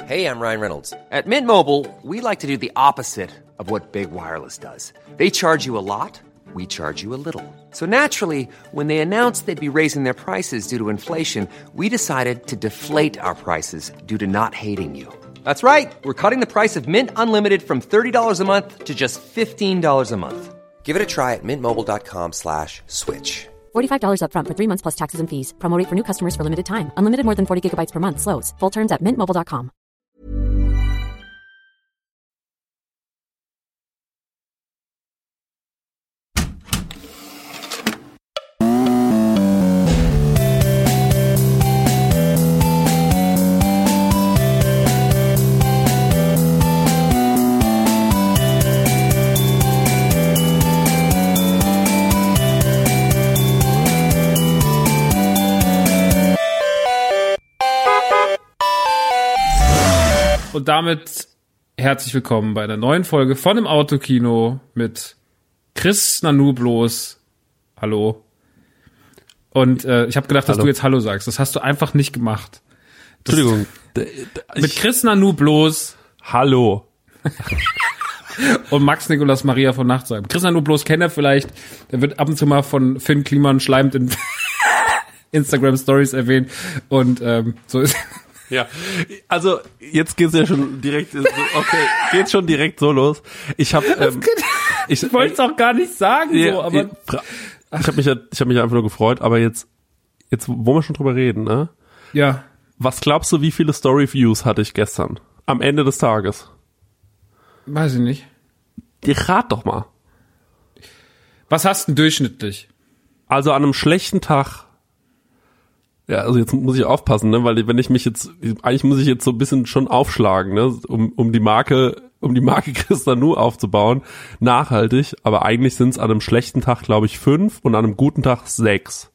Hey, I'm Ryan Reynolds. At Mint Mobile, we like to do the opposite of what Big Wireless does. They charge you a lot, we charge you a little. So naturally, when they announced they'd be raising their prices due to inflation, we decided to deflate our prices due to not hating you. That's right. We're cutting the price of Mint Unlimited from $30 a month to just $15 a month. Give it a try at mintmobile.com/switch. $45 up front for 3 months plus taxes and fees. Promo rate for new customers for limited time. Unlimited more than 40 gigabytes per month. Slows full terms at mintmobile.com. Und damit herzlich willkommen bei einer neuen Folge von Im Autokino mit Chris Nanoublos. Hallo. Und ich habe gedacht, dass du jetzt Hallo sagst. Das hast du einfach nicht gemacht. Entschuldigung. Mit Chris Nanoublos. Hallo. Und Max Nikolas Maria von Nachtsheim. Chris Nanoublos kennt er vielleicht. Der wird ab und zu mal von Finn Kliman schleimt in Instagram Stories erwähnt. Und so ist. Ja, also jetzt geht's ja schon direkt, geht's schon direkt so los. Ich wollte es auch gar nicht sagen, ja, so, aber ich habe mich einfach nur gefreut, aber jetzt wollen wir schon drüber reden, ne? Ja. Was glaubst du, wie viele Story-Views hatte ich gestern? Am Ende des Tages? Weiß ich nicht. Rat doch mal. Was hast du denn durchschnittlich? Also an einem schlechten Tag. Ja, also jetzt muss ich aufpassen, ne, weil wenn ich mich jetzt, eigentlich muss ich jetzt so ein bisschen schon aufschlagen, ne, um die Marke Chris Nanu aufzubauen, nachhaltig, aber eigentlich sind es an einem schlechten Tag, glaube ich, 5 und an einem guten Tag 6.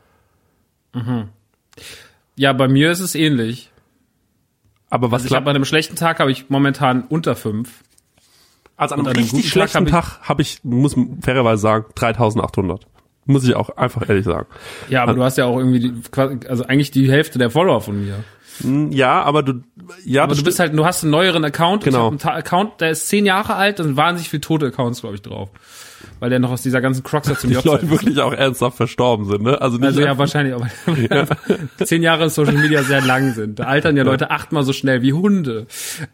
Mhm. Ja, bei mir ist es ähnlich. Aber was ich habe an einem schlechten Tag habe ich momentan unter 5. Also an einem richtig schlechten Tag habe ich, muss fairerweise sagen, 3.800. Muss ich auch einfach ehrlich sagen. Ja, aber du hast ja auch irgendwie, also eigentlich die Hälfte der Follower von mir. Ja, aber du bist halt, du hast einen neueren Account. Genau. Ich habe einen Account, der ist 10 Jahre alt, da sind wahnsinnig viele tote Accounts, glaube ich, drauf. Weil der noch aus dieser ganzen Crocs zum die Leute wirklich auch ernsthaft verstorben sind, ne? Also ja, wahrscheinlich, aber 10 Jahre Social Media sehr lang sind. Da altern ja Leute 8-mal so schnell wie Hunde.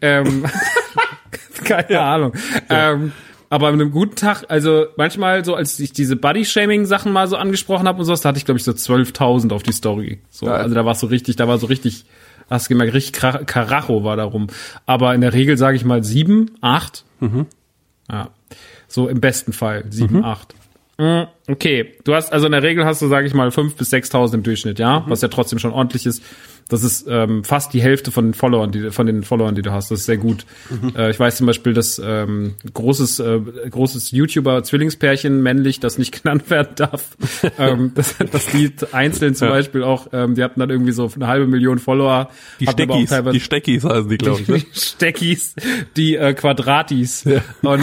Keine Ahnung. Ja. Aber an einem guten Tag, also manchmal so, als ich diese Body-Shaming-Sachen mal so angesprochen habe und sowas, da hatte ich, glaube ich, so 12.000 auf die Story. So, ja. Also da war so richtig, hast du gemerkt, richtig Karacho war da rum. Aber in der Regel sage ich mal 7, 8. Mhm. Ja, so im besten Fall 7, 8. Okay, du hast, also in der Regel hast du, sage ich mal, 5.000 bis 6.000 im Durchschnitt, ja, was ja trotzdem schon ordentlich ist. Das ist fast die Hälfte von den Followern, die du hast. Das ist sehr gut. Ich weiß zum Beispiel, dass großes YouTuber-Zwillingspärchen, männlich, das nicht genannt werden darf, dass die einzeln zum Beispiel auch, die hatten dann irgendwie so 500.000 Follower. Die Steckis heißen die, glaube ich. Ne? Die Steckis, die Quadratis. Ja. Und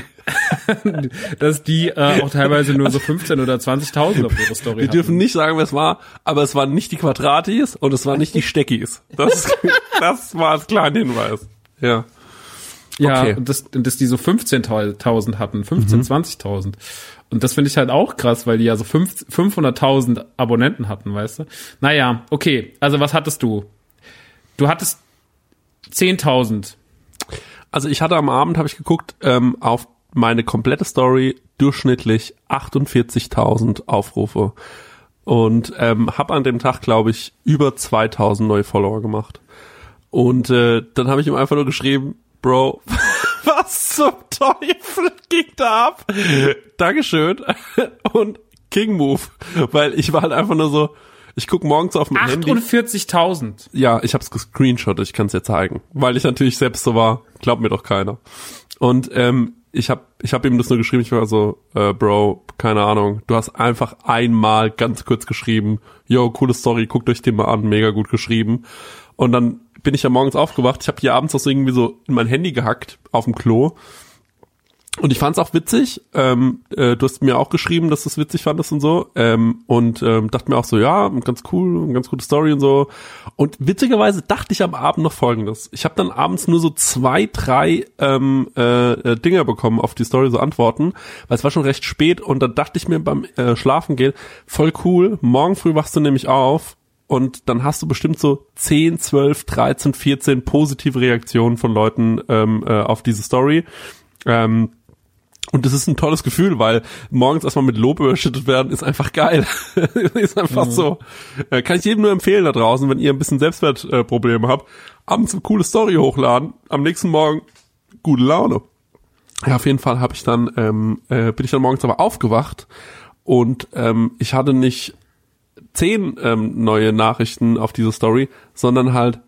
dass die auch teilweise nur so 15.000 oder 20.000 auf ihre Story Wir dürfen nicht sagen, wer es war, aber es waren nicht die Quadratis und es waren nicht die Steckis. Das war als kleiner Hinweis. Ja. Ja, okay. und dass die so 15.000 hatten, 20.000. Und das finde ich halt auch krass, weil die ja so 500.000 Abonnenten hatten, weißt du? Naja, okay. Also was hattest du? Du hattest 10.000. Also ich hatte am Abend, habe ich geguckt, auf meine komplette Story durchschnittlich 48.000 Aufrufe und habe an dem Tag, glaube ich, über 2.000 neue Follower gemacht. Und dann habe ich ihm einfach nur geschrieben, Bro, was zum Teufel ging da ab? Dankeschön und King Move, weil ich war halt einfach nur so, ich guck morgens auf mein Handy. 48.000. Ja, ich hab's gescreenshottet, ich kann's dir zeigen, weil ich natürlich selbst so war, glaubt mir doch keiner. Und ich hab ihm das nur geschrieben, ich war so, Bro, keine Ahnung, du hast einfach einmal ganz kurz geschrieben, yo, coole Story, guckt euch den mal an, mega gut geschrieben. Und dann bin ich ja morgens aufgewacht, ich habe hier abends auch so irgendwie so in mein Handy gehackt, auf dem Klo, Und ich fand's auch witzig. Du hast mir auch geschrieben, dass du es witzig fandest und so. Dachte mir auch so, ja, ganz cool, ganz gute Story und so. Und witzigerweise dachte ich am Abend noch Folgendes. Ich habe dann abends nur so 2, 3 Dinger bekommen auf die Story, so Antworten, weil es war schon recht spät. Und dann dachte ich mir beim Schlafen gehen, voll cool, morgen früh wachst du nämlich auf und dann hast du bestimmt so 10, 12, 13, 14 positive Reaktionen von Leuten auf diese Story. Und das ist ein tolles Gefühl, weil morgens erstmal mit Lob überschüttet werden, ist einfach geil. Ist einfach so. Kann ich jedem nur empfehlen da draußen, wenn ihr ein bisschen Selbstwertprobleme habt, abends eine coole Story hochladen, am nächsten Morgen gute Laune. Ja, auf jeden Fall bin ich dann morgens aber aufgewacht und ich hatte nicht 10 neue Nachrichten auf diese Story, sondern halt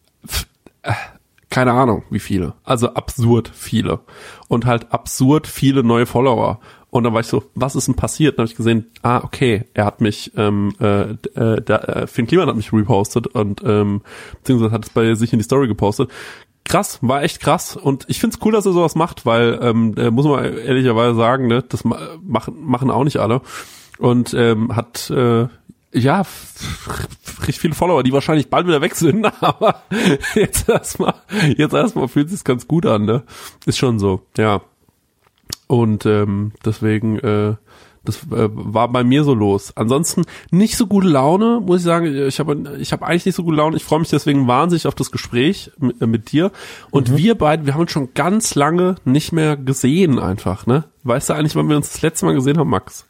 keine Ahnung, wie viele. Also absurd viele. Und halt absurd viele neue Follower. Und dann war ich so, was ist denn passiert? Dann habe ich gesehen, okay, er hat mich, Finn Kliman hat mich repostet und beziehungsweise hat es bei sich in die Story gepostet. Krass, war echt krass. Und ich find's cool, dass er sowas macht, weil muss man ehrlicherweise sagen, ne, das machen auch nicht alle. Und hat richtig viele Follower, die wahrscheinlich bald wieder weg sind, aber jetzt erstmal fühlt sich's ganz gut an, ne? Ist schon so, ja. Und deswegen, das war bei mir so los. Ansonsten nicht so gute Laune, muss ich sagen. Ich habe eigentlich nicht so gute Laune. Ich freue mich deswegen wahnsinnig auf das Gespräch mit dir. Und wir beide, wir haben uns schon ganz lange nicht mehr gesehen einfach, ne? Weißt du eigentlich, wann wir uns das letzte Mal gesehen haben, Max?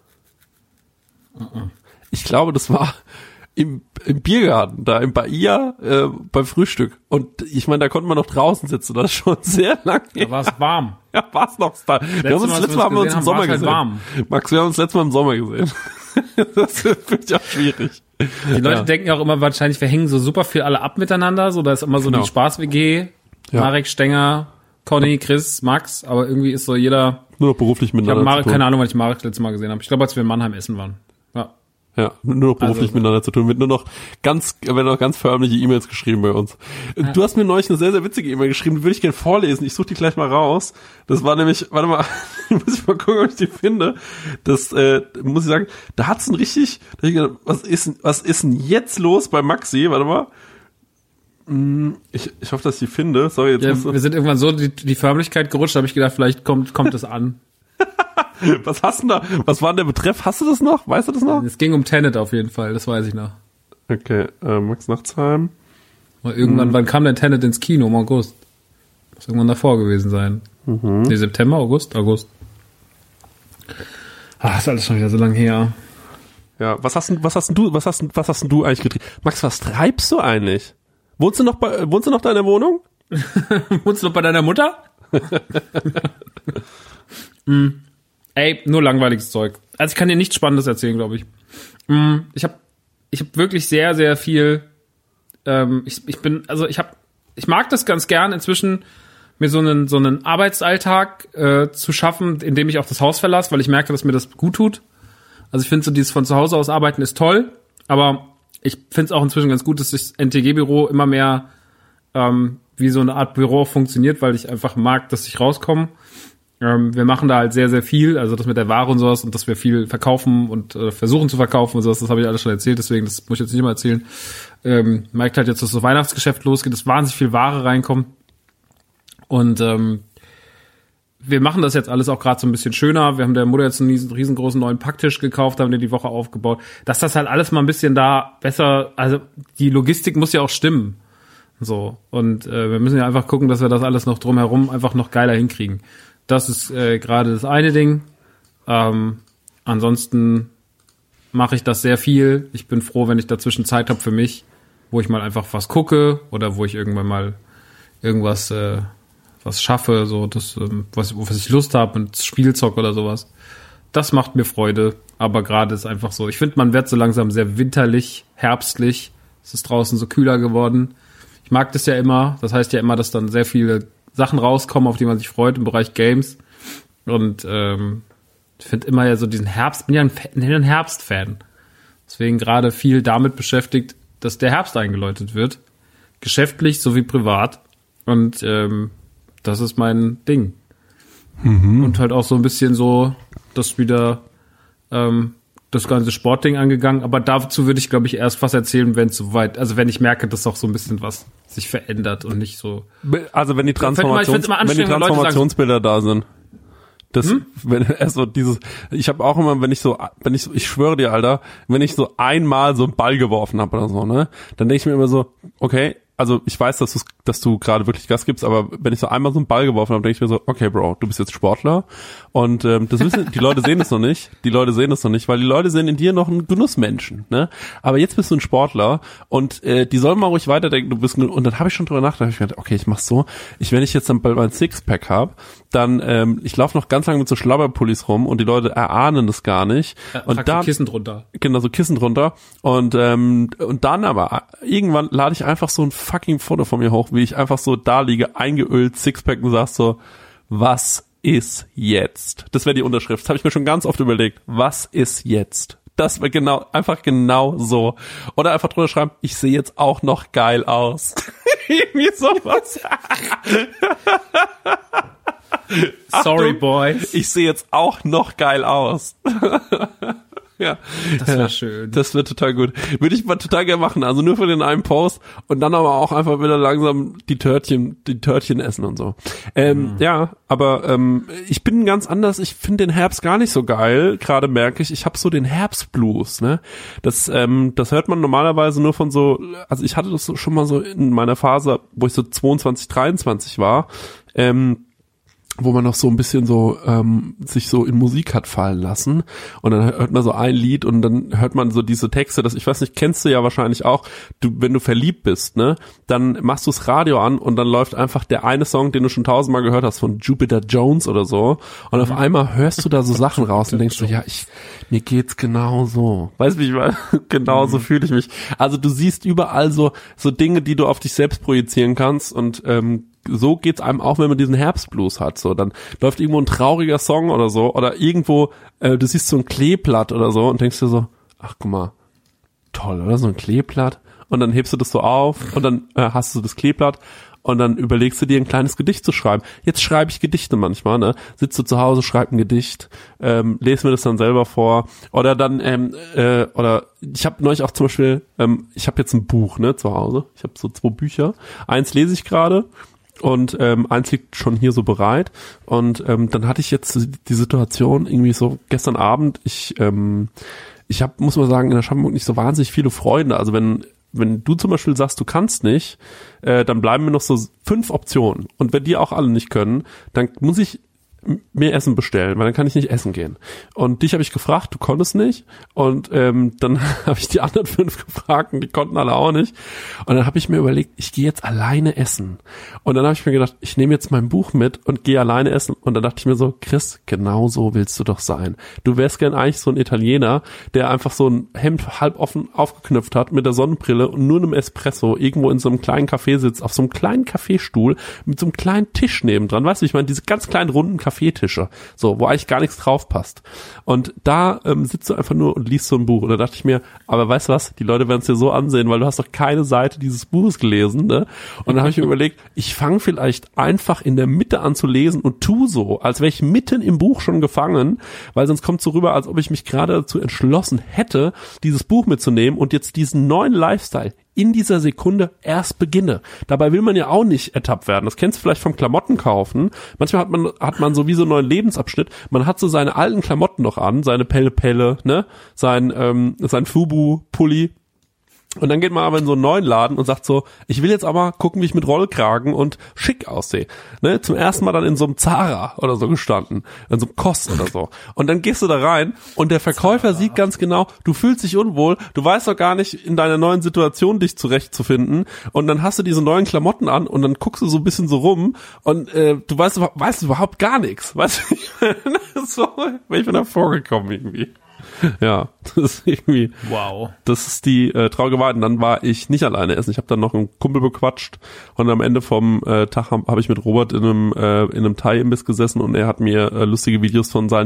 Ich glaube, das war im Biergarten, da im Bahia, beim Frühstück. Und ich meine, da konnte man noch draußen sitzen, das ist schon sehr lang her. Da war es warm. Ja, war es noch da. Letztes Mal haben wir uns im Sommer gesehen. Warm. Max, wir haben uns letztes Mal im Sommer gesehen. Das finde ich auch schwierig. Die Leute denken auch immer wahrscheinlich, wir hängen so super viel alle ab miteinander, so da ist immer so die Spaß-WG, Marek, Stenger, Conny, Chris, Max, aber irgendwie ist so jeder... Nur noch beruflich miteinander. Ich habe Marek, keine Ahnung, weil ich Marek das letzte Mal gesehen habe. Ich glaube, als wir in Mannheim essen waren. Ja, nur noch beruflich miteinander zu tun, wenn noch ganz förmliche E-Mails geschrieben bei uns. Ja. Du hast mir neulich eine sehr, sehr witzige E-Mail geschrieben, die würde ich gerne vorlesen. Ich suche die gleich mal raus. Das war nämlich, warte mal, muss ich mal gucken, ob ich die finde. Das, muss ich sagen, da hat's ein richtig, da hab ich gedacht, was ist denn jetzt los bei Maxi? Warte mal. Ich hoffe, dass ich die finde. Sorry, jetzt wir sind irgendwann so die Förmlichkeit gerutscht, da habe ich gedacht, vielleicht kommt es an. Was hast du da? Was war denn der Betreff? Hast du das noch? Weißt du das noch? Es ging um Tenet auf jeden Fall, das weiß ich noch. Okay, Max Nachtsheim. Wann kam denn Tenet ins Kino? Im August. Muss irgendwann davor gewesen sein. Nee, September, August. Ist alles schon wieder so lange her. Ja, was hast denn du eigentlich getrieben? Max, was treibst du eigentlich? Wohnst du noch da in der Wohnung? Wohnst du noch bei deiner Mutter? Ey, nur langweiliges Zeug. Also ich kann dir nichts Spannendes erzählen, glaube ich. Ich hab wirklich sehr, sehr viel. Ich mag das ganz gern inzwischen, mir so einen Arbeitsalltag zu schaffen, in dem ich auch das Haus verlasse, weil ich merke, dass mir das gut tut. Also ich finde so dieses von zu Hause aus arbeiten ist toll, aber ich finde es auch inzwischen ganz gut, dass das NTG-Büro immer mehr wie so eine Art Büro funktioniert, weil ich einfach mag, dass ich rauskomme. Wir machen da halt sehr, sehr viel, also das mit der Ware und sowas und dass wir viel verkaufen und versuchen zu verkaufen und sowas, das habe ich alles schon erzählt, deswegen, das muss ich jetzt nicht mehr erzählen. Merkt halt jetzt, dass das Weihnachtsgeschäft losgeht, dass wahnsinnig viel Ware reinkommt und wir machen das jetzt alles auch gerade so ein bisschen schöner. Wir haben der Mutter jetzt einen riesengroßen neuen Packtisch gekauft, haben den die Woche aufgebaut, dass das halt alles mal ein bisschen da besser, also die Logistik muss ja auch stimmen. So, und wir müssen ja einfach gucken, dass wir das alles noch drumherum einfach noch geiler hinkriegen. Das ist gerade das eine Ding. Ansonsten mache ich das sehr viel. Ich bin froh, wenn ich dazwischen Zeit habe für mich, wo ich mal einfach was gucke oder wo ich irgendwann mal irgendwas was schaffe, so das was ich Lust habe, ein Spielzeug oder sowas. Das macht mir Freude, aber gerade ist einfach so. Ich finde, man wird so langsam sehr winterlich, herbstlich. Es ist draußen so kühler geworden. Ich mag das ja immer. Das heißt ja immer, dass dann sehr viele Sachen rauskommen, auf die man sich freut im Bereich Games. Und ich finde immer ja so diesen Herbst, bin ja ein Herbstfan. Deswegen gerade viel damit beschäftigt, dass der Herbst eingeläutet wird. Geschäftlich sowie privat. Und das ist mein Ding. Und halt auch so ein bisschen so das wieder das ganze Sportding angegangen. Aber dazu würde ich, glaube ich, erst was erzählen, wenn es soweit, also wenn ich merke, dass auch so ein bisschen was sich verändert und nicht so. Also wenn die Transformationsbilder da sind. Das, wenn also dieses, ich habe auch immer, ich schwöre dir, Alter, wenn ich so einmal so einen Ball geworfen habe oder so, ne, dann denke ich mir immer so, okay, also ich weiß, dass du gerade wirklich Gas gibst, aber wenn ich so einmal so einen Ball geworfen habe, denke ich mir so, okay, Bro, du bist jetzt Sportler und das wissen die Leute sehen es noch nicht, weil die Leute sehen in dir noch einen Genussmenschen, ne? Aber jetzt bist du ein Sportler und die sollen mal ruhig weiterdenken, du bist und dann habe ich schon drüber nachgedacht, ich gedacht, okay, ich mach's so, wenn ich jetzt dann bald mein Sixpack habe, dann ich laufe noch ganz lange mit so Schlabberpullis rum und die Leute erahnen das gar nicht und dann so Kissen drunter. Genau, so Kissen drunter und dann aber irgendwann lade ich einfach so ein fucking Foto von mir hoch, wie ich einfach so da liege, eingeölt, Sixpack und sag so, was ist jetzt? Das wäre die Unterschrift. Das habe ich mir schon ganz oft überlegt. Was ist jetzt? Das wäre einfach genau so. Oder einfach drunter schreiben, ich sehe jetzt auch noch geil aus. Irgendwie sowas. Sorry, Achtung, Boys. Ich sehe jetzt auch noch geil aus. Ja, das wäre schön. Das wird total gut. Würde ich mal total gerne machen. Also nur für den einen Post und dann aber auch einfach wieder langsam die Törtchen essen und so. Ja, aber ich bin ganz anders. Ich finde den Herbst gar nicht so geil. Gerade merke ich habe so den Herbstblues. Ne, das hört man normalerweise nur von so. Also ich hatte das schon mal so in meiner Phase, wo ich so 22, 23 war. Wo man noch so ein bisschen so sich so in Musik hat fallen lassen und dann hört man so ein Lied und dann hört man so diese Texte, das ich weiß nicht, kennst du ja wahrscheinlich auch, wenn du verliebt bist, ne, dann machst du das Radio an und dann läuft einfach der eine Song, den du schon 1000-mal gehört hast von Jupiter Jones oder so und auf einmal hörst du da so Sachen raus und denkst du, ja, mir geht's genau so. Weißt du, wie ich meine? Genau so fühle ich mich. Also du siehst überall so Dinge, die du auf dich selbst projizieren kannst und so geht's einem auch, wenn man diesen Herbstblues hat. So, dann läuft irgendwo ein trauriger Song oder so, oder irgendwo, du siehst so ein Kleeblatt oder so und denkst dir so, ach guck mal, toll, oder? So ein Kleeblatt. Und dann hebst du das so auf und dann hast du das Kleeblatt und dann überlegst du dir ein kleines Gedicht zu schreiben. Jetzt schreibe ich Gedichte manchmal, ne? Sitzt du zu Hause, schreib ein Gedicht, lese mir das dann selber vor. Oder dann, oder ich habe neulich auch zum Beispiel, ich habe jetzt ein Buch, ne, zu Hause. Ich habe so 2 Bücher. Eins lese ich gerade. Und eins liegt schon hier so bereit und dann hatte ich jetzt die Situation irgendwie so gestern Abend, ich habe, muss man sagen, in Aschaffenburg nicht so wahnsinnig viele Freunde, also wenn du zum Beispiel sagst, du kannst nicht, dann bleiben mir noch so 5 Optionen und wenn die auch alle nicht können, dann muss ich mir Essen bestellen, weil dann kann ich nicht essen gehen. Und dich habe ich gefragt, du konntest nicht. Und dann habe ich die anderen 5 gefragt und die konnten alle auch nicht. Und dann habe ich mir überlegt, ich gehe jetzt alleine essen. Und dann habe ich mir gedacht, ich nehme jetzt mein Buch mit und gehe alleine essen. Und dann dachte ich mir so, Chris, genau so willst du doch sein. Du wärst gern eigentlich so ein Italiener, der einfach so ein Hemd halb offen aufgeknöpft hat mit der Sonnenbrille und nur einem Espresso irgendwo in so einem kleinen Café sitzt, auf so einem kleinen Kaffeestuhl mit so einem kleinen Tisch nebendran. Weißt du, ich meine, diese ganz kleinen runden Kaffeetische, so, wo eigentlich gar nichts drauf passt. Und da sitzt du einfach nur und liest so ein Buch. Und da dachte ich mir, aber weißt du was, die Leute werden es dir so ansehen, weil du hast doch keine Seite dieses Buches gelesen, ne? Und dann habe ich mir überlegt, ich fange vielleicht einfach in der Mitte an zu lesen und tu so, als wäre ich mitten im Buch schon gefangen, weil sonst kommt es so rüber, als ob ich mich gerade dazu entschlossen hätte, dieses Buch mitzunehmen und jetzt diesen neuen Lifestyle in dieser Sekunde erst beginne. Dabei will man ja auch nicht ertappt werden. Das kennst du vielleicht vom Klamotten kaufen. Manchmal hat man so wie so einen neuen Lebensabschnitt. Man hat so seine alten Klamotten noch an, seine Pelle, ne, sein Fubu-Pulli. Und dann geht man aber in so einen neuen Laden und sagt so, ich will jetzt aber gucken, wie ich mit Rollkragen und schick aussehe. Ne? Zum ersten Mal dann in so einem Zara oder so gestanden, in so einem Kost oder so. Und dann gehst du da rein und der Verkäufer sieht ganz genau, du fühlst dich unwohl, du weißt doch gar nicht in deiner neuen Situation dich zurechtzufinden und dann hast du diese neuen Klamotten an und dann guckst du so ein bisschen so rum und du weißt überhaupt gar nichts. Weißt du, so bin ich da vorgekommen irgendwie. Ja, das ist irgendwie, wow. Das ist die traurige Wahrheit. Und dann war ich nicht alleine essen. Ich habe dann noch einen Kumpel bequatscht und am Ende vom Tag habe ich mit Robert in einem Thai-Imbiss gesessen und er hat mir lustige Videos von seinen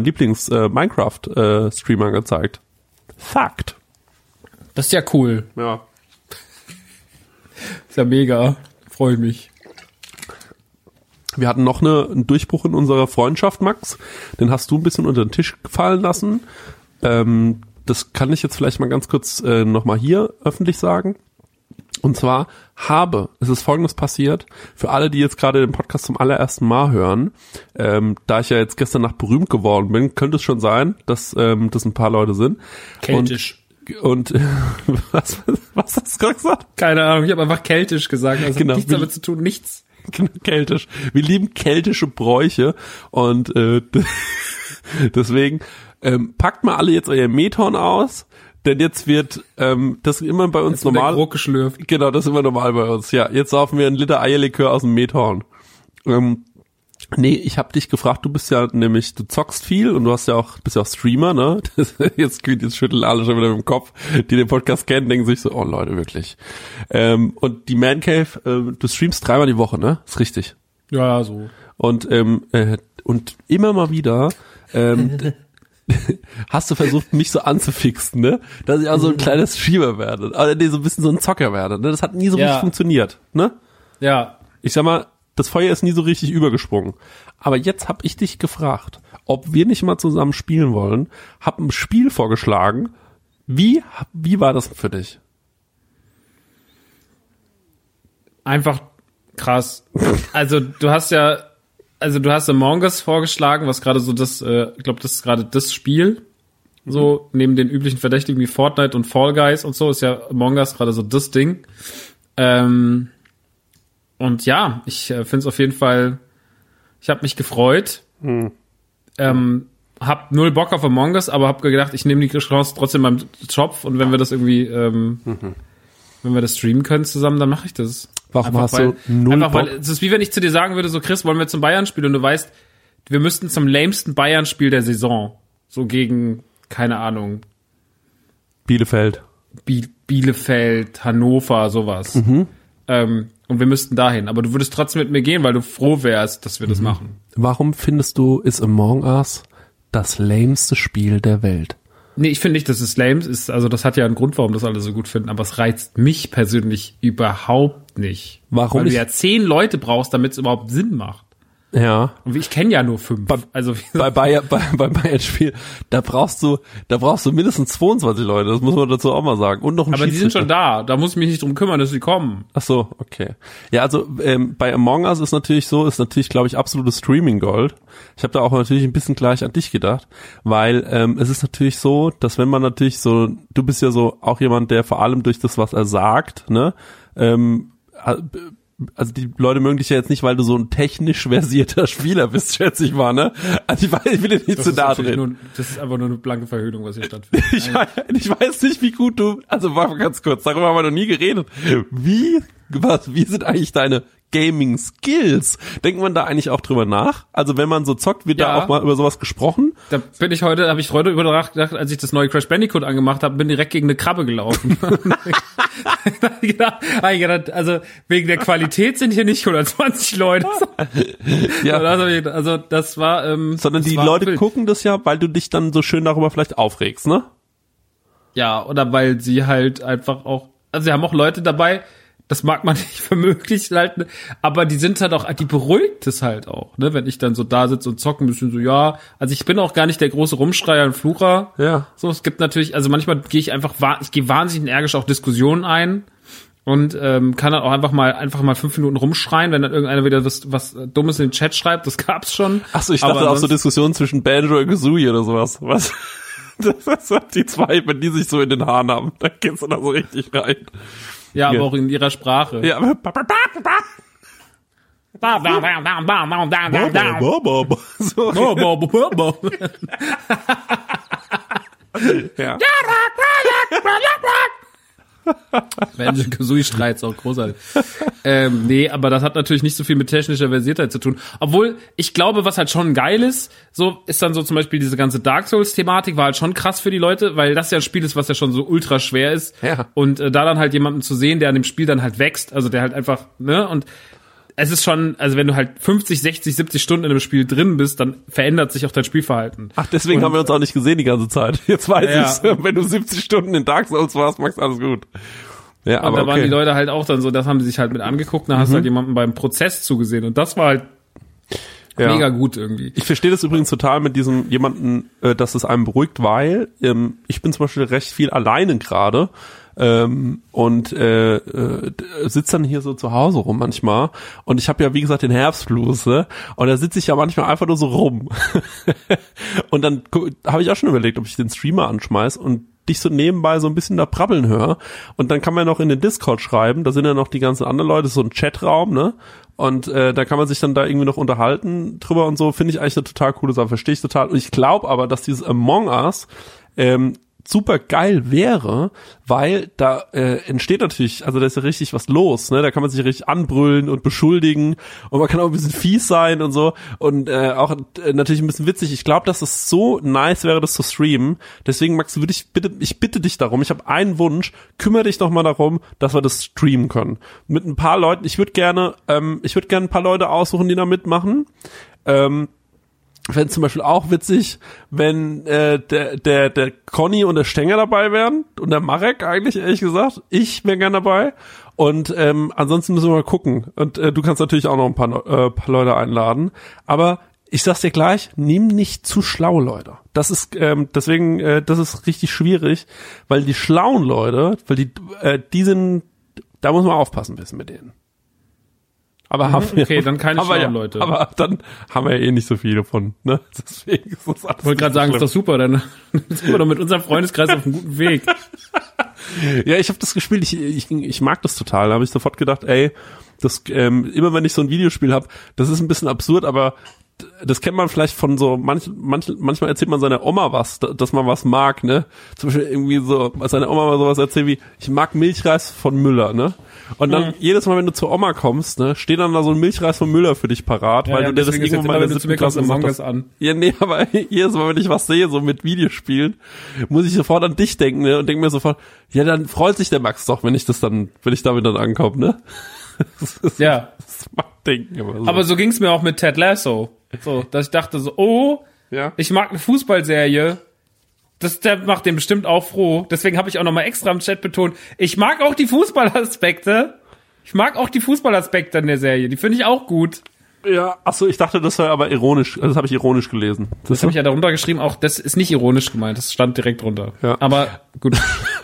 Lieblings-Minecraft-Streamern gezeigt. Fakt. Das ist ja cool. Ja. Ist ja mega. Freue mich. Wir hatten noch einen Durchbruch in unserer Freundschaft, Max. Den hast du ein bisschen unter den Tisch fallen lassen. Das kann ich jetzt vielleicht mal ganz kurz nochmal hier öffentlich sagen. Und zwar es ist Folgendes passiert, für alle, die jetzt gerade den Podcast zum allerersten Mal hören, da ich ja jetzt gestern Nacht berühmt geworden bin, könnte es schon sein, dass das ein paar Leute sind. Keltisch. Und was hast du gerade gesagt? Keine Ahnung, ich habe einfach keltisch gesagt. Also genau, nichts damit zu tun, nichts. Genau, keltisch. Wir lieben keltische Bräuche und deswegen packt mal alle jetzt euer Methorn aus, denn jetzt wird das immer bei uns jetzt normal. Wird der geschlürft. Genau, das ist immer normal bei uns. Ja, jetzt saufen wir einen Liter Eierlikör aus dem Methorn. Nee, ich habe dich gefragt, du zockst viel und bist ja auch Streamer, ne? Jetzt schütteln alle schon wieder mit dem Kopf, die den Podcast kennen, denken sich so, oh Leute, wirklich. Und die Man Cave, du streamst 3-mal die Woche, ne? Ist richtig. Ja, so. Und immer mal wieder hast du versucht, mich so anzufixen, ne? Dass ich auch so ein kleines Streamer werde. Oder nee, so ein bisschen so ein Zocker werde, ne? Das hat nie so richtig funktioniert, ne? Ja. Ich sag mal, das Feuer ist nie so richtig übergesprungen. Aber jetzt hab ich dich gefragt, ob wir nicht mal zusammen spielen wollen. Hab ein Spiel vorgeschlagen. Wie war das für dich? Einfach krass. Also du hast Among Us vorgeschlagen, was gerade so ich glaube, das ist gerade das Spiel. So, neben den üblichen Verdächtigen wie Fortnite und Fall Guys und so, ist ja Among Us gerade so das Ding. Und ja, ich finde es auf jeden Fall, ich habe mich gefreut, hab null Bock auf Among Us, aber hab gedacht, ich nehme die Chance trotzdem beim Job und wenn wir das irgendwie, wenn wir das streamen können zusammen, dann mache ich das. Warum hast du null Bock? Weil es ist wie wenn ich zu dir sagen würde, so Chris, wollen wir zum Bayern-Spiel und du weißt, wir müssten zum lamesten Bayern-Spiel der Saison, so gegen, keine Ahnung, Bielefeld, Hannover, sowas. Und wir müssten dahin. Aber du würdest trotzdem mit mir gehen, weil du froh wärst, dass wir das machen. Warum findest du, ist Among Us das lameste Spiel der Welt? Nee, ich finde nicht, dass es lame ist. Also das hat ja einen Grund, warum das alle so gut finden. Aber es reizt mich persönlich überhaupt nicht. Warum? Weil du ja 10 Leute brauchst, damit es überhaupt Sinn macht. Ja. Und ich kenne ja nur 5. Bei Bayern-Spiel, da brauchst du mindestens 22 Leute, das muss man dazu auch mal sagen. Und noch ein Aber die sind schon da muss ich mich nicht drum kümmern, dass sie kommen. Ach so, okay. Ja, also bei Among Us ist natürlich, glaube ich, absolutes Streaming-Gold. Ich habe da auch natürlich ein bisschen gleich an dich gedacht, weil es ist natürlich so, dass wenn man natürlich so, du bist ja so auch jemand, der vor allem durch das, was er sagt, ne, also die Leute mögen dich ja jetzt nicht, weil du so ein technisch versierter Spieler bist, schätze ich mal, ne? Also ich will dir nicht zu nahe treten. Das ist einfach nur eine blanke Verhöhnung, was hier stattfindet. Ich weiß nicht, wie gut also warte ganz kurz, darüber haben wir noch nie geredet. Wie sind eigentlich deine Gaming-Skills? Denkt man da eigentlich auch drüber nach? Also wenn man so zockt, wird da auch mal über sowas gesprochen? Da habe ich heute überdacht, als ich das neue Crash Bandicoot angemacht habe, bin direkt gegen eine Krabbe gelaufen. Also wegen der Qualität sind hier nicht 120 Leute. Ja. Also das war sondern die Leute gucken das ja, weil du dich dann so schön darüber vielleicht aufregst, ne? Ja, oder weil sie halt einfach auch, also sie haben auch Leute dabei, das mag man nicht für möglich halten, aber die sind halt auch, die beruhigt es halt auch, ne, wenn ich dann so da sitze und zocke ein bisschen so, ja, also ich bin auch gar nicht der große Rumschreier und Flucher. Ja. So, es gibt natürlich, also manchmal gehe ich wahnsinnig energisch auf Diskussionen ein und kann dann auch einfach mal 5 Minuten rumschreien, wenn dann irgendeiner wieder was Dummes in den Chat schreibt, das gab's schon. Ach so, ich dachte auch so Diskussionen zwischen Banjo und Kazooie oder sowas. Was? Das sind die zwei, wenn die sich so in den Haaren haben, dann geht's dann da so richtig rein. Ja, aber auch in ihrer Sprache. Ja, Ja. Banjo-Kazooie-Streit ist auch großartig. Nee, aber das hat natürlich nicht so viel mit technischer Versiertheit zu tun. Obwohl, ich glaube, was halt schon geil ist, so ist dann so zum Beispiel diese ganze Dark Souls-Thematik war halt schon krass für die Leute, weil das ja ein Spiel ist, was ja schon so ultra schwer ist. Ja. Und da dann halt jemanden zu sehen, der an dem Spiel dann halt wächst, also der halt einfach, ne, und es ist schon, also wenn du halt 50, 60, 70 Stunden in einem Spiel drin bist, dann verändert sich auch dein Spielverhalten. Ach, deswegen haben wir uns auch nicht gesehen die ganze Zeit. Jetzt weiß ich's. Wenn du 70 Stunden in Dark Souls warst, machst alles gut. Ja, aber da waren die Leute halt auch dann so, das haben sie sich halt mit angeguckt, da hast du halt jemandem beim Prozess zugesehen und das war halt Ja. Mega gut irgendwie. Ich verstehe das übrigens total mit diesem jemanden, dass es einem beruhigt, weil ich bin zum Beispiel recht viel alleine gerade und sitze dann hier so zu Hause rum manchmal und ich habe ja wie gesagt den Herbstblues, ne? Und da sitze ich ja manchmal einfach nur so rum und dann habe ich auch schon überlegt, ob ich den Streamer anschmeiß und dich so nebenbei so ein bisschen da brabbeln höre und dann kann man noch in den Discord schreiben, da sind ja noch die ganzen anderen Leute, so ein Chatraum, ne? Und da kann man sich dann da irgendwie noch unterhalten drüber und so, finde ich eigentlich eine total coole Sache, verstehe ich total. Und ich glaube aber, dass dieses Among Us super geil wäre, weil da entsteht natürlich, also da ist ja richtig was los, ne? Da kann man sich richtig anbrüllen und beschuldigen und man kann auch ein bisschen fies sein und so und auch natürlich ein bisschen witzig. Ich glaube, dass es so nice wäre, das zu streamen. Deswegen, Max, ich bitte dich darum, ich habe einen Wunsch, kümmere dich doch mal darum, dass wir das streamen können. Mit ein paar Leuten, ich würde gerne ein paar Leute aussuchen, die da mitmachen. Fände zum Beispiel auch witzig, wenn der Conny und der Stenger dabei wären und der Marek eigentlich, ehrlich gesagt. Ich wäre gern dabei. Und ansonsten müssen wir mal gucken. Und du kannst natürlich auch noch ein paar Leute einladen. Aber ich sag's dir gleich, nimm nicht zu schlau, Leute. Das ist deswegen, das ist richtig schwierig, weil die schlauen Leute, weil die sind, da muss man aufpassen ein bisschen mit denen. Aber okay, dann keine schlauen Leute. Aber dann haben wir ja eh nicht so viele von, ne? Deswegen ist das alles. Ich wollte gerade sagen, ist doch super, dann sind wir doch mit unserem Freundeskreis auf einem guten Weg. Ja, ich habe das gespielt, ich mag das total. Da habe ich sofort gedacht, ey, das immer wenn ich so ein Videospiel habe, das ist ein bisschen absurd, aber das kennt man vielleicht von so, manchmal erzählt man seiner Oma was, dass man was mag, ne? Zum Beispiel irgendwie so, seine Oma mal sowas erzählt wie, ich mag Milchreis von Müller, ne? Und dann jedes Mal, wenn du zur Oma kommst, ne, steht dann da so ein Milchreis von Müller für dich parat, weil du dir das irgendwann mal in der 7. Klasse gemacht hast. Ja, nee, aber jedes Mal, wenn ich was sehe, so mit Videospielen, muss ich sofort an dich denken, ne? Und denke mir sofort, ja, dann freut sich der Max doch, wenn ich damit dann ankomme, ne? Ja. Das macht denken, aber so ging's mir auch mit Ted Lasso. So, dass ich dachte so, oh, ja, ich mag eine Fußballserie. Der macht den bestimmt auch froh. Deswegen habe ich auch nochmal extra im Chat betont, ich mag auch die Fußballaspekte. Ich mag auch die Fußballaspekte in der Serie. Die finde ich auch gut. Ja, achso, ich dachte, das war aber ironisch. Also das habe ich ironisch gelesen. Das habe ich ja darunter geschrieben. Auch das ist nicht ironisch gemeint. Das stand direkt drunter. Ja. Aber gut.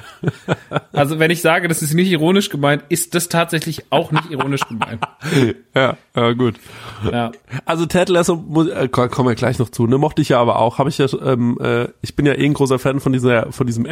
Also wenn ich sage, das ist nicht ironisch gemeint, ist das tatsächlich auch nicht ironisch gemeint. Ja, gut. Ja. Also Ted Lasso, kommen wir gleich noch zu, ne, mochte ich ja aber auch, ich bin ja eh ein großer Fan von diesem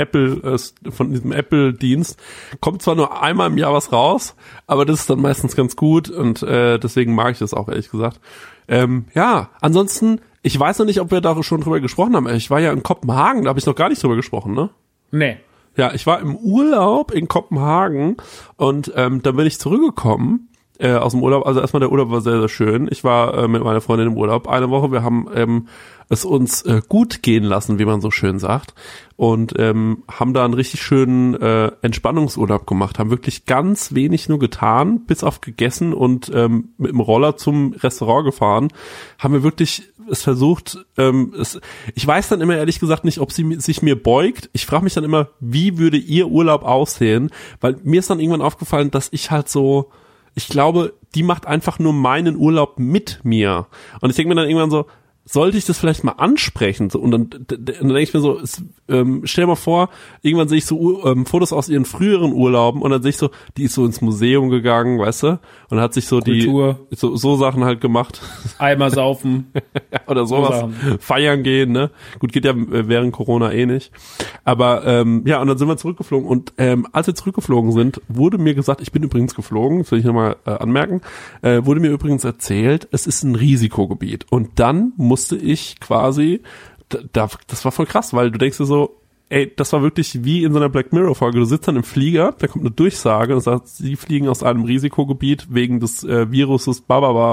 Apple-Dienst. Kommt zwar nur einmal im Jahr was raus, aber das ist dann meistens ganz gut und deswegen mag ich das auch, ehrlich gesagt. Ja, ansonsten, ich weiß noch nicht, ob wir da schon drüber gesprochen haben. Ich war ja in Kopenhagen, da habe ich noch gar nicht drüber gesprochen, ne? Nee. Ja, ich war im Urlaub in Kopenhagen und dann bin ich zurückgekommen aus dem Urlaub. Also erstmal, der Urlaub war sehr, sehr schön. Ich war mit meiner Freundin im Urlaub eine Woche. Wir haben es uns gut gehen lassen, wie man so schön sagt. Und haben da einen richtig schönen Entspannungsurlaub gemacht. Haben wirklich ganz wenig nur getan, bis auf gegessen und mit dem Roller zum Restaurant gefahren. Haben wir wirklich es versucht, ich weiß dann immer ehrlich gesagt nicht, ob sie sich mir beugt. Ich frage mich dann immer, wie würde ihr Urlaub aussehen? Weil mir ist dann irgendwann aufgefallen, dass ich halt so, ich glaube, die macht einfach nur meinen Urlaub mit mir. Und ich denke mir dann irgendwann so, sollte ich das vielleicht mal ansprechen? So, und dann denke ich mir so, stell dir mal vor, irgendwann sehe ich so Fotos aus ihren früheren Urlauben und dann sehe ich so, die ist so ins Museum gegangen, weißt du? Und hat sich so Kultur. so Sachen halt gemacht. Eimer saufen. Oder sowas. Feiern gehen, ne? Gut, geht ja während Corona eh nicht. Aber ja, und dann sind wir zurückgeflogen und als wir zurückgeflogen sind, wurde mir gesagt, ich bin übrigens geflogen, das will ich nochmal anmerken, wurde mir übrigens erzählt, es ist ein Risikogebiet. Und dann musste ich quasi, das war voll krass, weil du denkst dir so, ey, das war wirklich wie in so einer Black Mirror Folge. Du sitzt dann im Flieger, da kommt eine Durchsage und sagt, sie fliegen aus einem Risikogebiet wegen des Viruses,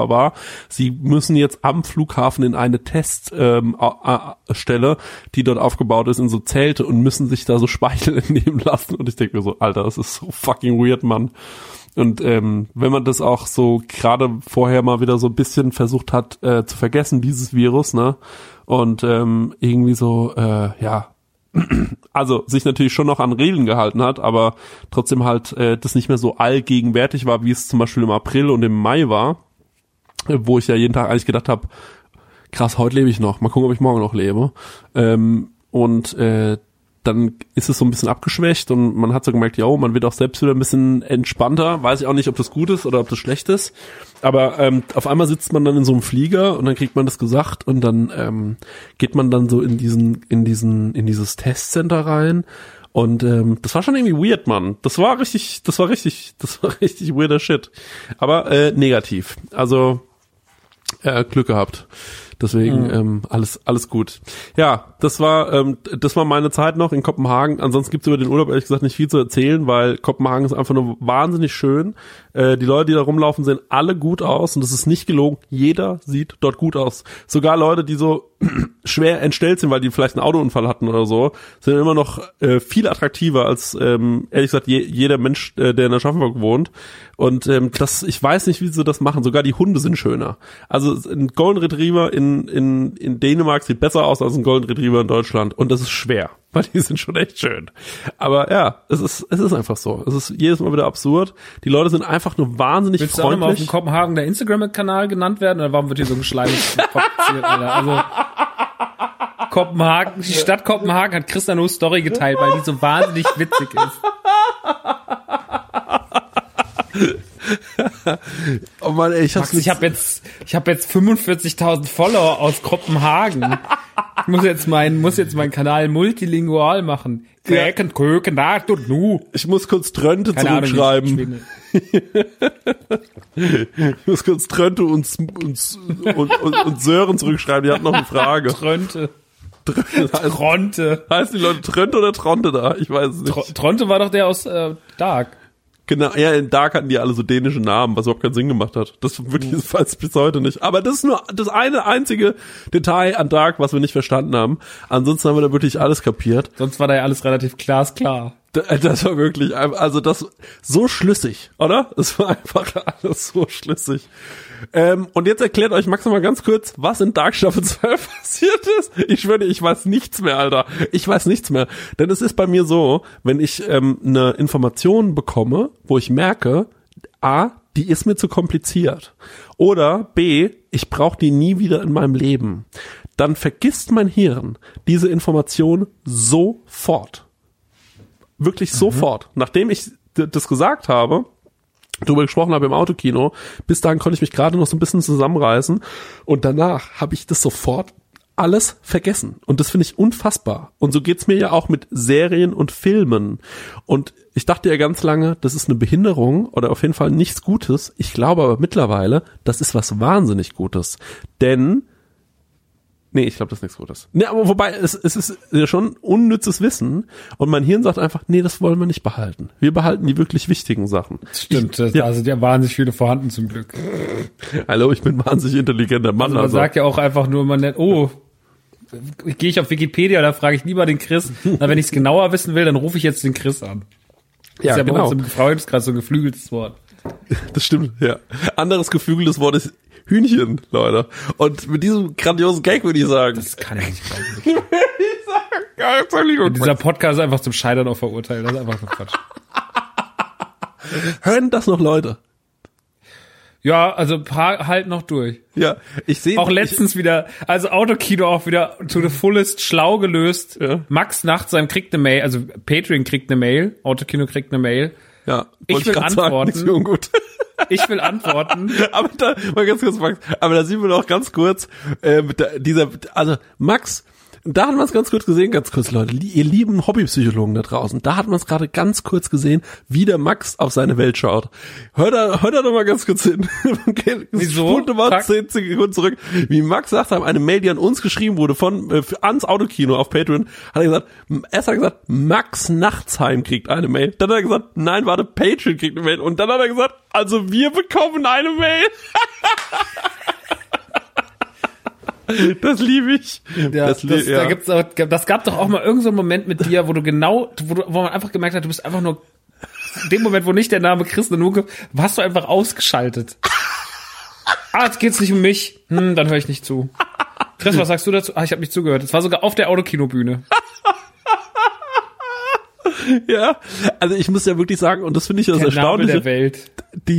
Sie müssen jetzt am Flughafen in eine Teststelle, die dort aufgebaut ist, in so Zelte und müssen sich da so Speichel entnehmen lassen. Und ich denke mir so, Alter, das ist so fucking weird, Mann. Und wenn man das auch so gerade vorher mal wieder so ein bisschen versucht hat zu vergessen, dieses Virus, ne? Und irgendwie so, ja, also sich natürlich schon noch an Regeln gehalten hat, aber trotzdem halt das nicht mehr so allgegenwärtig war, wie es zum Beispiel im April und im Mai war. wo ich ja jeden Tag eigentlich gedacht habe, krass, heute lebe ich noch, mal gucken, ob ich morgen noch lebe. Dann ist es so ein bisschen abgeschwächt und man hat so gemerkt, ja, man wird auch selbst wieder ein bisschen entspannter. Weiß ich auch nicht, ob das gut ist oder ob das schlecht ist. Aber auf einmal sitzt man dann in so einem Flieger und dann kriegt man das gesagt und dann geht man dann so in dieses Testcenter rein. Und das war schon irgendwie weird, Mann. Das war richtig weirder Shit. Aber negativ. Also Glück gehabt. Deswegen alles gut. Ja, das war meine Zeit noch in Kopenhagen. Ansonsten gibt's über den Urlaub ehrlich gesagt nicht viel zu erzählen, weil Kopenhagen ist einfach nur wahnsinnig schön. Die Leute, die da rumlaufen, sehen alle gut aus und das ist nicht gelogen. Jeder sieht dort gut aus. Sogar Leute, die so schwer entstellt sind, weil die vielleicht einen Autounfall hatten oder so, sind immer noch viel attraktiver als ehrlich gesagt jeder Mensch, der in Aschaffenburg wohnt. Und ich weiß nicht, wie sie das machen. Sogar die Hunde sind schöner. Also ein Golden Retriever in Dänemark sieht besser aus als ein Golden Retriever in Deutschland. Und das ist schwer, weil die sind schon echt schön. Aber ja, es ist einfach so. Es ist jedes Mal wieder absurd. Die Leute sind einfach nur wahnsinnig Willst freundlich. Willst du auch nochmal auf dem Kopenhagen der Instagram-Kanal genannt werden? Oder warum wird hier so geschleimt fabriziert, Alter? Also Kopenhagen, die Stadt Kopenhagen hat Chris eine Story geteilt, weil die so wahnsinnig witzig ist. Oh Mann, ey, ich habe jetzt 45.000 Follower aus Kopenhagen. Ich muss jetzt meinen Kanal multilingual machen. Ich muss kurz Trönte zurückschreiben. Ich muss kurz Trönte und Sören zurückschreiben. Die hat noch eine Frage. Trönte. Tronte. Heißt die Leute Trönte oder Tronte da? Ich weiß es nicht. Tronte war doch der aus Dark. Genau, ja, in Dark hatten die alle so dänische Namen, was überhaupt keinen Sinn gemacht hat. Das wirklich das weiß ich bis heute nicht. Aber das ist nur das einzige Detail an Dark, was wir nicht verstanden haben. Ansonsten haben wir da wirklich alles kapiert. Sonst war da ja alles relativ glasklar. Das war wirklich, also das so schlüssig, oder? Es war einfach alles so schlüssig. Und jetzt erklärt euch Max noch mal ganz kurz, was in Dark Staffel 12 passiert ist. Ich schwöre, ich weiß nichts mehr, Alter. Ich weiß nichts mehr. Denn es ist bei mir so, wenn ich eine Information bekomme, wo ich merke, A, die ist mir zu kompliziert. Oder B, ich brauche die nie wieder in meinem Leben. Dann vergisst mein Hirn diese Information sofort. Wirklich sofort. Nachdem ich das gesagt habe, darüber gesprochen habe im Autokino, bis dahin konnte ich mich gerade noch so ein bisschen zusammenreißen und danach habe ich das sofort alles vergessen. Und das finde ich unfassbar. Und so geht's mir ja auch mit Serien und Filmen. Und ich dachte ja ganz lange, das ist eine Behinderung oder auf jeden Fall nichts Gutes. Ich glaube aber mittlerweile, das ist was wahnsinnig Gutes. Denn nee, ich glaube, das ist nichts Gutes. Nee, aber wobei, es ist ja schon unnützes Wissen und mein Hirn sagt einfach, nee, das wollen wir nicht behalten. Wir behalten die wirklich wichtigen Sachen. Stimmt, da sind ja wahnsinnig viele vorhanden zum Glück. Hallo, ich bin ein wahnsinnig intelligenter Mann. Also man sagt ja auch einfach nur, gehe ich auf Wikipedia, da frage ich lieber den Chris. Na, wenn ich es genauer wissen will, dann rufe ich jetzt den Chris an. Das ist ja genau. Bei uns im Freundeskreis so ein geflügeltes Wort. Das stimmt, ja. Anderes geflügeltes Wort ist Hühnchen, Leute. Und mit diesem grandiosen Gag würde ich sagen. Das kann ich nicht glauben. Dieser Podcast ist einfach zum Scheitern auch verurteilt. Das ist einfach so Quatsch. Hören das noch Leute? Ja, also ein paar halten noch durch. Ja, ich sehe auch letztens wieder, also Autokino auch wieder to the fullest schlau gelöst. Ja. Max nachts kriegt eine Mail, also Patreon kriegt eine Mail, Autokino kriegt eine Mail. Ja, ich will antworten. Sagen, ich will antworten. Aber da, mal ganz kurz, Max, aber da sehen wir noch ganz kurz, also Max, da hat man es ganz kurz gesehen, ganz kurz, Leute, ihr lieben Hobbypsychologen da draußen, da hat man es gerade ganz kurz gesehen, wie der Max auf seine Welt schaut. Hört da doch mal ganz kurz hin. Okay, wieso? Spult mal 10 Sekunden zurück. Wie Max sagt, eine Mail, die an uns geschrieben wurde ans Autokino auf Patreon, hat er gesagt, Max Nachtsheim kriegt eine Mail. Dann hat er gesagt, nein, warte, Patreon kriegt eine Mail. Und dann hat er gesagt, also wir bekommen eine Mail. Das liebe ich. Ja, das gab doch auch mal irgend so einen Moment mit dir, wo man einfach gemerkt hat, du bist einfach nur, in dem Moment, wo nicht der Name Chris nur warst du einfach ausgeschaltet. Jetzt geht's nicht um mich. Dann höre ich nicht zu. Chris, was sagst du dazu? Ich habe nicht zugehört. Das war sogar auf der Autokinobühne. Ja, also ich muss ja wirklich sagen, und das finde ich das Erstaunliche. Der Welt.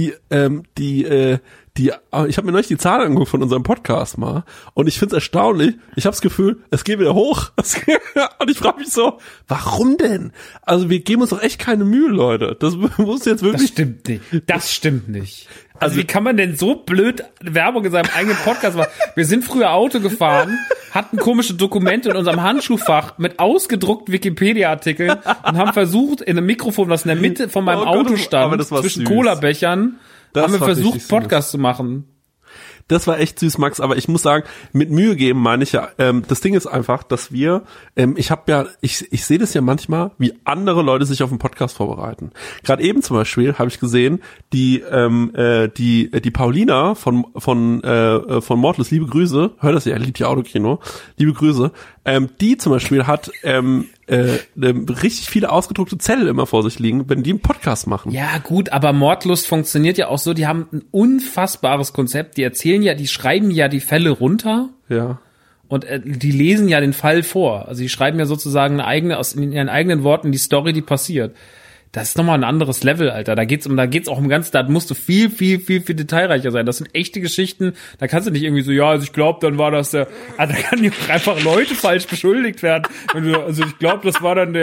Ich habe mir neulich die Zahlen angeguckt von unserem Podcast mal und ich finde es erstaunlich. Ich habe das Gefühl, es geht wieder hoch. Und ich frage mich so, warum denn? Also wir geben uns doch echt keine Mühe, Leute. Das muss jetzt wirklich. Das stimmt nicht. Also wie kann man denn so blöd Werbung in seinem eigenen Podcast machen? Wir sind früher Auto gefahren, hatten komische Dokumente in unserem Handschuhfach mit ausgedruckten Wikipedia-Artikeln und haben versucht, in einem Mikrofon, was in der Mitte von meinem Auto stand, zwischen Colabechern, haben wir versucht, Podcast zu machen. Das war echt süß, Max, aber ich muss sagen, mit Mühe geben meine ich ja, das Ding ist einfach, dass wir, ich sehe das ja manchmal, wie andere Leute sich auf einen Podcast vorbereiten. Gerade eben zum Beispiel habe ich gesehen, die Paulina von Mordless, liebe Grüße, hört das ja, liebt ja Autokino, liebe Grüße, die zum Beispiel hat richtig viele ausgedruckte Zettel immer vor sich liegen, wenn die einen Podcast machen. Ja gut, aber Mordlust funktioniert ja auch so, die haben ein unfassbares Konzept, die schreiben ja die Fälle runter. Ja. Und die lesen ja den Fall vor. Also die schreiben ja sozusagen in ihren eigenen Worten die Story, die passiert. Das ist nochmal ein anderes Level, Alter. Da geht's auch um ganz, da musst du viel detailreicher sein. Das sind echte Geschichten. Da kannst du nicht irgendwie so, ja, also ich glaube, dann war das also da kann ja einfach Leute falsch beschuldigt werden. Also ich glaube, das war dann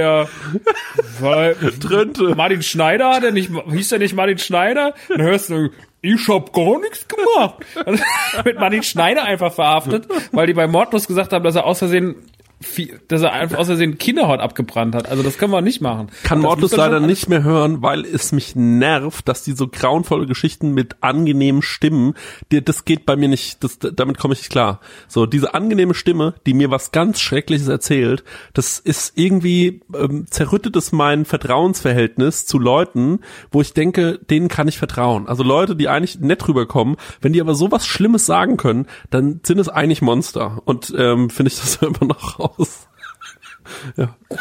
Martin Schneider, hieß der nicht Martin Schneider? Dann hörst du, ich hab gar nichts gemacht. Also, mit Martin Schneider einfach verhaftet, weil die bei Mordlust gesagt haben, dass er aus Versehen Kinderhaut abgebrannt hat. Also das können wir nicht machen. Kann Mordlust leider nicht mehr hören, weil es mich nervt, dass die so grauenvolle Geschichten mit angenehmen Stimmen, das geht bei mir nicht, damit komme ich nicht klar. So, diese angenehme Stimme, die mir was ganz Schreckliches erzählt, das ist irgendwie, zerrüttet es mein Vertrauensverhältnis zu Leuten, wo ich denke, denen kann ich vertrauen. Also Leute, die eigentlich nett rüberkommen, wenn die aber sowas Schlimmes sagen können, dann sind es eigentlich Monster. Und finde ich das immer noch raus. Ja, gut.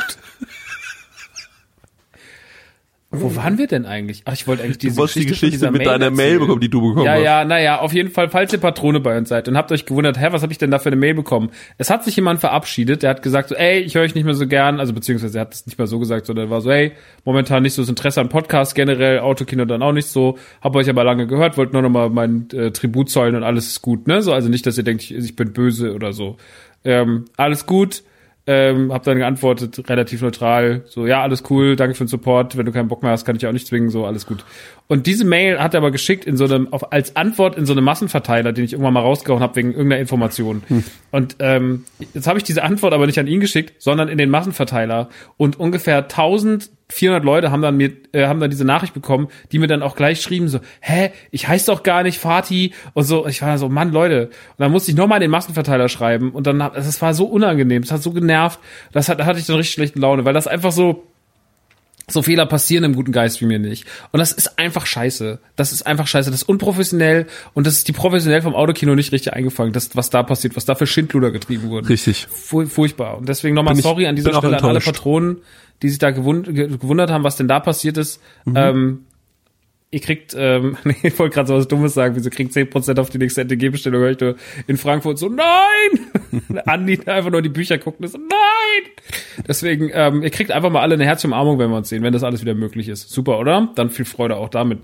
Wo waren wir denn eigentlich? Ach, ich wollte eigentlich die Geschichte mit deiner Mail bekommen, die du bekommen hast. Ja, naja, auf jeden Fall, falls ihr Patrone bei uns seid und habt euch gewundert, was habe ich denn da für eine Mail bekommen? Es hat sich jemand verabschiedet, der hat gesagt so, ey, ich höre euch nicht mehr so gern, also beziehungsweise er hat es nicht mal so gesagt, sondern er war so, ey, momentan nicht so das Interesse an Podcasts generell, Autokino dann auch nicht so, hab euch aber lange gehört, wollt nur noch mal meinen Tribut zollen und alles ist gut, ne? So, also nicht, dass ihr denkt, ich bin böse oder so. Alles gut. Hab dann geantwortet, relativ neutral, so, ja, alles cool, danke für den Support, wenn du keinen Bock mehr hast, kann ich auch nicht zwingen, so, alles gut. Und diese Mail hat er aber geschickt in so einem, als Antwort in so einem Massenverteiler, den ich irgendwann mal rausgehauen habe wegen irgendeiner Information. Und jetzt habe ich diese Antwort aber nicht an ihn geschickt, sondern in den Massenverteiler. Und ungefähr 1400 Leute haben dann diese Nachricht bekommen, die mir dann auch gleich schrieben so, ich heiße doch gar nicht Fatih und so. Ich war so, Mann, Leute. Und dann musste ich nochmal in den Massenverteiler schreiben und dann, es war so unangenehm, es hat so genervt, da hatte ich dann richtig schlechte Laune, weil das einfach so Fehler passieren im guten Geist wie mir nicht. Und das ist einfach scheiße. Das ist unprofessionell und das ist die professionell vom Autokino nicht richtig eingefangen, das, was da passiert, was da für Schindluder getrieben wurde. Richtig. Furchtbar. Und deswegen nochmal sorry an dieser Stelle an alle Patronen, die sich da gewundert haben, was denn da passiert ist. Ihr kriegt, ich wollte gerade so was Dummes sagen, wieso kriegt 10% auf die nächste NTG-Bestellung, höre ich nur in Frankfurt so, nein! Andi einfach nur die Bücher guckt und so, nein! Deswegen, ihr kriegt einfach mal alle eine Herzumarmung, wenn wir uns sehen, wenn das alles wieder möglich ist. Super, oder? Dann viel Freude auch damit.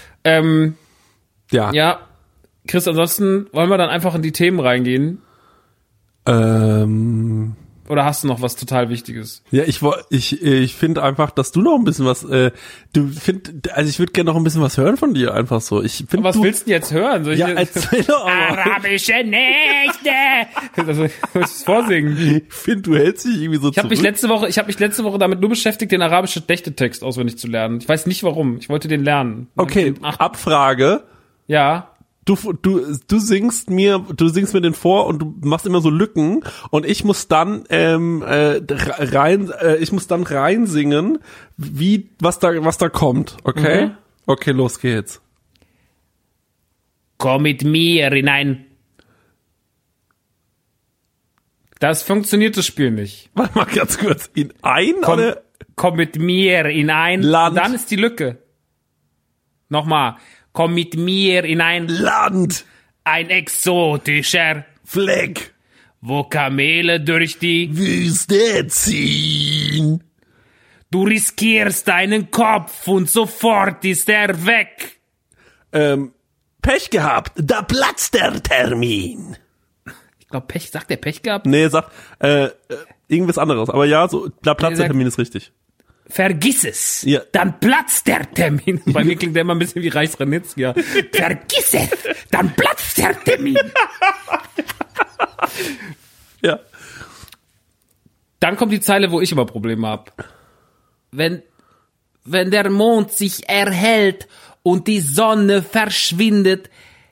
Ja. Chris, ansonsten wollen wir dann einfach in die Themen reingehen? Oder hast du noch was total Wichtiges? Ja, ich finde einfach, dass du noch ein bisschen was, ich würde gerne noch ein bisschen was hören von dir, einfach so. Was willst du denn jetzt hören? Soll ich erzähl doch mal. Arabische Nächte! Also, ich muss vorsingen. Ich finde, du hältst dich irgendwie so Ich habe mich letzte Woche damit nur beschäftigt, den arabischen Nächte-Text auswendig zu lernen. Ich weiß nicht warum. Ich wollte den lernen. Okay, Abfrage. Ja. Du singst mir den vor und du machst immer so Lücken und ich muss dann reinsingen, was da kommt, okay? Mhm. Okay, los geht's. Komm mit mir hinein. Das funktioniert das Spiel nicht. Warte mal ganz kurz. Komm mit mir in ein Land. Dann ist die Lücke. Nochmal. Komm mit mir in ein Land. Ein exotischer Fleck. Wo Kamele durch die Wüste ziehen. Du riskierst deinen Kopf und sofort ist er weg. Pech gehabt, da platzt der Termin. Ich glaube, sagt der Pech gehabt? Nee, sagt irgendwas anderes. Aber ja, so da platzt der Termin ist richtig. Vergiss es, ja. Dann platzt der Termin. Bei mir klingt der immer ein bisschen wie Reichs-Ranitzky. Ja. Vergiss es, dann platzt der Termin. Ja. Dann kommt die Zeile, wo ich immer Probleme habe. Wenn der Mond sich erhellt und die Sonne verschwindet,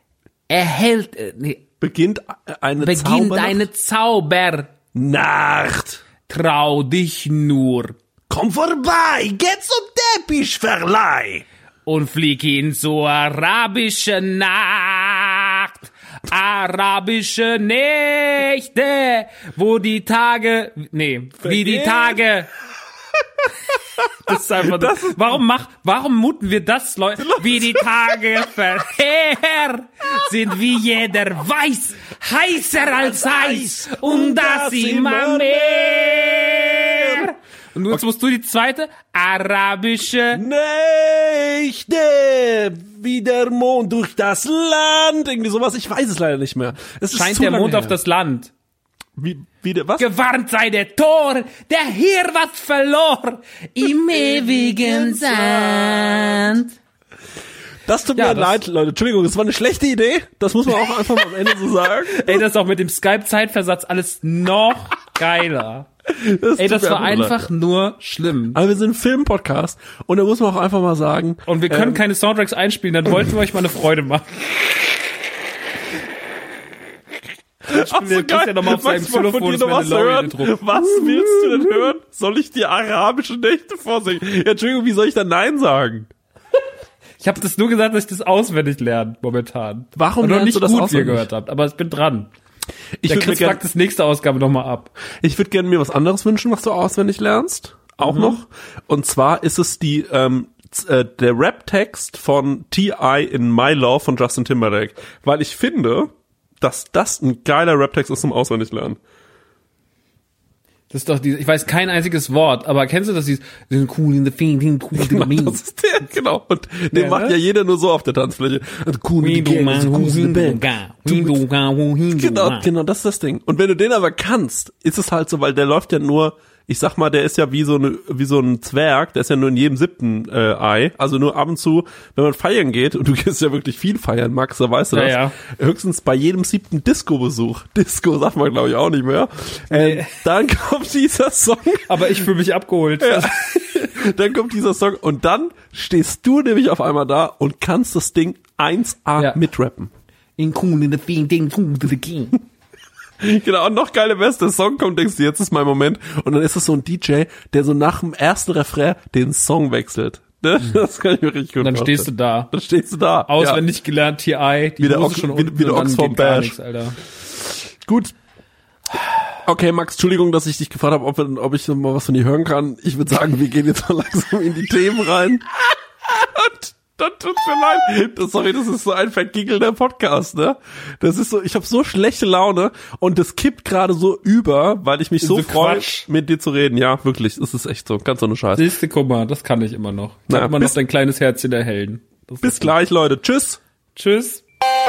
beginnt eine Zaubernacht. Trau dich nur. Komm vorbei, geh zum Teppichverleih. Und flieg hin zur arabischen Nacht. Arabische Nächte, wo die Tage, wie die Tage. Das ist einfach, warum muten wir das, Leute? Wie die Tage verheer sind, wie jeder weiß, heißer als Eis und das immer mehr. Und jetzt musst du die zweite, arabische Nächte, wie der Mond durch das Land, irgendwie sowas, ich weiß es leider nicht mehr. Es ist scheint der Mond auf das Land. Wie was? Gewarnt sei der Tor, der hier was verlor, im ewigen Sand. Das tut mir leid, Leute. Entschuldigung, das war eine schlechte Idee. Das muss man auch einfach mal am Ende so sagen. Ey, das ist auch mit dem Skype-Zeitversatz alles noch geiler. Das war einfach nur schlimm. Aber wir sind ein Film-Podcast und da muss man auch einfach mal sagen. Und wir können keine Soundtracks einspielen, dann wollten wir euch mal eine Freude machen. Ach so, geil. Ja noch auf seinem Telefon ist was hören. Was willst du denn hören? Soll ich die arabischen Nächte vorsingen? Ja, Entschuldigung, wie soll ich da Nein sagen? Ich habe das nur gesagt, dass ich das auswendig lerne momentan. Warum lernst nicht du das gut, auswendig? Wie ihr gehört habt, aber ich bin dran. Der Chris fragt das nächste Ausgabe nochmal ab. Ich würde gerne mir was anderes wünschen, was du auswendig lernst. Auch noch. Und zwar ist es der Rap-Text von T.I. in My Love von Justin Timberlake. Weil ich finde, dass das ein geiler Rap-Text ist zum Auswendiglernen. Das ist doch ich weiß kein einziges Wort, aber kennst du das, diesen cool in the thing, cool in the me? Das ist der, genau. Und den macht ja jeder nur so auf der Tanzfläche. Cool in the gang, cool in the band. Genau, das ist das Ding. Und wenn du den aber kannst, ist es halt so, weil der läuft ja nur, ich sag mal, der ist ja wie so ein Zwerg, der ist ja nur in jedem 7. Ei, also nur ab und zu, wenn man feiern geht, und du gehst ja wirklich viel feiern, Max, da weißt du das, ja. Höchstens bei jedem 7. Disco-Besuch, Disco sagt man glaube ich auch nicht mehr, dann kommt dieser Song. Aber ich fühle mich abgeholt. Ja. Dann kommt dieser Song und dann stehst du nämlich auf einmal da und kannst das Ding 1A mitrappen. In cool in the thing, cool in the king. Genau, und noch geile West, der Song kommt, denkst du, jetzt ist mein Moment. Und dann ist es so ein DJ, der so nach dem ersten Refrain den Song wechselt. Ne? Das kann ich mir richtig gut vorstellen. Dann stehst du da. Auswendig gelernt, T.I. Wie der Ochs vom Bash. Gut. Okay, Max, Entschuldigung, dass ich dich gefragt habe, ob ich noch mal was von dir hören kann. Ich würde sagen, wir gehen jetzt mal langsam in die Themen rein. Und dann tut's mir leid. Sorry, das ist so ein vergiggelnder Podcast, ne? Das ist so, ich habe so schlechte Laune und das kippt gerade so über, weil ich mich so freue, mit dir zu reden. Ja, wirklich, das ist echt so, ganz so eine Scheiße. Siehste, guck mal, das kann ich immer noch. Ich kann immer noch dein kleines Herzchen erhellen. Bis gleich, Leute. Tschüss. Tschüss.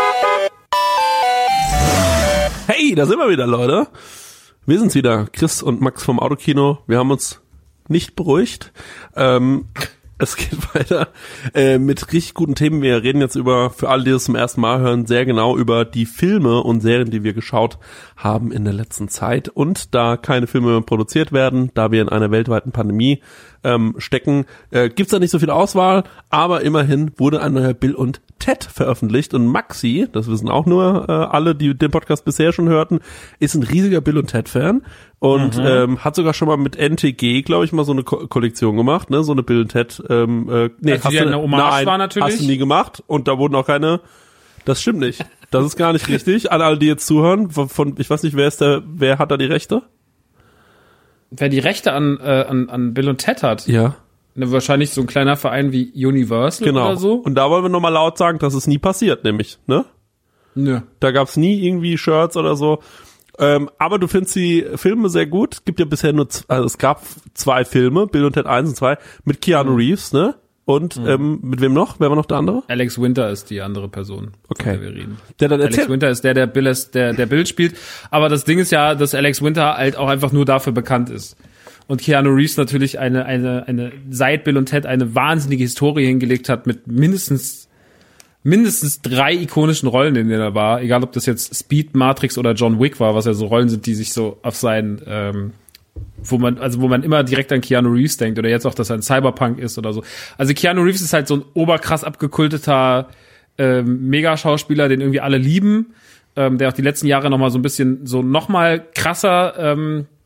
Hey, da sind wir wieder, Leute. Wir sind's wieder, Chris und Max vom Autokino. Wir haben uns nicht beruhigt. Es geht weiter mit richtig guten Themen. Wir reden jetzt für alle, die das zum ersten Mal hören, sehr genau über die Filme und Serien, die wir geschaut haben in der letzten Zeit. Und da keine Filme mehr produziert werden, da wir in einer weltweiten Pandemie stecken, gibt's da nicht so viel Auswahl, aber immerhin wurde ein neuer Bill und Ted veröffentlicht und Maxi, das wissen auch nur alle, die den Podcast bisher schon hörten, ist ein riesiger Bill und Ted Fan und hat sogar schon mal mit NTG, glaube ich, mal so eine Kollektion gemacht, ne, so eine Bill und Ted. Nee, hast du eine Hommage war natürlich. Hast du nie gemacht und da wurden auch keine. Das stimmt nicht. Das ist gar nicht richtig. An alle, die jetzt zuhören, ich weiß nicht, wer hat da die Rechte? Wer die Rechte an Bill und Ted hat? Ja. Wahrscheinlich so ein kleiner Verein wie Universal oder so. Und da wollen wir nochmal laut sagen, dass es nie passiert, nämlich, ne? Nö. Da gab's nie irgendwie Shirts oder so. Aber du findest die Filme sehr gut. Es gibt ja bisher es gab 2 Filme, Bill und Ted 1 und 2, mit Keanu Reeves, ne? Und mit wem noch? Wer war noch der andere? Alex Winter ist die andere Person, okay, von der wir reden. Der dann Alex Winter ist der Bill spielt. Aber das Ding ist ja, dass Alex Winter halt auch einfach nur dafür bekannt ist. Und Keanu Reeves natürlich eine seit Bill und Ted eine wahnsinnige Historie hingelegt hat mit mindestens 3 ikonischen Rollen, in denen er war. Egal, ob das jetzt Speed, Matrix oder John Wick war, was ja so Rollen sind, die sich so auf seinen wo man immer direkt an Keanu Reeves denkt, oder jetzt auch, dass er ein Cyberpunk ist oder so. Also Keanu Reeves ist halt so ein oberkrass abgekulteter Mega-Schauspieler, den irgendwie alle lieben, der auch die letzten Jahre nochmal so ein bisschen so nochmal krasser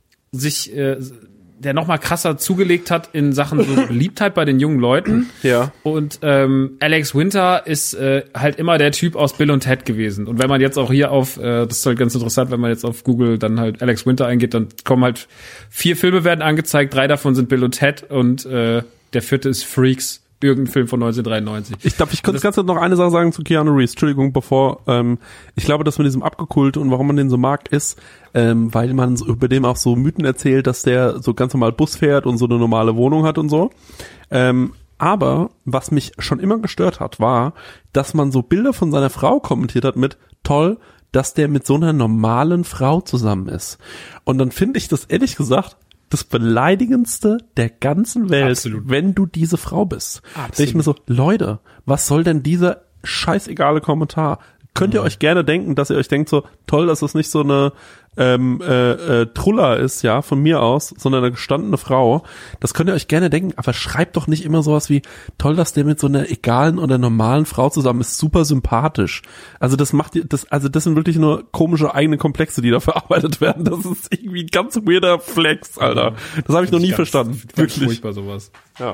der nochmal krasser zugelegt hat in Sachen so Beliebtheit bei den jungen Leuten. Ja. Und Alex Winter ist halt immer der Typ aus Bill und Ted gewesen. Und wenn man jetzt auch hier das ist halt ganz interessant, wenn man jetzt auf Google dann halt Alex Winter eingeht, dann kommen halt 4 Filme werden angezeigt, 3 davon sind Bill und Ted und der 4. ist Freaks, irgendein Film von 1993. Ich glaube, ich könnte ganz kurz noch eine Sache sagen zu Keanu Reeves. Entschuldigung, bevor, ich glaube, dass mit diesem Abgekult und warum man den so mag, ist, weil man so über dem auch so Mythen erzählt, dass der so ganz normal Bus fährt und so eine normale Wohnung hat und so. Aber was mich schon immer gestört hat, war, dass man so Bilder von seiner Frau kommentiert hat mit toll, dass der mit so einer normalen Frau zusammen ist. Und dann finde ich das ehrlich gesagt das Beleidigendste der ganzen Welt, Absolut. wenn du diese Frau bist. Absolut. Da ich mir so, Leute, was soll denn dieser scheißegale Kommentar? Könnt ihr euch gerne denken, dass ihr euch denkt so, toll, dass das nicht so eine Truller ist, ja, von mir aus, sondern eine gestandene Frau. Das könnt ihr euch gerne denken, aber schreibt doch nicht immer sowas wie, toll, dass der mit so einer egalen oder normalen Frau zusammen ist, super sympathisch. Also das sind wirklich nur komische eigene Komplexe, die da verarbeitet werden. Das ist irgendwie ein ganz weirder Flex, Alter. Das habe ich noch nie verstanden. Ganz wirklich. furchtbar sowas. Ja.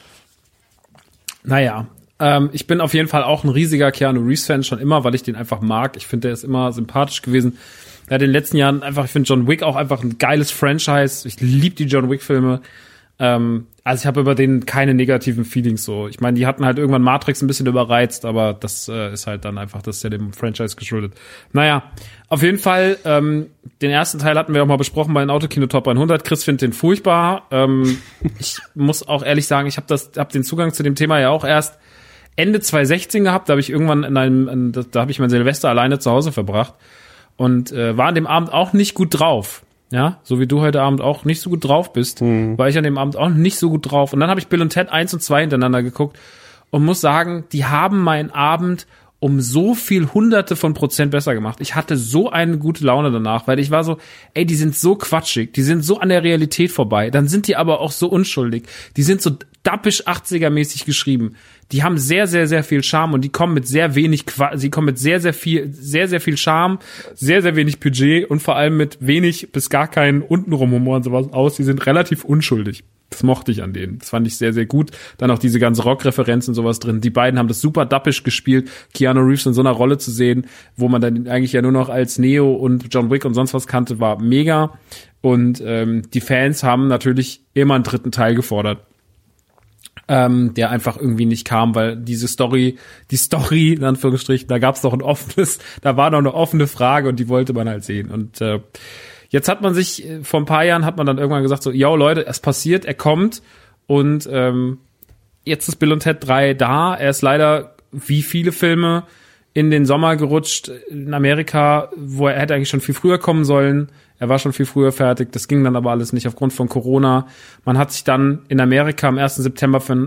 Naja, ich bin auf jeden Fall auch ein riesiger Keanu Reeves-Fan, schon immer, weil ich den einfach mag. Ich finde, der ist immer sympathisch gewesen. Er hat in den letzten Jahren einfach, ich finde John Wick auch einfach ein geiles Franchise. Ich liebe die John Wick-Filme. Also ich habe über den keine negativen Feelings so. Ich meine, die hatten halt irgendwann Matrix ein bisschen überreizt, aber das ist halt dann einfach, das ist ja dem Franchise geschuldet. Naja, auf jeden Fall, den ersten Teil hatten wir auch mal besprochen bei den Autokino Top 100. Chris findet den furchtbar. Ich muss auch ehrlich sagen, ich hab den Zugang zu dem Thema ja auch erst Ende 2016 gehabt. Da habe ich irgendwann da habe ich mein Silvester alleine zu Hause verbracht. Und war an dem Abend auch nicht gut drauf. Ja, so wie du heute Abend auch nicht so gut drauf bist, war ich an dem Abend auch nicht so gut drauf. Und dann habe ich Bill und Ted 1 und 2 hintereinander geguckt und muss sagen, die haben meinen Abend um so viel Hunderte von Prozent besser gemacht. Ich hatte so eine gute Laune danach, weil ich war so, ey, die sind so quatschig, die sind so an der Realität vorbei, dann sind die aber auch so unschuldig. Die sind so dappisch 80er-mäßig geschrieben. Die haben sehr, sehr, sehr viel Charme und die kommen mit sehr wenig, sie kommen mit sehr, sehr viel Charme, sehr, sehr wenig Budget und vor allem mit wenig bis gar keinen untenrum Humor und sowas aus. Die sind relativ unschuldig. Das mochte ich an denen. Das fand ich sehr, sehr gut. Dann auch diese ganze Rock-Referenz und sowas drin. Die beiden haben das super dappisch gespielt. Keanu Reeves in so einer Rolle zu sehen, wo man dann eigentlich ja nur noch als Neo und John Wick und sonst was kannte, war mega. Und die Fans haben natürlich immer einen 3. Teil gefordert. Der einfach irgendwie nicht kam, weil die Story, in Anführungsstrichen, da gab's noch da war noch eine offene Frage und die wollte man halt sehen. Und jetzt hat man sich, vor ein paar Jahren hat man dann irgendwann gesagt so, yo Leute, es passiert, er kommt und jetzt ist Bill und Ted 3 da. Er ist leider, wie viele Filme, in den Sommer gerutscht in Amerika, wo er hätte eigentlich schon viel früher kommen sollen. Er war schon viel früher fertig. Das ging dann aber alles nicht aufgrund von Corona. Man hat sich dann in Amerika am 1. September für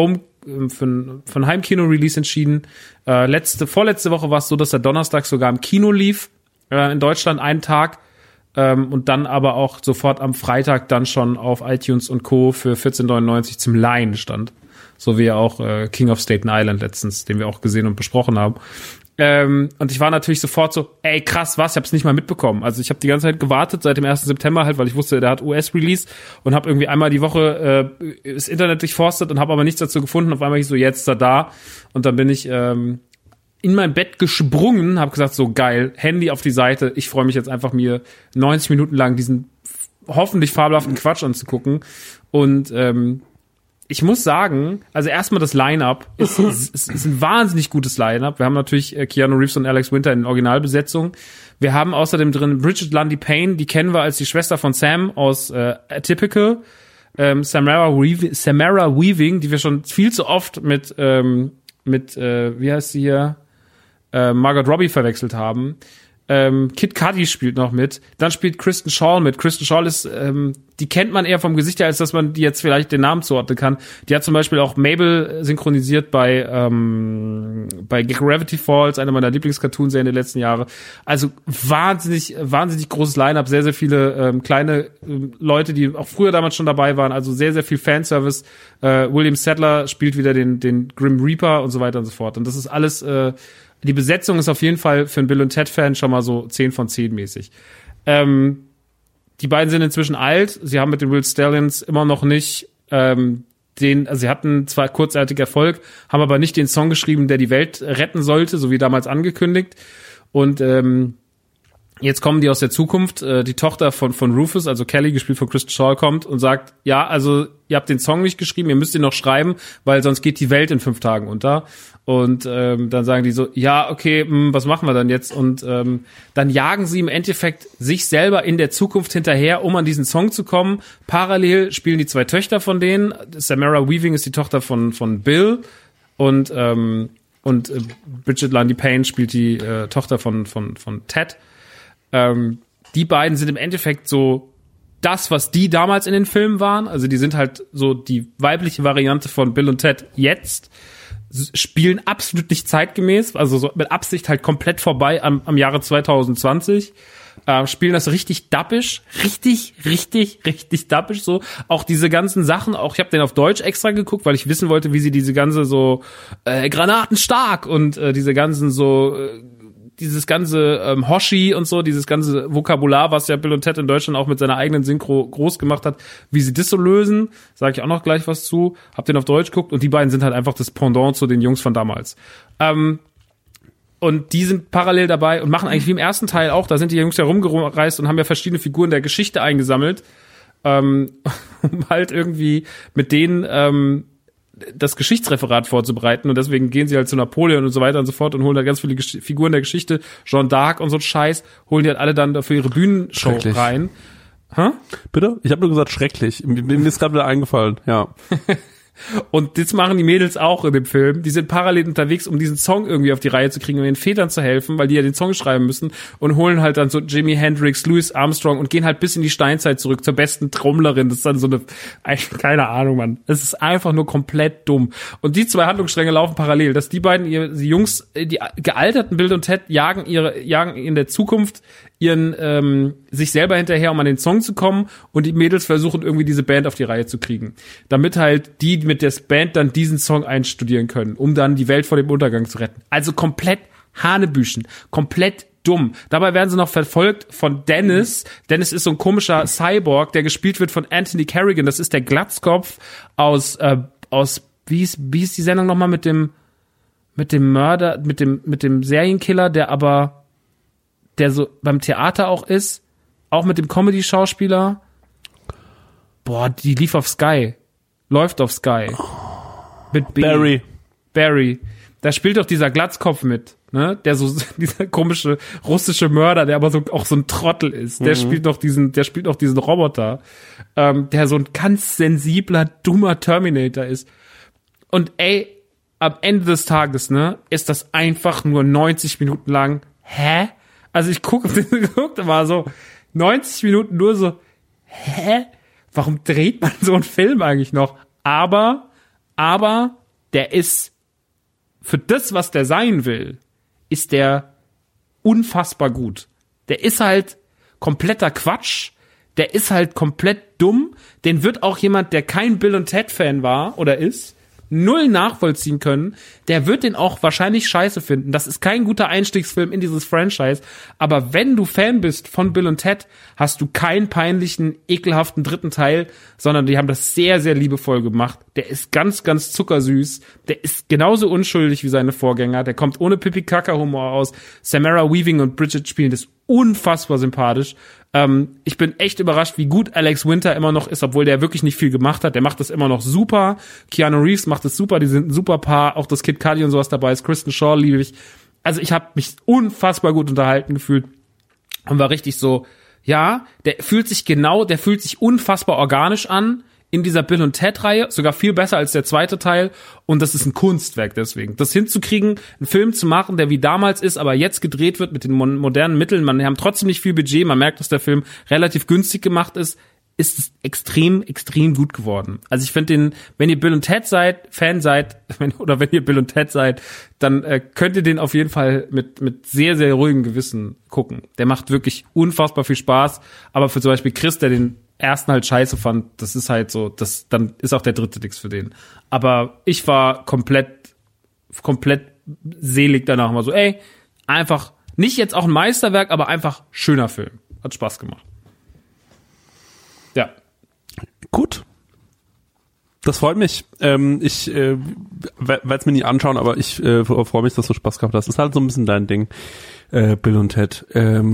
ein Heimkino-Release entschieden. Vorletzte Woche war es so, dass der Donnerstag sogar im Kino lief. In Deutschland einen Tag. Und dann aber auch sofort am Freitag dann schon auf iTunes und Co. für 14,99 zum Leihen stand. So wie auch King of Staten Island letztens, den wir auch gesehen und besprochen haben. Und ich war natürlich sofort so, ey krass, was, ich hab's nicht mal mitbekommen. Also ich habe die ganze Zeit gewartet, seit dem 1. September halt, weil ich wusste, der hat US-Release und habe irgendwie einmal die Woche das Internet durchforstet und habe aber nichts dazu gefunden. Auf einmal ich so, jetzt ist er da. Und dann bin ich in mein Bett gesprungen, habe gesagt, so geil, Handy auf die Seite. Ich freue mich jetzt einfach, mir 90 Minuten lang diesen hoffentlich fabelhaften Quatsch anzugucken. Und ich muss sagen, also erstmal das Line-Up ist ein wahnsinnig gutes Line-Up. Wir haben natürlich Keanu Reeves und Alex Winter in Originalbesetzung. Wir haben außerdem drin Bridget Lundy Payne, die kennen wir als die Schwester von Sam aus Atypical. Samara Weaving, die wir schon viel zu oft mit wie heißt sie hier? Margot Robbie verwechselt haben. Kid Cudi spielt noch mit. Dann spielt Kristen Schaal mit. Kristen Schaal ist, die kennt man eher vom Gesicht her, als dass man die jetzt vielleicht den Namen zuordnen kann. Die hat zum Beispiel auch Mabel synchronisiert bei Gravity Falls, einer meiner Lieblings-Cartoon-Serien der letzten Jahre. Also wahnsinnig großes Line-Up, sehr, sehr viele kleine Leute, die auch früher damals schon dabei waren. Also sehr, sehr viel Fanservice. William Sadler spielt wieder den Grim Reaper und so weiter und so fort. Und das ist alles die Besetzung ist auf jeden Fall für einen Bill und Ted-Fan schon mal so 10 von 10 mäßig. Die beiden sind inzwischen alt. Sie haben mit den Will Stallions immer noch nicht also sie hatten zwar kurzzeitig Erfolg, haben aber nicht den Song geschrieben, der die Welt retten sollte, so wie damals angekündigt. Und jetzt kommen die aus der Zukunft. Die Tochter von Rufus, also Kelly, gespielt von Kristen Schaal, kommt und sagt, ja, also ihr habt den Song nicht geschrieben, ihr müsst ihn noch schreiben, weil sonst geht die Welt in 5 Tagen unter. Und dann sagen die so, ja, okay, was machen wir dann jetzt? Und dann jagen sie im Endeffekt sich selber in der Zukunft hinterher, um an diesen Song zu kommen. Parallel spielen die 2 Töchter von denen. Samara Weaving ist die Tochter von Bill und Bridget Lundy Payne spielt die Tochter von Ted. Die beiden sind im Endeffekt so das, was die damals in den Filmen waren. Also die sind halt so die weibliche Variante von Bill und Ted jetzt. Spielen absolut nicht zeitgemäß, also so mit Absicht halt komplett vorbei am Jahre 2020. Spielen das richtig dappisch, richtig dappisch so. Auch diese ganzen Sachen, auch ich habe den auf Deutsch extra geguckt, weil ich wissen wollte, wie sie diese ganze so granatenstark und diese ganzen so dieses ganze Hoshi und so, dieses ganze Vokabular, was ja Bill und Ted in Deutschland auch mit seiner eigenen Synchro groß gemacht hat, wie sie das so lösen, sage ich auch noch gleich was zu. Hab den auf Deutsch geguckt und die beiden sind halt einfach das Pendant zu den Jungs von damals. Und die sind parallel dabei und machen eigentlich wie im ersten Teil auch, da sind die Jungs ja rumgereist und haben ja verschiedene Figuren der Geschichte eingesammelt, um halt irgendwie mit denen das Geschichtsreferat vorzubereiten und deswegen gehen sie halt zu Napoleon und so weiter und so fort und holen da ganz viele Figuren der Geschichte, Jeanne d'Arc und so Scheiß, holen die halt alle dann für ihre Bühnenshow rein. Bitte? Ich habe nur gesagt schrecklich. Mir ist gerade wieder eingefallen, ja. Und das machen die Mädels auch in dem Film. Die sind parallel unterwegs, um diesen Song irgendwie auf die Reihe zu kriegen, um den Vätern zu helfen, weil die ja den Song schreiben müssen und holen halt dann so Jimi Hendrix, Louis Armstrong und gehen halt bis in die Steinzeit zurück zur besten Trommlerin. Das ist dann so eine, keine Ahnung, Mann. Es ist einfach nur komplett dumm. Und die 2 Handlungsstränge laufen parallel, dass die beiden, die Jungs, die gealterten Bill und Ted jagen in der Zukunft ihren sich selber hinterher, um an den Song zu kommen, und die Mädels versuchen irgendwie diese Band auf die Reihe zu kriegen, damit halt die mit der Band dann diesen Song einstudieren können, um dann die Welt vor dem Untergang zu retten. Also komplett Hanebüchen, komplett dumm. Dabei werden sie noch verfolgt von Dennis. Dennis ist so ein komischer Cyborg, der gespielt wird von Anthony Carrigan. Das ist der Glatzkopf aus wie hieß die Sendung nochmal mit dem Mörder, mit dem Serienkiller, der so beim Theater auch ist, auch mit dem Comedy-Schauspieler. Boah, die lief auf Sky. Läuft auf Sky. Mit B. Barry. Da spielt doch dieser Glatzkopf mit, ne? Der so, dieser komische russische Mörder, der aber so auch so ein Trottel ist. Der spielt doch diesen Roboter, der so ein ganz sensibler, dummer Terminator ist. Und ey, am Ende des Tages, ne, ist das einfach nur 90 Minuten lang. Hä? Also ich guckte mal so 90 Minuten nur so, hä? Warum dreht man so einen Film eigentlich noch? Aber der ist, für das, was der sein will, ist der unfassbar gut. Der ist halt kompletter Quatsch. Der ist halt komplett dumm. Den wird auch jemand, der kein Bill und Ted Fan war oder ist, null nachvollziehen können. Der wird den auch wahrscheinlich scheiße finden. Das ist kein guter Einstiegsfilm in dieses Franchise. Aber wenn du Fan bist von Bill und Ted, hast du keinen peinlichen, ekelhaften 3. Teil, sondern die haben das sehr, sehr liebevoll gemacht. Der ist ganz, ganz zuckersüß. Der ist genauso unschuldig wie seine Vorgänger. Der kommt ohne Pipi-Kaka-Humor aus. Samara Weaving und Bridget spielen das unfassbar sympathisch. Ich bin echt überrascht, wie gut Alex Winter immer noch ist, obwohl der wirklich nicht viel gemacht hat. Der macht das immer noch super. Keanu Reeves macht das super. Die sind ein super Paar. Auch das Kid Cudi und sowas dabei ist. Kristen Shaw liebe ich. Also ich habe mich unfassbar gut unterhalten gefühlt und war richtig so, ja, der fühlt sich unfassbar organisch an in dieser Bill und Ted Reihe, sogar viel besser als der zweite Teil, und das ist ein Kunstwerk deswegen. Das hinzukriegen, einen Film zu machen, der wie damals ist, aber jetzt gedreht wird mit den modernen Mitteln, wir haben trotzdem nicht viel Budget, man merkt, dass der Film relativ günstig gemacht ist es extrem, extrem gut geworden. Also ich finde wenn ihr Bill und Ted Fan seid, wenn ihr Bill und Ted seid, dann könnt ihr den auf jeden Fall mit sehr, sehr ruhigem Gewissen gucken. Der macht wirklich unfassbar viel Spaß, aber für zum Beispiel Chris, der den ersten halt scheiße fand, das ist halt so, dann ist auch der dritte nix für den. Aber ich war komplett selig danach, mal so, einfach, nicht jetzt auch ein Meisterwerk, aber einfach schöner Film. Hat Spaß gemacht. Ja. Gut. Das freut mich. Ich werde es mir nie anschauen, aber ich freue mich, dass du Spaß gehabt hast. Das ist halt so ein bisschen dein Ding, Bill und Ted.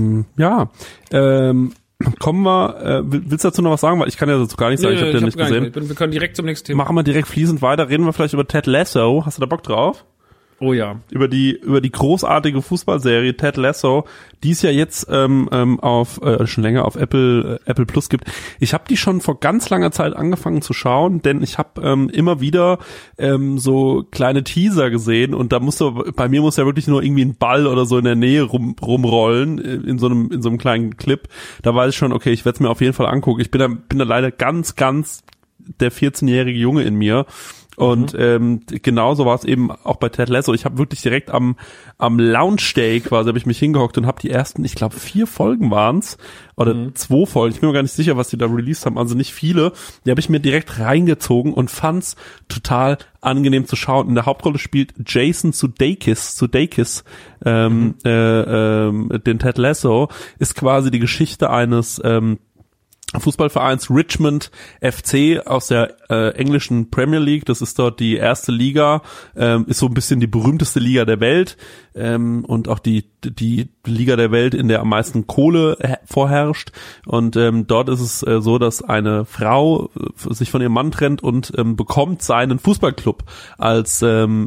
Kommen wir, willst du dazu noch was sagen? Weil ich kann ja dazu gar nichts sagen, ich habe den nicht gesehen. Wir können direkt zum nächsten Thema. Machen wir direkt fließend weiter, reden wir vielleicht über Ted Lasso. Hast du da Bock drauf? Oh ja. Über die großartige Fußballserie Ted Lasso, die es ja jetzt schon länger auf Apple Plus gibt. Ich habe die schon vor ganz langer Zeit angefangen zu schauen, denn ich habe immer wieder so kleine Teaser gesehen und bei mir muss ja wirklich nur irgendwie ein Ball oder so in der Nähe rumrollen in so einem kleinen Clip. Da weiß ich schon, okay, ich werde es mir auf jeden Fall angucken. Ich bin da leider ganz der 14-jährige Junge in mir. Und genauso war es eben auch bei Ted Lasso. Ich habe wirklich direkt am Launch Day quasi habe ich mich hingehockt und habe die ersten, ich glaube 4 Folgen waren's oder 2 Folgen. Ich bin mir gar nicht sicher, was die da released haben. Also nicht viele. Die habe ich mir direkt reingezogen und fand's total angenehm zu schauen. In der Hauptrolle spielt Jason Sudeikis. Den Ted Lasso ist quasi die Geschichte eines Fußballvereins Richmond FC aus der englischen Premier League. Das ist dort die erste Liga, ist so ein bisschen die berühmteste Liga der Welt und auch die Liga der Welt, in der am meisten Kohle vorherrscht. Und dort ist es so, dass eine Frau sich von ihrem Mann trennt und bekommt seinen Fußballclub als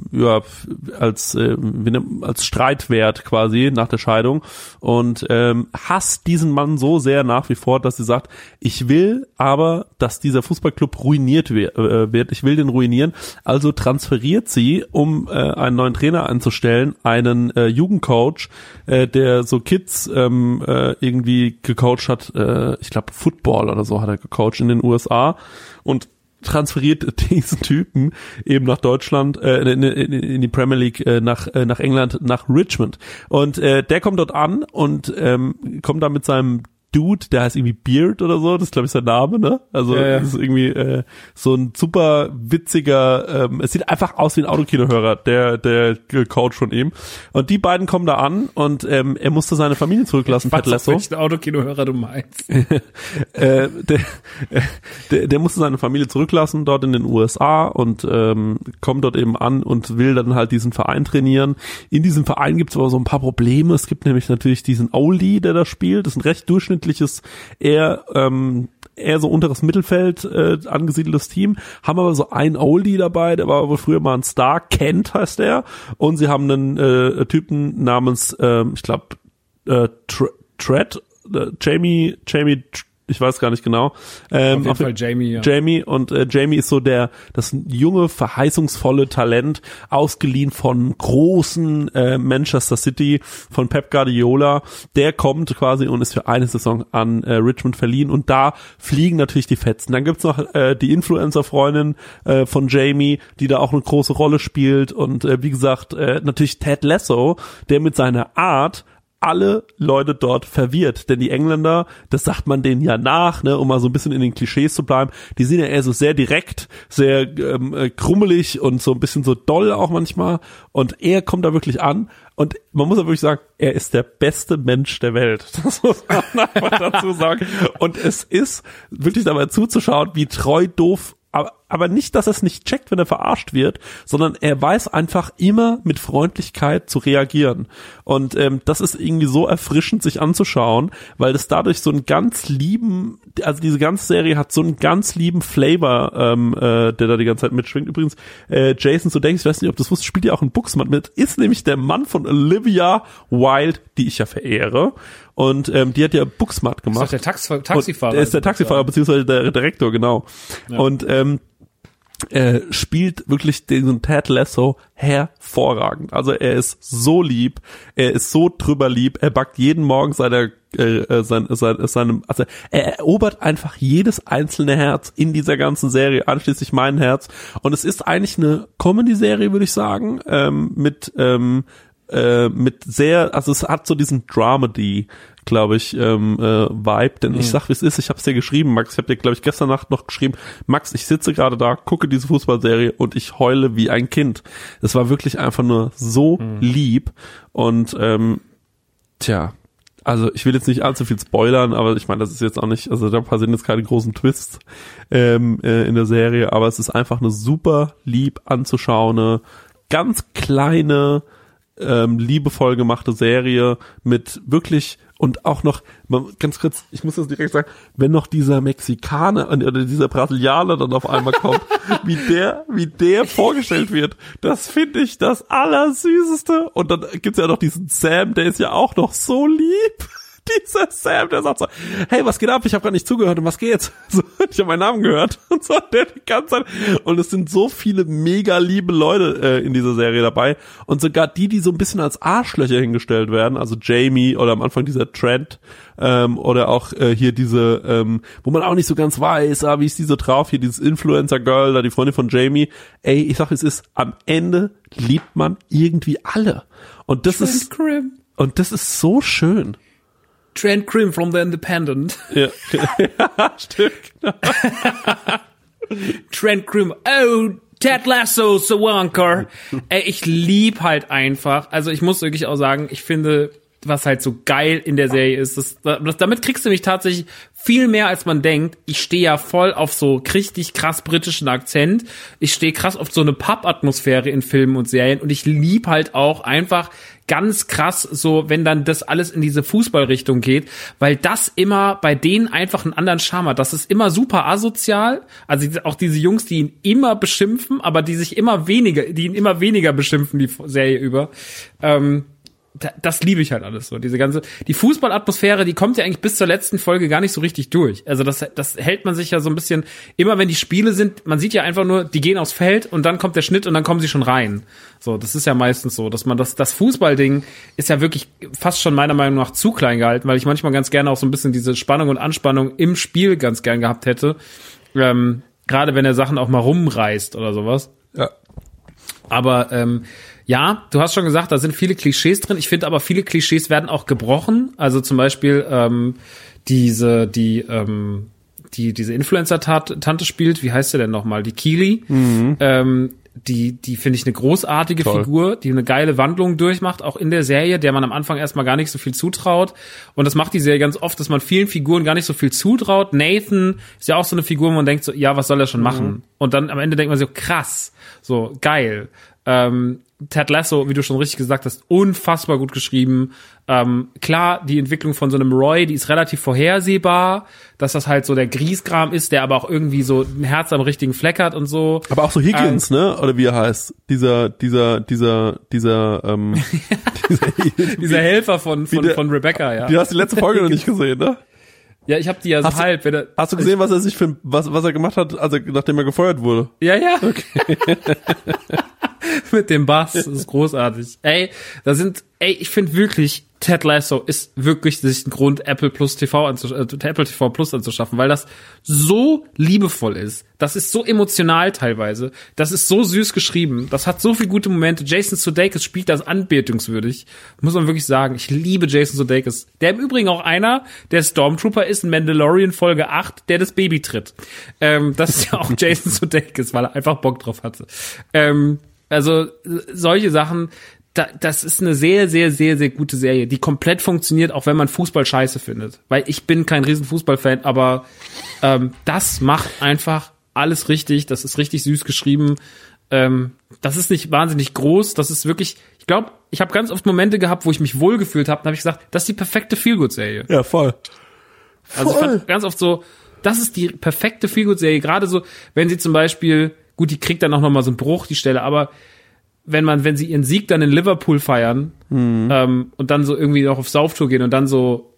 Streitwert quasi nach der Scheidung und hasst diesen Mann so sehr nach wie vor, dass sie sagt, ich will aber, dass dieser Fußballclub ruiniert wird. Ich will den ruinieren. Also transferiert sie, um einen neuen Trainer einzustellen, einen Jugendcoach, der so Kids irgendwie gecoacht hat. Ich glaube Football oder so hat er gecoacht in den USA und transferiert diesen Typen eben nach Deutschland, in die Premier League, nach England, nach Richmond. Und der kommt dort an und kommt da mit seinem Dude, der heißt irgendwie Beard oder so, das ist glaube ich sein Name, ne? Also das ist irgendwie so ein super witziger, es sieht einfach aus wie ein Autokinohörer, der Coach von ihm. Und die beiden kommen da an und er musste seine Familie zurücklassen, Ted Lasso. Welchen Autokinohörer du meinst. Der musste seine Familie zurücklassen dort in den USA und kommt dort eben an und will dann halt diesen Verein trainieren. In diesem Verein gibt es aber so ein paar Probleme. Es gibt nämlich natürlich diesen Oldie, der da spielt. Das ist ein recht durchschnittliches, eher so unteres Mittelfeld angesiedeltes Team, haben aber so einen Oldie dabei, der war wohl früher mal ein Star, Kent heißt der, und sie haben einen Typen namens, ich glaube, Jamie, ich weiß gar nicht genau. Auf jeden Fall Jamie, ja. Jamie, und Jamie ist so das junge, verheißungsvolle Talent, ausgeliehen von großen Manchester City, von Pep Guardiola. Der kommt quasi und ist für eine Saison an Richmond verliehen und da fliegen natürlich die Fetzen. Dann gibt's noch die Influencer-Freundin von Jamie, die da auch eine große Rolle spielt und wie gesagt, natürlich Ted Lasso, der mit seiner Art alle Leute dort verwirrt, denn die Engländer, das sagt man denen ja nach, ne, um mal so ein bisschen in den Klischees zu bleiben, die sind ja eher so sehr direkt, sehr krummelig und so ein bisschen so doll auch manchmal und er kommt da wirklich an und man muss ja wirklich sagen, er ist der beste Mensch der Welt, das muss man einfach dazu sagen und es ist wirklich dabei zuzuschauen, wie treu doof aber nicht, dass er es nicht checkt, wenn er verarscht wird, sondern er weiß einfach immer mit Freundlichkeit zu reagieren. Und das ist irgendwie so erfrischend, sich anzuschauen, weil das dadurch so einen ganz lieben, also diese ganze Serie hat so einen ganz lieben Flavor, der da die ganze Zeit mitschwingt. Übrigens, Jason Sudeikis, ich weiß nicht, ob du das wusstest, spielt ja auch in Booksmart mit, ist nämlich der Mann von Olivia Wilde, die ich ja verehre. Und die hat ja Booksmart gemacht. Das ist der Taxifahrer. Er ist der Taxifahrer, beziehungsweise der Direktor, genau. Ja. Und spielt wirklich den Ted Lasso hervorragend. Also er ist so lieb, er ist so drüber lieb, er backt jeden Morgen seinem, also er erobert einfach jedes einzelne Herz in dieser ganzen Serie, einschließlich mein Herz. Und es ist eigentlich eine Comedy-Serie, würde ich sagen, mit sehr, also es hat so diesen Dramedy, glaube ich, Vibe, denn ich sag, wie es ist, ich hab's dir geschrieben, Max, ich hab dir, glaube ich, gestern Nacht noch geschrieben, Max, ich sitze gerade da, gucke diese Fußballserie und ich heule wie ein Kind. Es war wirklich einfach nur so lieb und also ich will jetzt nicht allzu viel spoilern, aber ich meine, das ist jetzt auch nicht, also da passieren jetzt keine großen Twists in der Serie, aber es ist einfach eine super lieb anzuschauende, ganz kleine, liebevoll gemachte Serie mit wirklich und auch noch, ganz kurz, ich muss das direkt sagen, wenn noch dieser Mexikaner oder dieser Brasilianer dann auf einmal kommt, wie der vorgestellt wird, das finde ich das Allersüßeste. Und dann gibt's ja noch diesen Sam, der ist ja auch noch so lieb. Dieser Sam, der sagt so, hey, was geht ab? Ich habe gar nicht zugehört und was geht's? So, ich habe meinen Namen gehört und so, der die ganze Zeit. Und es sind so viele mega liebe Leute in dieser Serie dabei und sogar die so ein bisschen als Arschlöcher hingestellt werden, also Jamie oder am Anfang dieser Trent oder auch hier diese, wo man auch nicht so ganz weiß, wie ist die so drauf, hier dieses Influencer-Girl, da die Freundin von Jamie. Ey, ich sag, es ist, am Ende liebt man irgendwie alle. Und das ist so schön. Trent Crimm from The Independent. Ja, stimmt. Trent Crimm. Oh, Ted Lasso, Sawanker. Ey, ich lieb halt einfach. Also ich muss wirklich auch sagen, ich finde, was halt so geil in der Serie ist, damit kriegst du mich tatsächlich viel mehr, als man denkt. Ich stehe ja voll auf so richtig krass britischen Akzent. Ich stehe krass auf so eine Pub-Atmosphäre in Filmen und Serien. Und ich lieb halt auch einfach ganz krass so, wenn dann das alles in diese Fußballrichtung geht, weil das immer bei denen einfach einen anderen Charme hat. Das ist immer super asozial. Also auch diese Jungs, die ihn immer beschimpfen, aber die ihn immer weniger beschimpfen, die Serie über. Das liebe ich halt alles so. Die Fußballatmosphäre, die kommt ja eigentlich bis zur letzten Folge gar nicht so richtig durch. Also das hält man sich ja so ein bisschen, immer wenn die Spiele sind, man sieht ja einfach nur, die gehen aufs Feld und dann kommt der Schnitt und dann kommen sie schon rein. So, das ist ja meistens so, dass man das Fußballding ist ja wirklich fast schon meiner Meinung nach zu klein gehalten, weil ich manchmal ganz gerne auch so ein bisschen diese Spannung und Anspannung im Spiel ganz gern gehabt hätte. Gerade wenn er Sachen auch mal rumreißt oder sowas. Ja. Aber ja, du hast schon gesagt, da sind viele Klischees drin. Ich finde aber, viele Klischees werden auch gebrochen. Also zum Beispiel diese Influencer-Tante spielt, wie heißt sie denn nochmal? Die Keely. Die finde ich eine großartige Figur, die eine geile Wandlung durchmacht, auch in der Serie, der man am Anfang erstmal gar nicht so viel zutraut. Und das macht die Serie ganz oft, dass man vielen Figuren gar nicht so viel zutraut. Nathan ist ja auch so eine Figur, wo man denkt so, ja, was soll er schon machen? Und dann am Ende denkt man so, krass, so geil. Ted Lasso, wie du schon richtig gesagt hast, unfassbar gut geschrieben. Klar, die Entwicklung von so einem Roy, die ist relativ vorhersehbar, dass das halt so der Griesgram ist, der aber auch irgendwie so ein Herz am richtigen Fleck hat und so. Aber auch so Higgins, ne? Oder wie er heißt. Dieser Helfer von Rebecca, ja. Du hast die letzte Folge noch nicht gesehen, ne? Ja, ich habe die ja so halb. Hast du gesehen, was er gemacht hat, also nachdem er gefeuert wurde? Ja. Okay. Mit dem Bass, das ist großartig. Ich finde wirklich, Ted Lasso ist wirklich sich ein Grund, Apple TV Plus anzuschaffen, weil das so liebevoll ist. Das ist so emotional teilweise. Das ist so süß geschrieben. Das hat so viele gute Momente. Jason Sudeikis spielt das anbetungswürdig. Muss man wirklich sagen. Ich liebe Jason Sudeikis. Der im Übrigen auch einer, der Stormtrooper ist in Mandalorian Folge 8, der das Baby tritt. Das ist ja auch Jason Sudeikis, weil er einfach Bock drauf hatte. Also solche Sachen, das ist eine sehr, sehr, sehr, sehr gute Serie, die komplett funktioniert, auch wenn man Fußball scheiße findet. Weil ich bin kein riesen Fußballfan, aber das macht einfach alles richtig, das ist richtig süß geschrieben. Das ist nicht wahnsinnig groß, das ist wirklich, ich glaube, ich habe ganz oft Momente gehabt, wo ich mich wohlgefühlt habe, dann habe ich gesagt, das ist die perfekte Feelgood-Serie. Ja, voll. Also ich fand ganz oft so, das ist die perfekte Feelgood-Serie, gerade so, wenn sie zum Beispiel, gut, die kriegt dann auch nochmal so einen Bruch, die Stelle, aber wenn sie ihren Sieg dann in Liverpool feiern und dann so irgendwie noch auf Sauftour gehen und dann so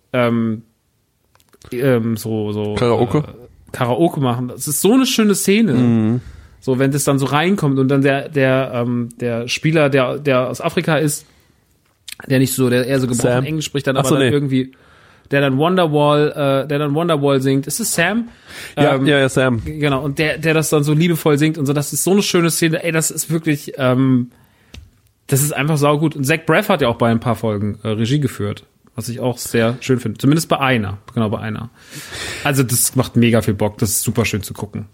Karaoke machen, das ist so eine schöne Szene. So, wenn das dann so reinkommt und dann der Spieler, der aus Afrika ist, der nicht so, der eher so gebrochen Englisch spricht, dann aber dann irgendwie, der dann Wonderwall singt. Ist es Sam? Ja, Sam. Genau, und der das dann so liebevoll singt und so, das ist so eine schöne Szene, ey, das ist wirklich, das ist einfach saugut. Und Zach Braff hat ja auch bei ein paar Folgen Regie geführt, was ich auch sehr schön finde. Zumindest bei einer. Also das macht mega viel Bock, das ist super schön zu gucken.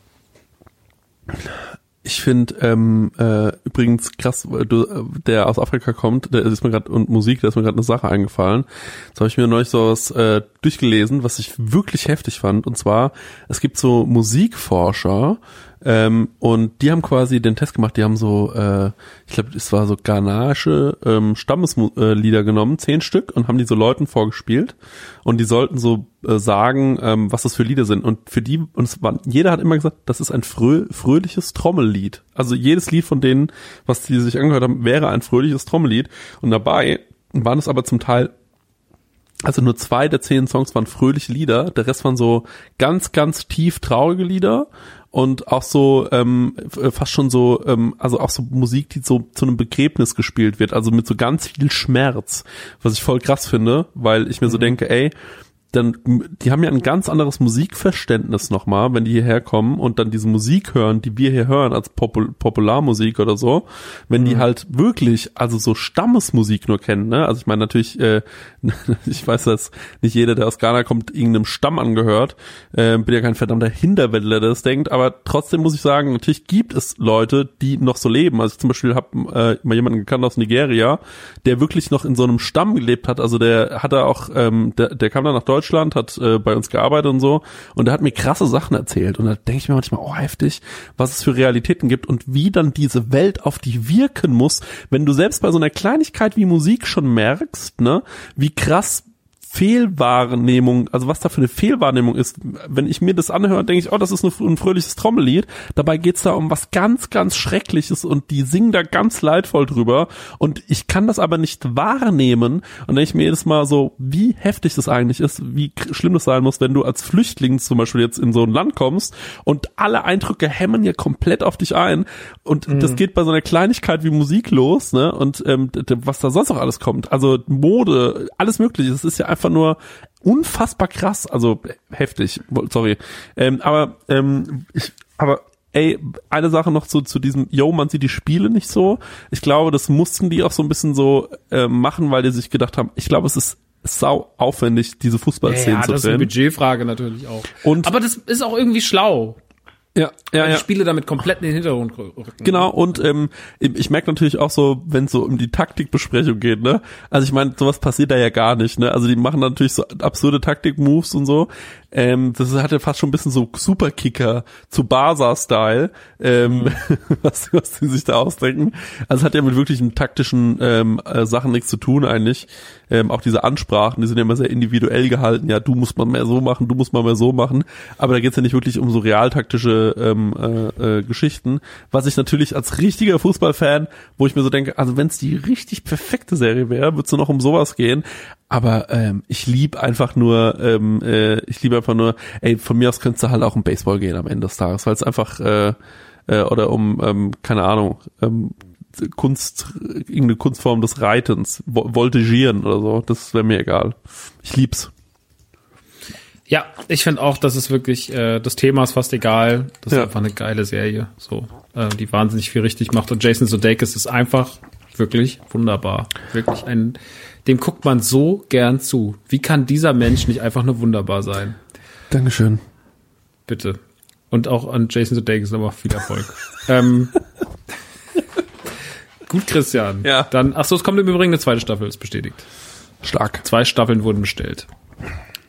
Ich finde übrigens krass, der aus Afrika kommt, der ist mir gerade und Musik, da ist mir gerade eine Sache eingefallen. Jetzt habe ich mir neulich so was durchgelesen, was ich wirklich heftig fand. Und zwar, es gibt so Musikforscher und die haben quasi den Test gemacht. Die haben so, ich glaube, es war so ghanaische Stammeslieder genommen, 10 Stück, und haben die so Leuten vorgespielt. Und die sollten so sagen, was das für Lieder sind. Und für die, jeder hat immer gesagt, das ist ein fröhliches Trommellied. Also jedes Lied von denen, was die sich angehört haben, wäre ein fröhliches Trommellied. Und dabei waren es aber zum Teil, also nur 2 der 10 Songs waren fröhliche Lieder. Der Rest waren so ganz, ganz tief traurige Lieder. Und auch so fast schon so, also auch so Musik, die so zu einem Begräbnis gespielt wird, also mit so ganz viel Schmerz, was ich voll krass finde, weil ich mir so denke, ey, dann, die haben ja ein ganz anderes Musikverständnis nochmal, wenn die hierher kommen und dann diese Musik hören, die wir hier hören als Popularmusik oder so, wenn die halt wirklich, also so Stammesmusik nur kennen, ne? Also ich meine natürlich, ich weiß, dass nicht jeder, der aus Ghana kommt, irgendeinem Stamm angehört, bin ja kein verdammter Hinterwäldler, der das denkt, aber trotzdem muss ich sagen, natürlich gibt es Leute, die noch so leben. Also ich zum Beispiel habe mal jemanden gekannt aus Nigeria, der wirklich noch in so einem Stamm gelebt hat, also der hatte auch, der kam dann nach Deutschland, hat bei uns gearbeitet und so, und er hat mir krasse Sachen erzählt, und da denke ich mir manchmal, oh heftig, was es für Realitäten gibt und wie dann diese Welt auf dich wirken muss, wenn du selbst bei so einer Kleinigkeit wie Musik schon merkst, ne, wie krass Fehlwahrnehmung, also was da für eine Fehlwahrnehmung ist. Wenn ich mir das anhöre, denke ich, oh, das ist ein fröhliches Trommellied. Dabei geht's da um was ganz, ganz Schreckliches und die singen da ganz leidvoll drüber und ich kann das aber nicht wahrnehmen, und denke ich mir jedes Mal so, wie heftig das eigentlich ist, wie schlimm das sein muss, wenn du als Flüchtling zum Beispiel jetzt in so ein Land kommst und alle Eindrücke hämmen ja komplett auf dich ein, und das geht bei so einer Kleinigkeit wie Musik los, ne, und was da sonst noch alles kommt, also Mode, alles mögliche, das ist ja einfach nur unfassbar krass, also heftig, sorry. Aber eine Sache noch zu diesem, man sieht die Spiele nicht so. Ich glaube, das mussten die auch so ein bisschen so machen, weil die sich gedacht haben, ich glaube, es ist sau aufwendig, diese Fußballszenen zu drehen. Das ist eine Budgetfrage natürlich auch. Aber das ist auch irgendwie schlau. Ja. Die Spiele damit komplett in den Hintergrund rücken. Genau, und ich merke natürlich auch so, wenn es so um die Taktikbesprechung geht, ne? Also ich meine, sowas passiert da ja gar nicht, ne? Also die machen natürlich so absurde Taktik-Moves und so. Das hat ja fast schon ein bisschen so Superkicker zu Barca-Style, was die sich da ausdenken. Also es hat ja mit wirklichen taktischen Sachen nichts zu tun eigentlich. Auch diese Ansprachen, die sind ja immer sehr individuell gehalten. Ja, du musst mal mehr so machen, du musst mal mehr so machen. Aber da geht's ja nicht wirklich um so realtaktische Geschichten. Was ich natürlich als richtiger Fußballfan, wo ich mir so denke, also wenn es die richtig perfekte Serie wäre, würde es nur noch um sowas gehen. Aber ich liebe einfach nur, ey, von mir aus könntest du halt auch um Baseball gehen am Ende des Tages, weil es einfach, oder um, keine Ahnung, irgendeine Kunstform des Reitens, Voltigieren oder so, das wäre mir egal. Ich lieb's. Ja, ich finde auch, das ist wirklich, das Thema ist fast egal. Das ist einfach eine geile Serie, so, die wahnsinnig viel richtig macht. Und Jason Sudeikis ist einfach wirklich wunderbar. Wirklich dem guckt man so gern zu. Wie kann dieser Mensch nicht einfach nur wunderbar sein? Dankeschön. Bitte. Und auch an Jason Sudeikis nochmal viel Erfolg. Gut, Christian. Ja. Dann, es kommt im Übrigen eine zweite Staffel, ist bestätigt. Stark. 2 Staffeln wurden bestellt.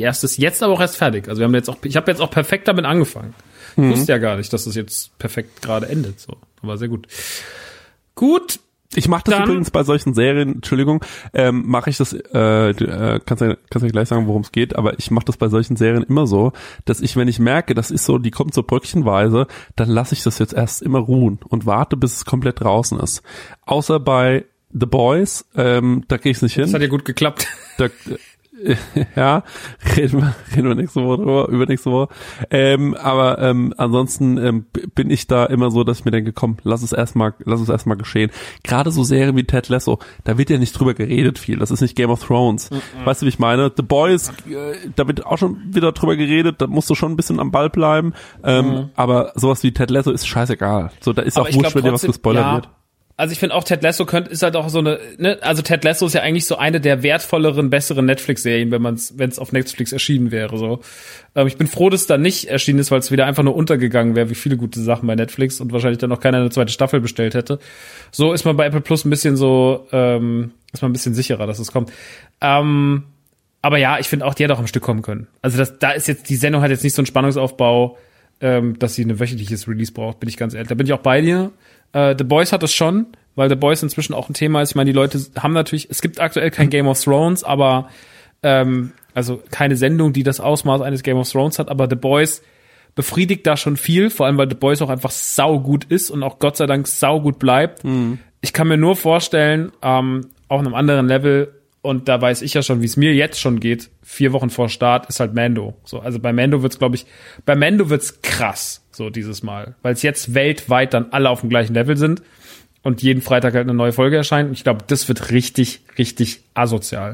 Die erste ist jetzt aber auch erst fertig. Also ich habe jetzt auch perfekt damit angefangen. Ich wusste ja gar nicht, dass es jetzt perfekt gerade endet. So, war sehr gut. Gut. Ich mache das übrigens bei solchen Serien, Entschuldigung, mache ich das, kannst ja gleich sagen, worum es geht, aber ich mache das bei solchen Serien immer so, dass ich, wenn ich merke, das ist so, die kommt so bröckchenweise, dann lasse ich das jetzt erst immer ruhen und warte, bis es komplett draußen ist. Außer bei The Boys, da gehe ich nicht hin. Das hat ja gut geklappt. Ja, reden wir nächste Woche drüber, übernächste Woche. Aber ansonsten bin ich da immer so, dass ich mir denke, komm, lass es erstmal geschehen. Gerade so Serien wie Ted Lasso, da wird ja nicht drüber geredet viel. Das ist nicht Game of Thrones. Weißt du, wie ich meine? The Boys, da wird auch schon wieder drüber geredet, da musst du schon ein bisschen am Ball bleiben. Aber sowas wie Ted Lasso ist scheißegal. So, da ist aber auch wurscht, wenn dir was gespoilert wird. Also ich finde auch, Ted Lasso ist halt auch so eine, ne, also Ted Lasso ist ja eigentlich so eine der wertvolleren, besseren Netflix-Serien, wenn es auf Netflix erschienen wäre, so. Ich bin froh, dass es da nicht erschienen ist, weil es wieder einfach nur untergegangen wäre, wie viele gute Sachen bei Netflix und wahrscheinlich dann noch keiner eine zweite Staffel bestellt hätte. So ist man bei Apple Plus ein bisschen so, ist man ein bisschen sicherer, dass es kommt. Aber ja, ich finde auch, die hätte auch am Stück kommen können. Also die Sendung hat jetzt nicht so einen Spannungsaufbau, dass sie ein wöchentliches Release braucht, bin ich ganz ehrlich. Da bin ich auch bei dir. The Boys hat es schon, weil The Boys inzwischen auch ein Thema ist. Ich meine, die Leute haben natürlich, es gibt aktuell kein Game of Thrones, aber also keine Sendung, die das Ausmaß eines Game of Thrones hat, aber The Boys befriedigt da schon viel, vor allem weil The Boys auch einfach saugut ist und auch Gott sei Dank saugut bleibt. Ich kann mir nur vorstellen, auf einem anderen Level, und da weiß ich ja schon, wie es mir jetzt schon geht, 4 Wochen vor Start ist halt Mando. So, also bei Mando wird's krass, so dieses Mal. Weil es jetzt weltweit dann alle auf dem gleichen Level sind und jeden Freitag halt eine neue Folge erscheint. Und ich glaube, das wird richtig, richtig asozial.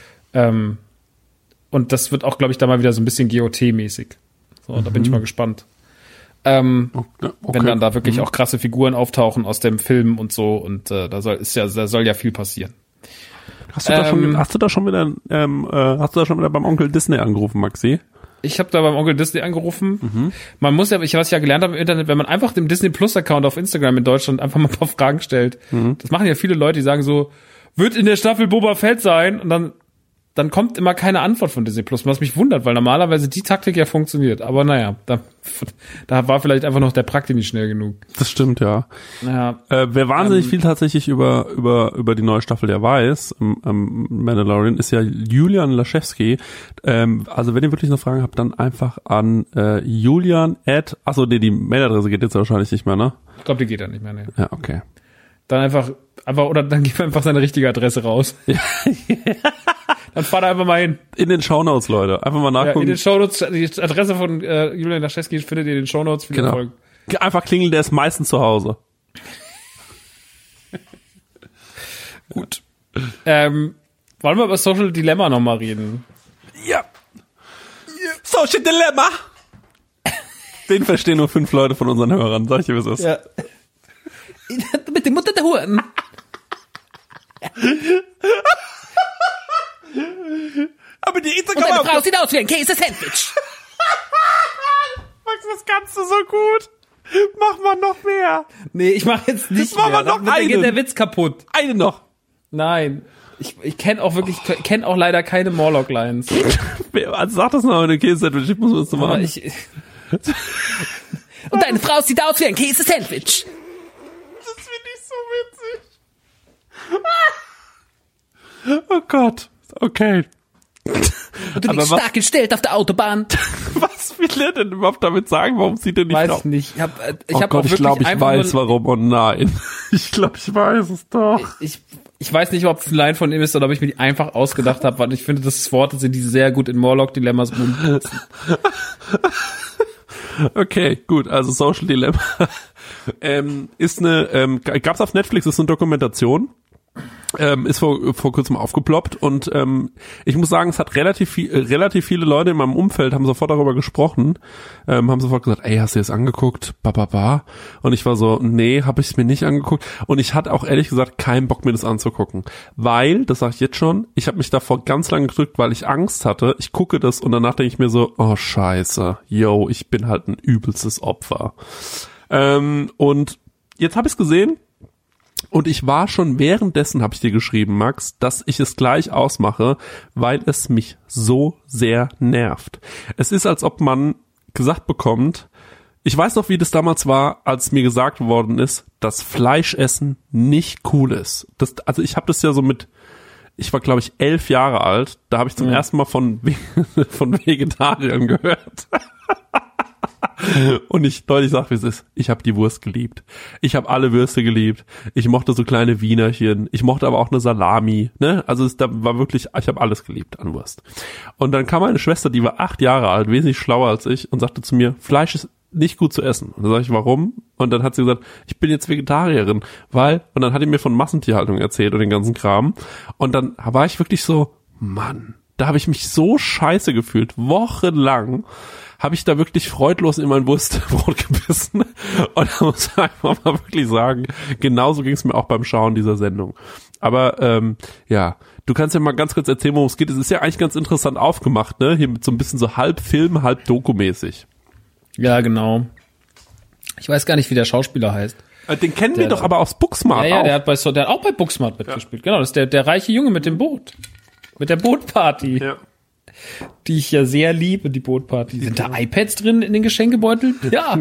Und das wird auch, glaube ich, da mal wieder so ein bisschen GOT-mäßig. So, da bin ich mal gespannt. Wenn dann da wirklich auch krasse Figuren auftauchen aus dem Film und so. Und da soll ja viel passieren. Hast du da schon wieder beim Onkel Disney angerufen, Maxi? Ich habe da beim Onkel Disney angerufen. Man muss ja, was ich ja gelernt habe im Internet, wenn man einfach dem Disney Plus Account auf Instagram in Deutschland einfach mal ein paar Fragen stellt. Das machen ja viele Leute, die sagen so, wird in der Staffel Boba Fett sein? Und dann kommt immer keine Antwort von Disney Plus, was mich wundert, weil normalerweise die Taktik ja funktioniert. Aber naja, da war vielleicht einfach noch der Prakt nicht schnell genug. Das stimmt, ja. Naja, wer wahnsinnig viel tatsächlich über die neue Staffel der weiß, Mandalorian, ist ja Julian Laschewski. Also wenn ihr wirklich noch Fragen habt, dann einfach an Julian @ achso, nee, die Mailadresse geht jetzt wahrscheinlich nicht mehr, ne? ich glaube, die geht ja nicht mehr, ne. Ja, okay. Dann einfach, oder dann gib einfach seine richtige Adresse raus. Dann fahr da einfach mal hin. In den Shownotes, Leute. Einfach mal nachgucken. Ja, in den Shownotes, die Adresse von Julian Laschewski findet ihr in den Shownotes für die Folge. Einfach klingeln, der ist meistens zu Hause. Gut. Wollen wir über Social Dilemma nochmal reden? Ja. Social Dilemma! Den verstehen nur 5 Leute von unseren Hörern. Sag ich dir, was ist. Ja. Mit der Mutter der Huren. Aber die Instagram. Und deine Frau sieht aus wie ein Käse-Sandwich. Max, das kannst du so gut. Mach mal noch mehr. Nee, ich mach jetzt nicht mehr. Mach mal noch einen. Geht der Witz kaputt. Eine noch. Nein. Ich kenne auch leider keine Morlock-Lines. Also sag das noch, eine Käse-Sandwich. Ich muss das mal machen. Und deine Frau sieht aus wie ein Käse-Sandwich. Das finde ich so witzig. Oh Gott. Okay. Und du liegst stark gestellt auf der Autobahn. Was will er denn überhaupt damit sagen? Warum sieht er nicht weiß drauf? Ich nicht. Ich glaube, ich weiß warum. Oh nein. Ich glaube, ich weiß es doch. Ich weiß nicht, ob es ein Line von ihm ist oder ob ich mir die einfach ausgedacht habe, weil ich finde, das ist Worte sind, die sehr gut in Morlock-Dilemmas umsetzen. Okay, gut. Also Social Dilemma ist eine, gab's auf Netflix, ist eine Dokumentation. Ist vor kurzem aufgeploppt und ich muss sagen, es hat relativ viele Leute in meinem Umfeld haben sofort darüber gesprochen, haben sofort gesagt, ey, hast du das angeguckt? Ba. Und ich war so, nee, habe ich es mir nicht angeguckt und ich hatte auch ehrlich gesagt keinen Bock, mir das anzugucken, weil, das sage ich jetzt schon, ich habe mich davor ganz lange gedrückt, weil ich Angst hatte, ich gucke das und danach denke ich mir so, oh scheiße, yo, ich bin halt ein übelstes Opfer. Und jetzt habe ich es gesehen. Und ich war schon währenddessen, habe ich dir geschrieben, Max, dass ich es gleich ausmache, weil es mich so sehr nervt. Es ist, als ob man gesagt bekommt, ich weiß noch, wie das damals war, als mir gesagt worden ist, dass Fleischessen nicht cool ist. Also ich habe das ja so ich war glaube ich 11 Jahre alt, da habe ich zum ersten Mal von Vegetariern gehört. Und ich deutlich sage, wie es ist. Ich habe die Wurst geliebt. Ich habe alle Würste geliebt. Ich mochte so kleine Wienerchen. Ich mochte aber auch eine Salami. Ne? Also da war wirklich, ich habe alles geliebt an Wurst. Und dann kam meine Schwester, die war 8 Jahre alt, wesentlich schlauer als ich, und sagte zu mir, Fleisch ist nicht gut zu essen. Und dann sage ich, warum? Und dann hat sie gesagt, ich bin jetzt Vegetarierin, und dann hat die mir von Massentierhaltung erzählt und den ganzen Kram. Und dann war ich wirklich so, Mann, da habe ich mich so scheiße gefühlt. Wochenlang habe ich da wirklich freudlos in mein Wurstbrot gebissen. Und da muss ich einfach mal wirklich sagen, genauso ging es mir auch beim Schauen dieser Sendung. Aber ja, du kannst ja mal ganz kurz erzählen, worum es geht. Es ist ja eigentlich ganz interessant aufgemacht, ne? Hier mit so ein bisschen so halb Film, halb Doku-mäßig. Ja, genau. Ich weiß gar nicht, wie der Schauspieler heißt. Den kennen wir doch aber aus Booksmart. Ja, auch. Der hat auch bei Booksmart mitgespielt. Genau, das ist der reiche Junge mit dem Boot. Mit der Bootparty. Ja. Die ich ja sehr liebe, die Bootparty. Sind da iPads drin in den Geschenkebeuteln? Ja.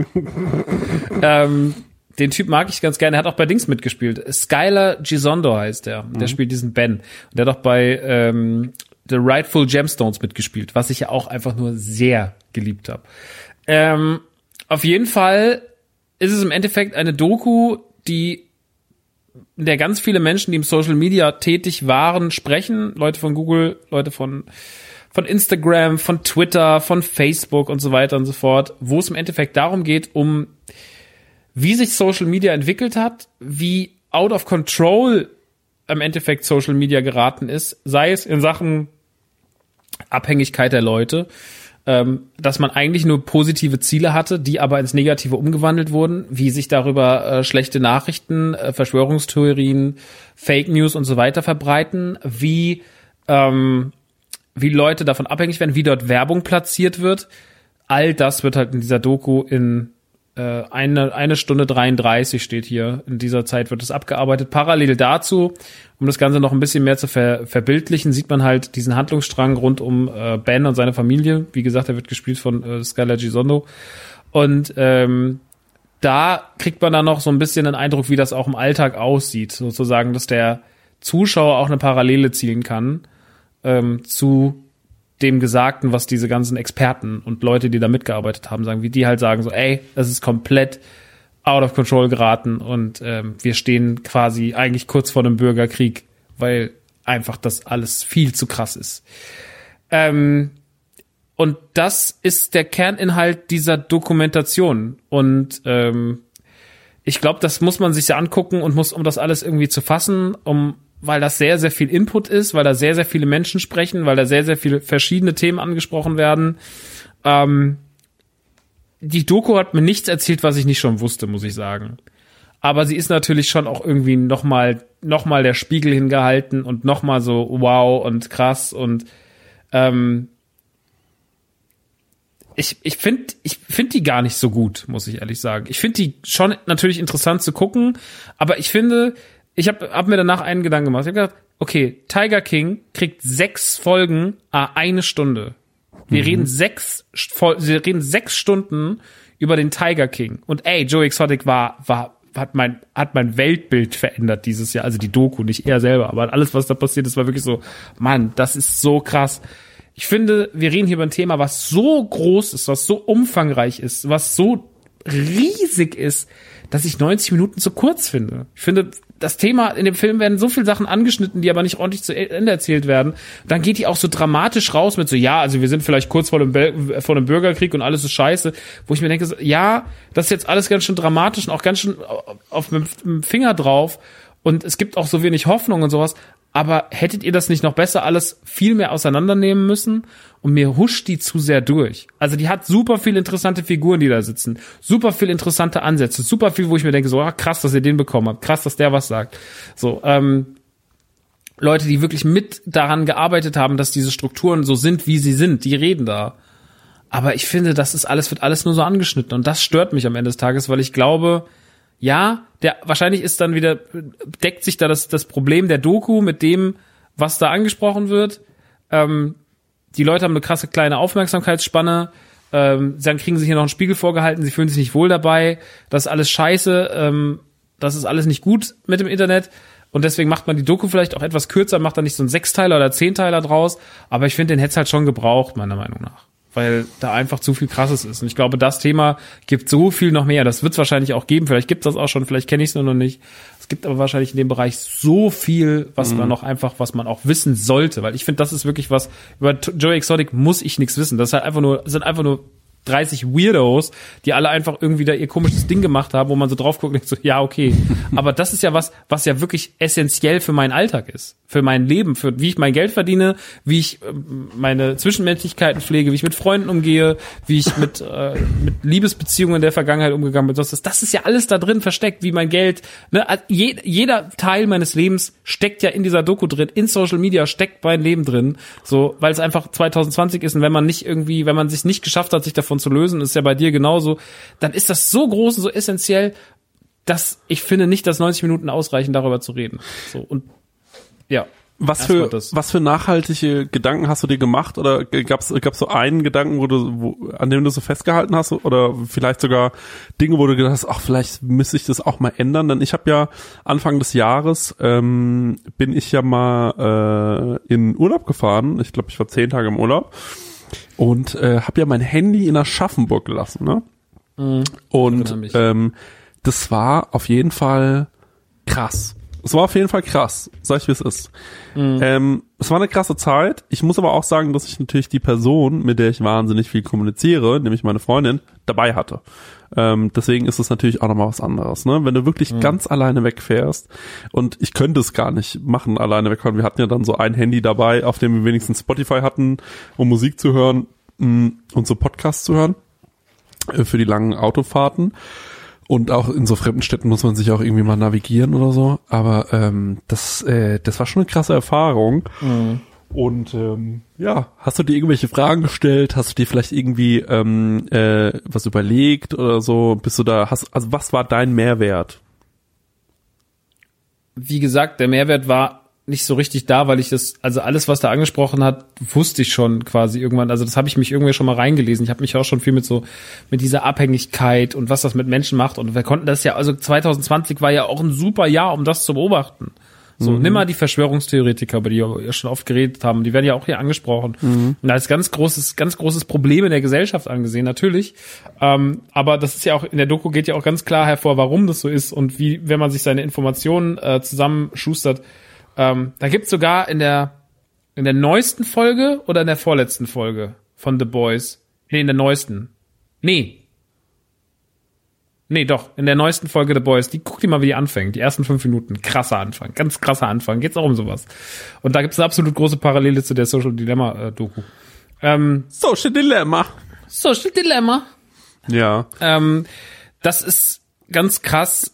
Den Typ mag ich ganz gerne. Er hat auch bei Dings mitgespielt. Skylar Gisondo heißt der. Der spielt diesen Ben. Und der hat auch bei The Rightful Gemstones mitgespielt, was ich ja auch einfach nur sehr geliebt habe. Auf jeden Fall ist es im Endeffekt eine Doku, in der ganz viele Menschen, die im Social Media tätig waren, sprechen. Leute von Google, Leute von Instagram, von Twitter, von Facebook und so weiter und so fort, wo es im Endeffekt darum geht, wie sich Social Media entwickelt hat, wie out of control im Endeffekt Social Media geraten ist, sei es in Sachen Abhängigkeit der Leute, dass man eigentlich nur positive Ziele hatte, die aber ins Negative umgewandelt wurden, wie sich darüber schlechte Nachrichten, Verschwörungstheorien, Fake News und so weiter verbreiten, wie Leute davon abhängig werden, wie dort Werbung platziert wird. All das wird halt in dieser Doku in 1 Stunde 33 steht hier. In dieser Zeit wird es abgearbeitet. Parallel dazu, um das Ganze noch ein bisschen mehr zu verbildlichen, sieht man halt diesen Handlungsstrang rund um Ben und seine Familie. Wie gesagt, er wird gespielt von Skylar Gisondo. Und da kriegt man dann noch so ein bisschen den Eindruck, wie das auch im Alltag aussieht. Sozusagen, dass der Zuschauer auch eine Parallele ziehen kann zu dem Gesagten, was diese ganzen Experten und Leute, die da mitgearbeitet haben, sagen, wie die halt sagen so, ey, das ist komplett out of control geraten und wir stehen quasi eigentlich kurz vor einem Bürgerkrieg, weil einfach das alles viel zu krass ist. Und das ist der Kerninhalt dieser Dokumentation und ich glaube, das muss man sich ja angucken und muss, um das alles irgendwie zu fassen, weil das sehr, sehr viel Input ist, weil da sehr, sehr viele Menschen sprechen, weil da sehr, sehr viele verschiedene Themen angesprochen werden. Die Doku hat mir nichts erzählt, was ich nicht schon wusste, muss ich sagen. Aber sie ist natürlich schon auch irgendwie noch mal der Spiegel hingehalten und noch mal so wow und krass und ich finde die gar nicht so gut, muss ich ehrlich sagen. Ich finde die schon natürlich interessant zu gucken, aber ich finde, ich hab mir danach einen Gedanken gemacht. Ich habe gedacht, okay, Tiger King kriegt 6 Folgen, 1 Stunde. Wir reden 6 Stunden über den Tiger King. Und ey, Joe Exotic hat mein Weltbild verändert dieses Jahr. Also die Doku, nicht er selber, aber alles, was da passiert ist, war wirklich so, Mann, das ist so krass. Ich finde, wir reden hier über ein Thema, was so groß ist, was so umfangreich ist, was so riesig ist, dass ich 90 Minuten zu kurz finde. Ich finde, das Thema, in dem Film werden so viele Sachen angeschnitten, die aber nicht ordentlich zu Ende erzählt werden. Dann geht die auch so dramatisch raus mit so, ja, also wir sind vielleicht kurz vor einem Bürgerkrieg und alles ist scheiße. Wo ich mir denke, so, ja, das ist jetzt alles ganz schön dramatisch und auch ganz schön auf mit dem Finger drauf. Und es gibt auch so wenig Hoffnung und sowas. Aber hättet ihr das nicht noch besser alles viel mehr auseinandernehmen müssen? Und mir huscht die zu sehr durch. Also die hat super viele interessante Figuren, die da sitzen. Super viele interessante Ansätze. Super viel, wo ich mir denke, so krass, dass ihr den bekommen habt. Krass, dass der was sagt. So, Leute, die wirklich mit daran gearbeitet haben, dass diese Strukturen so sind, wie sie sind, die reden da. Aber ich finde, wird alles nur so angeschnitten. Und das stört mich am Ende des Tages, weil ich glaube, ja, wahrscheinlich ist dann wieder, deckt sich da das Problem der Doku mit dem, was da angesprochen wird. Die Leute haben eine krasse kleine Aufmerksamkeitsspanne. Dann kriegen sie hier noch einen Spiegel vorgehalten, sie fühlen sich nicht wohl dabei. Das ist alles scheiße. Das ist alles nicht gut mit dem Internet. Und deswegen macht man die Doku vielleicht auch etwas kürzer, macht dann nicht so einen 6-Teiler oder 10-Teiler draus. Aber ich finde, den hätte es halt schon gebraucht, meiner Meinung nach. Weil da einfach zu viel Krasses ist. Und ich glaube, das Thema gibt so viel noch mehr. Das wird es wahrscheinlich auch geben. Vielleicht gibt es das auch schon, vielleicht kenne ich es nur noch nicht. Es gibt aber wahrscheinlich in dem Bereich so viel, was da noch einfach, was man auch wissen sollte. Weil ich finde, das ist wirklich was, über Joey Exotic muss ich nichts wissen. Das ist halt sind einfach nur 30 Weirdos, die alle einfach irgendwie da ihr komisches Ding gemacht haben, wo man so drauf guckt und denkt so, ja, okay. Aber das ist ja was ja wirklich essentiell für meinen Alltag ist. Für mein Leben, für wie ich mein Geld verdiene, wie ich meine Zwischenmenschlichkeiten pflege, wie ich mit Freunden umgehe, wie ich mit Liebesbeziehungen in der Vergangenheit umgegangen bin. Das ist ja alles da drin versteckt, wie mein Geld, ne? Jeder Teil meines Lebens steckt ja in dieser Doku drin, in Social Media steckt mein Leben drin, so, weil es einfach 2020 ist und wenn man sich nicht geschafft hat, sich davon zu lösen, ist ja bei dir genauso, dann ist das so groß und so essentiell, dass ich finde nicht, dass 90 Minuten ausreichen, darüber zu reden. So, und ja. Was für nachhaltige Gedanken hast du dir gemacht oder gab's so einen Gedanken, an dem du so festgehalten hast oder vielleicht sogar Dinge, wo du gedacht hast, ach, vielleicht müsste ich das auch mal ändern, denn ich habe ja Anfang des Jahres bin ich ja mal in Urlaub gefahren, ich glaube, ich war 10 Tage im Urlaub und habe ja mein Handy in Aschaffenburg gelassen, ne? Und das war auf jeden Fall krass. Es war auf jeden Fall krass, sag ich, wie es ist. Es war eine krasse Zeit. Ich muss aber auch sagen, dass ich natürlich die Person, mit der ich wahnsinnig viel kommuniziere, nämlich meine Freundin, dabei hatte. Deswegen ist es natürlich auch nochmal was anderes, ne? Wenn du wirklich ganz alleine wegfährst, und ich könnte es gar nicht machen, alleine wegfahren. Wir hatten ja dann so ein Handy dabei, auf dem wir wenigstens Spotify hatten, um Musik zu hören und so Podcasts zu hören für die langen Autofahrten. Und auch in so fremden Städten muss man sich auch irgendwie mal navigieren oder so. Aber das war schon eine krasse Erfahrung. Und ja, hast du dir irgendwelche Fragen gestellt? Hast du dir vielleicht irgendwie was überlegt oder so? Bist du da? Also was war dein Mehrwert? Wie gesagt, der Mehrwert war nicht so richtig da, weil ich also alles, was da angesprochen hat, wusste ich schon quasi irgendwann. Also das habe ich mich irgendwie schon mal reingelesen. Ich habe mich auch schon viel mit dieser Abhängigkeit und was das mit Menschen macht. Und wir konnten das ja, also 2020 war ja auch ein super Jahr, um das zu beobachten. So, nimm mal die Verschwörungstheoretiker, über die wir schon oft geredet haben. Die werden ja auch hier angesprochen. Und als ganz großes Problem in der Gesellschaft angesehen, natürlich. Aber das ist ja auch, in der Doku geht ja auch ganz klar hervor, warum das so ist und wie, wenn man sich seine Informationen zusammenschustert. Da gibt's sogar in der neuesten Folge oder in der vorletzten Folge von The Boys. In der neuesten. Doch, in der neuesten Folge The Boys. Guck dir mal, wie die anfängt. Die ersten 5 Minuten. Krasser Anfang. Ganz krasser Anfang. Geht's auch um sowas. Und da gibt's eine absolut große Parallele zu der Social Dilemma Doku. Social Dilemma. Ja. Das ist ganz krass,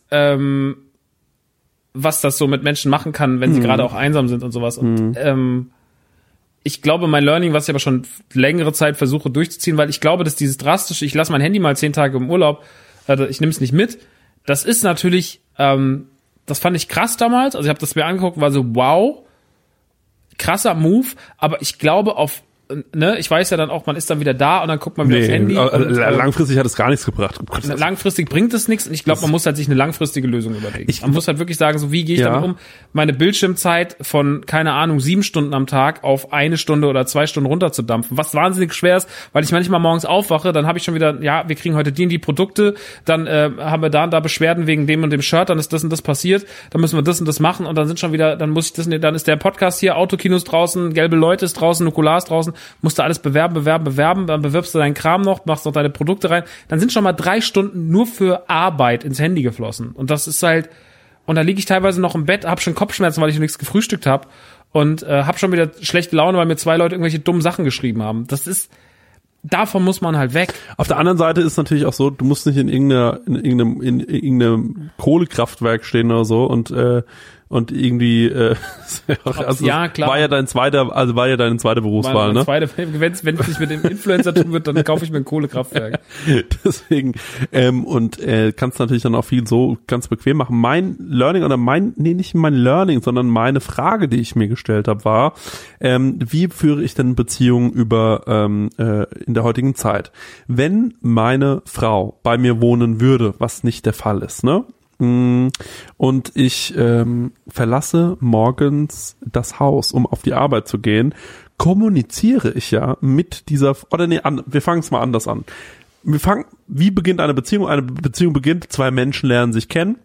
was das so mit Menschen machen kann, wenn sie gerade auch einsam sind und sowas. Und ich glaube, mein Learning, was ich aber schon längere Zeit versuche durchzuziehen, weil ich glaube, dass dieses drastische, ich lasse mein Handy mal 10 Tage im Urlaub, ich nehme es nicht mit, das ist natürlich, das fand ich krass damals, also ich habe das mir angeguckt, war so, wow, krasser Move, aber ich glaube ich weiß ja dann auch, man ist dann wieder da und dann guckt man wieder aufs Handy. Langfristig hat es gar nichts gebracht. Langfristig bringt es nichts und ich glaube, man muss halt sich eine langfristige Lösung überlegen. Man muss halt wirklich sagen, so wie gehe ich damit um, meine Bildschirmzeit von, keine Ahnung, 7 Stunden am Tag auf 1 Stunde oder 2 Stunden runterzudampfen, was wahnsinnig schwer ist, weil ich manchmal morgens aufwache, dann habe ich schon wieder, ja, wir kriegen heute die Produkte, dann haben wir da und da Beschwerden wegen dem und dem Shirt, dann ist das und das passiert, dann müssen wir das und das machen und dann sind schon wieder, dann ist der Podcast hier, Autokinos draußen, gelbe Leute ist draußen, Nukular ist draußen, musst du alles bewerben, dann bewirbst du deinen Kram noch, machst noch deine Produkte rein, dann sind schon mal 3 Stunden nur für Arbeit ins Handy geflossen. Und das ist halt, und da liege ich teilweise noch im Bett, hab schon Kopfschmerzen, weil ich noch nichts gefrühstückt habe und hab schon wieder schlechte Laune, weil mir 2 Leute irgendwelche dummen Sachen geschrieben haben. Davon muss man halt weg. Auf der anderen Seite ist natürlich auch so, du musst nicht in irgendeinem Kohlekraftwerk stehen oder so und Und irgendwie, also ja, klar. war ja deine zweite Berufswahl, ne? Wenn es nicht mit dem Influencer tun wird, dann kaufe ich mir ein Kohlekraftwerk. Deswegen, kannst natürlich dann auch viel so ganz bequem machen. Mein Learning nicht mein Learning, sondern meine Frage, die ich mir gestellt habe, war, wie führe ich denn Beziehungen in der heutigen Zeit? Wenn meine Frau bei mir wohnen würde, was nicht der Fall ist, ne? Und ich verlasse morgens das Haus, um auf die Arbeit zu gehen, kommuniziere ich ja mit dieser, wir fangen es mal anders an. Wie beginnt eine Beziehung? Eine Beziehung beginnt, zwei Menschen lernen sich kennen.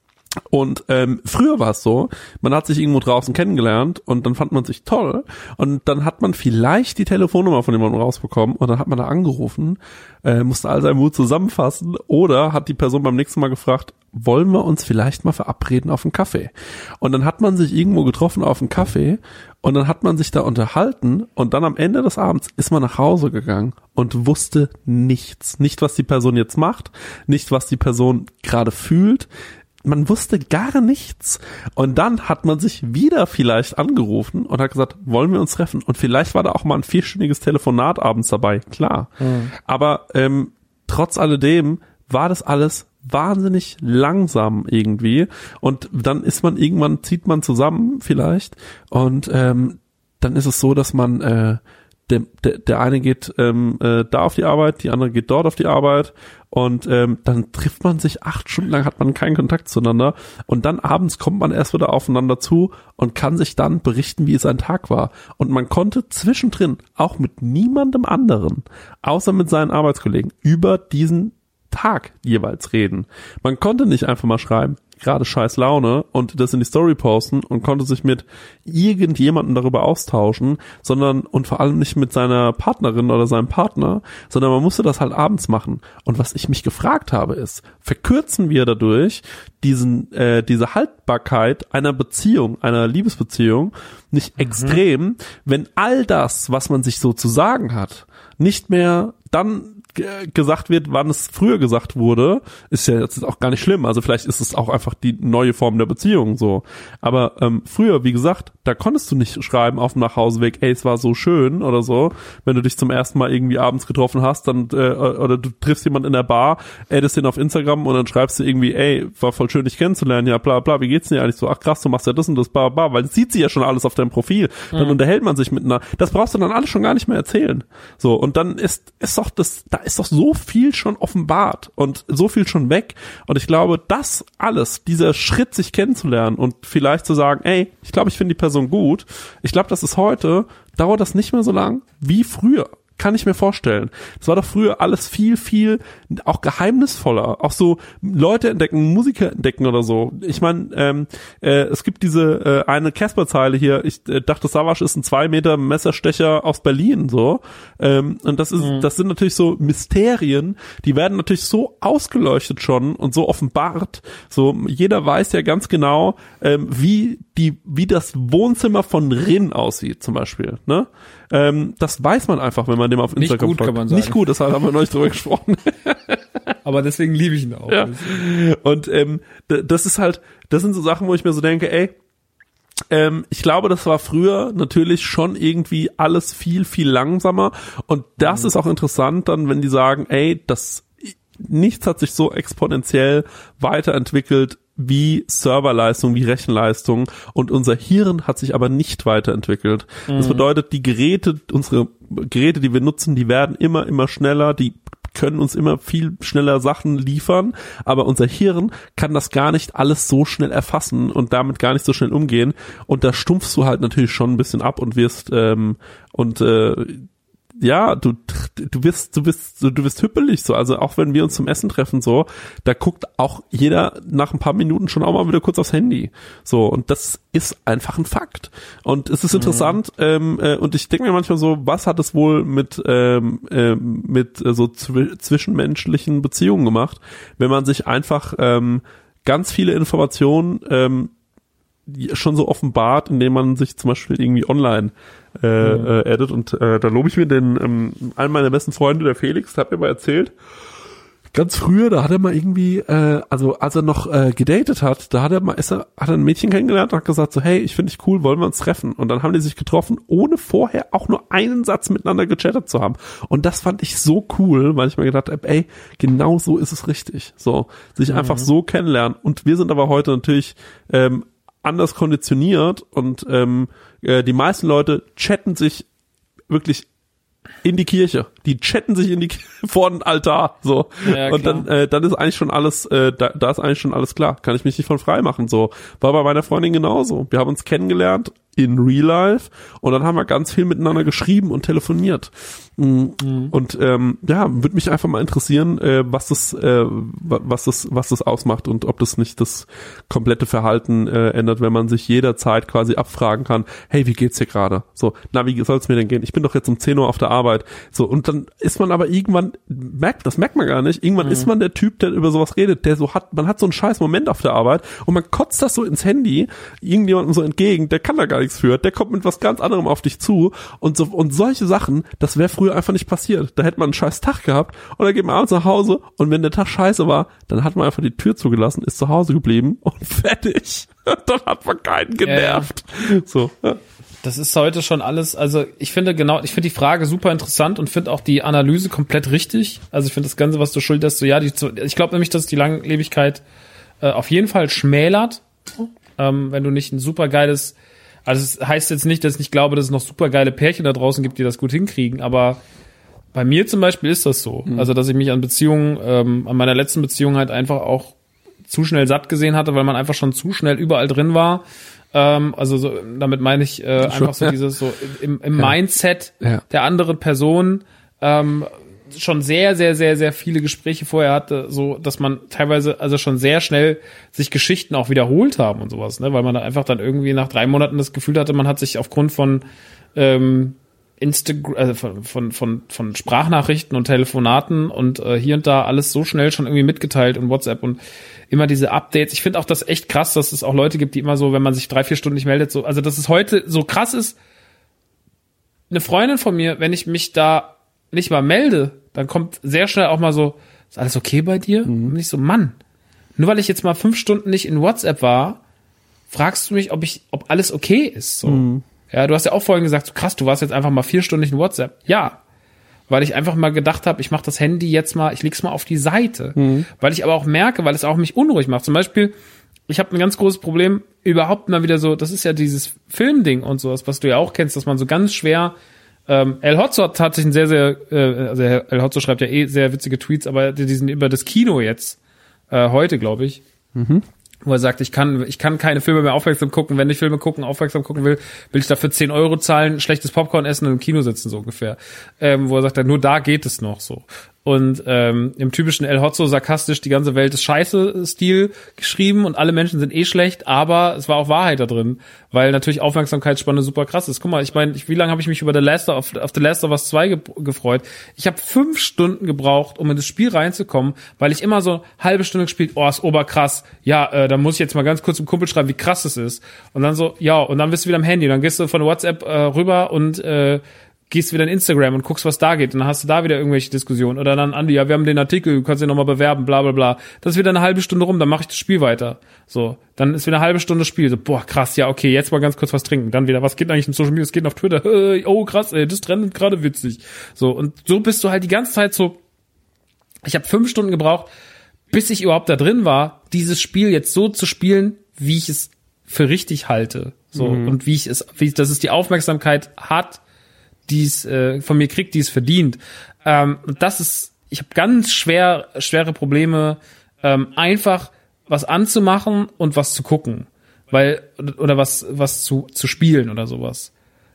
Und früher war es so, man hat sich irgendwo draußen kennengelernt und dann fand man sich toll und dann hat man vielleicht die Telefonnummer von jemandem rausbekommen und dann hat man da angerufen, musste all seinen Mut zusammenfassen oder hat die Person beim nächsten Mal gefragt, wollen wir uns vielleicht mal verabreden auf einen Kaffee? Und dann hat man sich irgendwo getroffen auf einen Kaffee und dann hat man sich da unterhalten und dann am Ende des Abends ist man nach Hause gegangen und wusste nichts. Nicht, was die Person jetzt macht, nicht, was die Person gerade fühlt. Man wusste gar nichts. Und dann hat man sich wieder vielleicht angerufen und hat gesagt, wollen wir uns treffen? Und vielleicht war da auch mal ein 4-stündiges Telefonat abends dabei, klar. Mhm. Aber trotz alledem war das alles wahnsinnig langsam irgendwie. Und dann zieht man zusammen vielleicht. Und dann ist es so, dass man der eine geht da auf die Arbeit, die andere geht dort auf die Arbeit und dann trifft man sich 8 Stunden lang, hat man keinen Kontakt zueinander und dann abends kommt man erst wieder aufeinander zu und kann sich dann berichten, wie es ein Tag war. Und man konnte zwischendrin auch mit niemandem anderen, außer mit seinen Arbeitskollegen, über diesen Tag jeweils reden. Man konnte nicht einfach mal schreiben, gerade scheiß Laune und das in die Story posten und konnte sich mit irgendjemandem darüber austauschen, und vor allem nicht mit seiner Partnerin oder seinem Partner, sondern man musste das halt abends machen. Und was ich mich gefragt habe ist, verkürzen wir dadurch diese Haltbarkeit einer Beziehung, einer Liebesbeziehung nicht extrem, wenn all das, was man sich so zu sagen hat, nicht mehr dann gesagt wird, wann es früher gesagt wurde, ist ja jetzt auch gar nicht schlimm. Also vielleicht ist es auch einfach die neue Form der Beziehung so. Aber früher, wie gesagt, da konntest du nicht schreiben auf dem Nachhauseweg, ey, es war so schön oder so. Wenn du dich zum ersten Mal irgendwie abends getroffen hast, dann oder du triffst jemanden in der Bar, addest den auf Instagram und dann schreibst du irgendwie, ey, war voll schön, dich kennenzulernen, ja, bla bla, wie geht's dir eigentlich so? Ach krass, du machst ja das und das, bla bla, weil das sieht sie ja schon alles auf deinem Profil. Dann unterhält man sich miteinander. Das brauchst du dann alles schon gar nicht mehr erzählen. So, und dann ist doch so viel schon offenbart und so viel schon weg. Und ich glaube, das alles, dieser Schritt, sich kennenzulernen und vielleicht zu sagen, ey, ich glaube, ich finde die Person gut. Ich glaube, das ist heute, dauert das nicht mehr so lang wie früher. Kann ich mir vorstellen. Es war doch früher alles viel, viel auch geheimnisvoller. Auch so Leute entdecken, Musiker entdecken oder so. Ich meine, es gibt diese eine Casper-Zeile hier, ich dachte, Savage ist ein 2 Meter Messerstecher aus Berlin, so. Und das sind natürlich so Mysterien, die werden natürlich so ausgeleuchtet schon und so offenbart. So, jeder weiß ja ganz genau, wie das Wohnzimmer von Rin aussieht, zum Beispiel, ne? Das weiß man einfach, wenn man dem auf Instagram folgt. Nicht gut, kann man sagen. Nicht gut, das haben wir neulich drüber gesprochen. Aber deswegen liebe ich ihn auch. Ja. Und das sind so Sachen, wo ich mir so denke, ey, ich glaube, das war früher natürlich schon irgendwie alles viel, viel langsamer. Und das ist auch interessant dann, wenn die sagen, ey, nichts hat sich so exponentiell weiterentwickelt wie Serverleistung, wie Rechenleistung, und unser Hirn hat sich aber nicht weiterentwickelt. Das bedeutet, unsere Geräte, die wir nutzen, die werden immer schneller, die können uns immer viel schneller Sachen liefern, aber unser Hirn kann das gar nicht alles so schnell erfassen und damit gar nicht so schnell umgehen, und da stumpfst du halt natürlich schon ein bisschen ab und wirst ja, du wirst hüppelig so. Also auch wenn wir uns zum Essen treffen so, da guckt auch jeder nach ein paar Minuten schon auch mal wieder kurz aufs Handy. So, und das ist einfach ein Fakt. Und es ist interessant, und ich denke mir manchmal so, was hat es wohl mit so zwischenmenschlichen Beziehungen gemacht, wenn man sich einfach ganz viele Informationen schon so offenbart, indem man sich zum Beispiel irgendwie online addet. Und da lobe ich mir einen meiner besten Freunde, der Felix, hat mir mal erzählt, ganz früher, da hat er mal irgendwie, also als er noch gedatet hat, da hat er ein Mädchen kennengelernt und hat gesagt so, hey, ich finde dich cool, wollen wir uns treffen? Und dann haben die sich getroffen, ohne vorher auch nur einen Satz miteinander gechattet zu haben. Und das fand ich so cool, weil ich mir gedacht habe, ey, genau so ist es richtig. So, sich einfach so kennenlernen. Und wir sind aber heute natürlich anders konditioniert und die meisten Leute chatten sich wirklich in die Kirche. Die chatten sich vor den Altar, so. Ja, und dann ist eigentlich schon alles, da ist eigentlich schon alles klar. Kann ich mich nicht von frei machen, so. War bei meiner Freundin genauso. Wir haben uns kennengelernt in Real Life und dann haben wir ganz viel miteinander geschrieben und telefoniert. Und würde mich einfach mal interessieren, was das ausmacht und ob das nicht das komplette Verhalten ändert, wenn man sich jederzeit quasi abfragen kann, hey, wie geht's dir gerade? So, na, wie soll's mir denn gehen? Ich bin doch jetzt um 10 Uhr auf der Arbeit. So, und dann ist man aber irgendwann, das merkt man gar nicht, irgendwann ist man der Typ, der über sowas redet, man hat so einen scheiß Moment auf der Arbeit und man kotzt das so ins Handy, irgendjemandem so entgegen, der kann da gar nichts für, der kommt mit was ganz anderem auf dich zu und solche Sachen, das wäre früher einfach nicht passiert. Da hätte man einen scheiß Tag gehabt und dann geht man abends nach Hause und wenn der Tag scheiße war, dann hat man einfach die Tür zugelassen, ist zu Hause geblieben und fertig. Dann hat man keinen genervt. So. Ja. Das ist heute schon alles, also ich finde die Frage super interessant und finde auch die Analyse komplett richtig. Also ich finde das Ganze, was du schilderst, so ich glaube nämlich, dass die Langlebigkeit auf jeden Fall schmälert, wenn du nicht ein super geiles, also es heißt jetzt nicht, dass ich nicht glaube, dass es noch super geile Pärchen da draußen gibt, die das gut hinkriegen, aber bei mir zum Beispiel ist das so. Also dass ich mich an Beziehungen, an meiner letzten Beziehung halt einfach auch zu schnell satt gesehen hatte, weil man einfach schon zu schnell überall drin war. Also so, damit meine ich einfach so dieses so im Mindset der anderen Person schon sehr, sehr, sehr, sehr viele Gespräche vorher hatte, so dass man teilweise also schon sehr schnell sich Geschichten auch wiederholt haben und sowas, ne, weil man da einfach dann irgendwie nach 3 Monaten das Gefühl hatte, man hat sich aufgrund von Instagram, also von Sprachnachrichten und Telefonaten und hier und da alles so schnell schon irgendwie mitgeteilt und WhatsApp und immer diese Updates. Ich finde auch das echt krass, dass es auch Leute gibt, die immer so, wenn man sich 3-4 Stunden nicht meldet, so, also dass es heute so krass ist. Eine Freundin von mir, wenn ich mich da nicht mal melde, dann kommt sehr schnell auch mal so, ist alles okay bei dir? Und ich so, Mann, nur weil ich jetzt mal 5 Stunden nicht in WhatsApp war, fragst du mich, ob alles okay ist, so. Ja, du hast ja auch vorhin gesagt, so krass, du warst jetzt einfach mal 4 Stunden nicht in WhatsApp. Ja, weil ich einfach mal gedacht habe, ich mache das Handy jetzt mal, ich leg's mal auf die Seite. Weil ich aber auch merke, weil es auch mich unruhig macht. Zum Beispiel, ich habe ein ganz großes Problem, überhaupt mal wieder so, das ist ja dieses Filmding und sowas, was du ja auch kennst, dass man so ganz schwer, El Hotzo hat sich ein sehr, sehr, also El Hotzo schreibt ja sehr witzige Tweets, aber diesen über das Kino jetzt, heute, glaube ich, wo er sagt, ich kann keine Filme mehr aufmerksam gucken. Wenn ich Filme aufmerksam gucken will ich dafür 10 € zahlen, schlechtes Popcorn essen und im Kino sitzen, so ungefähr. Wo er sagt, nur da geht es noch so. Und im typischen El Hotzo sarkastisch, die ganze Welt ist scheiße Stil geschrieben und alle Menschen sind schlecht, aber es war auch Wahrheit da drin, weil natürlich Aufmerksamkeitsspanne super krass ist. Guck mal, ich meine, wie lange habe ich mich über The Last of Us 2 gefreut? Ich habe 5 Stunden gebraucht, um in das Spiel reinzukommen, weil ich immer so halbe Stunde gespielt, ist oberkrass, ja, da muss ich jetzt mal ganz kurz dem Kumpel schreiben, wie krass es ist. Und dann so, ja, und dann bist du wieder am Handy, und dann gehst du von WhatsApp rüber und gehst wieder in Instagram und guckst, was da geht, und dann hast du da wieder irgendwelche Diskussionen. Oder dann, Andi, ja, wir haben den Artikel, du kannst den nochmal bewerben, bla bla bla. Das ist wieder eine halbe Stunde rum, dann mache ich das Spiel weiter. So, dann ist wieder eine halbe Stunde Spiel. So, boah, krass, ja, okay, jetzt mal ganz kurz was trinken. Dann wieder, was geht eigentlich in Social Media? Was geht auf Twitter? Oh, krass, das trendet gerade witzig. So, und so bist du halt die ganze Zeit so, ich habe 5 Stunden gebraucht, bis ich überhaupt da drin war, dieses Spiel jetzt so zu spielen, wie ich es für richtig halte. So, und dass es die Aufmerksamkeit hat, die es von mir kriegt, die es verdient. Und das ist, ich habe ganz schwere Probleme, einfach was anzumachen und was zu gucken, oder was zu spielen oder sowas.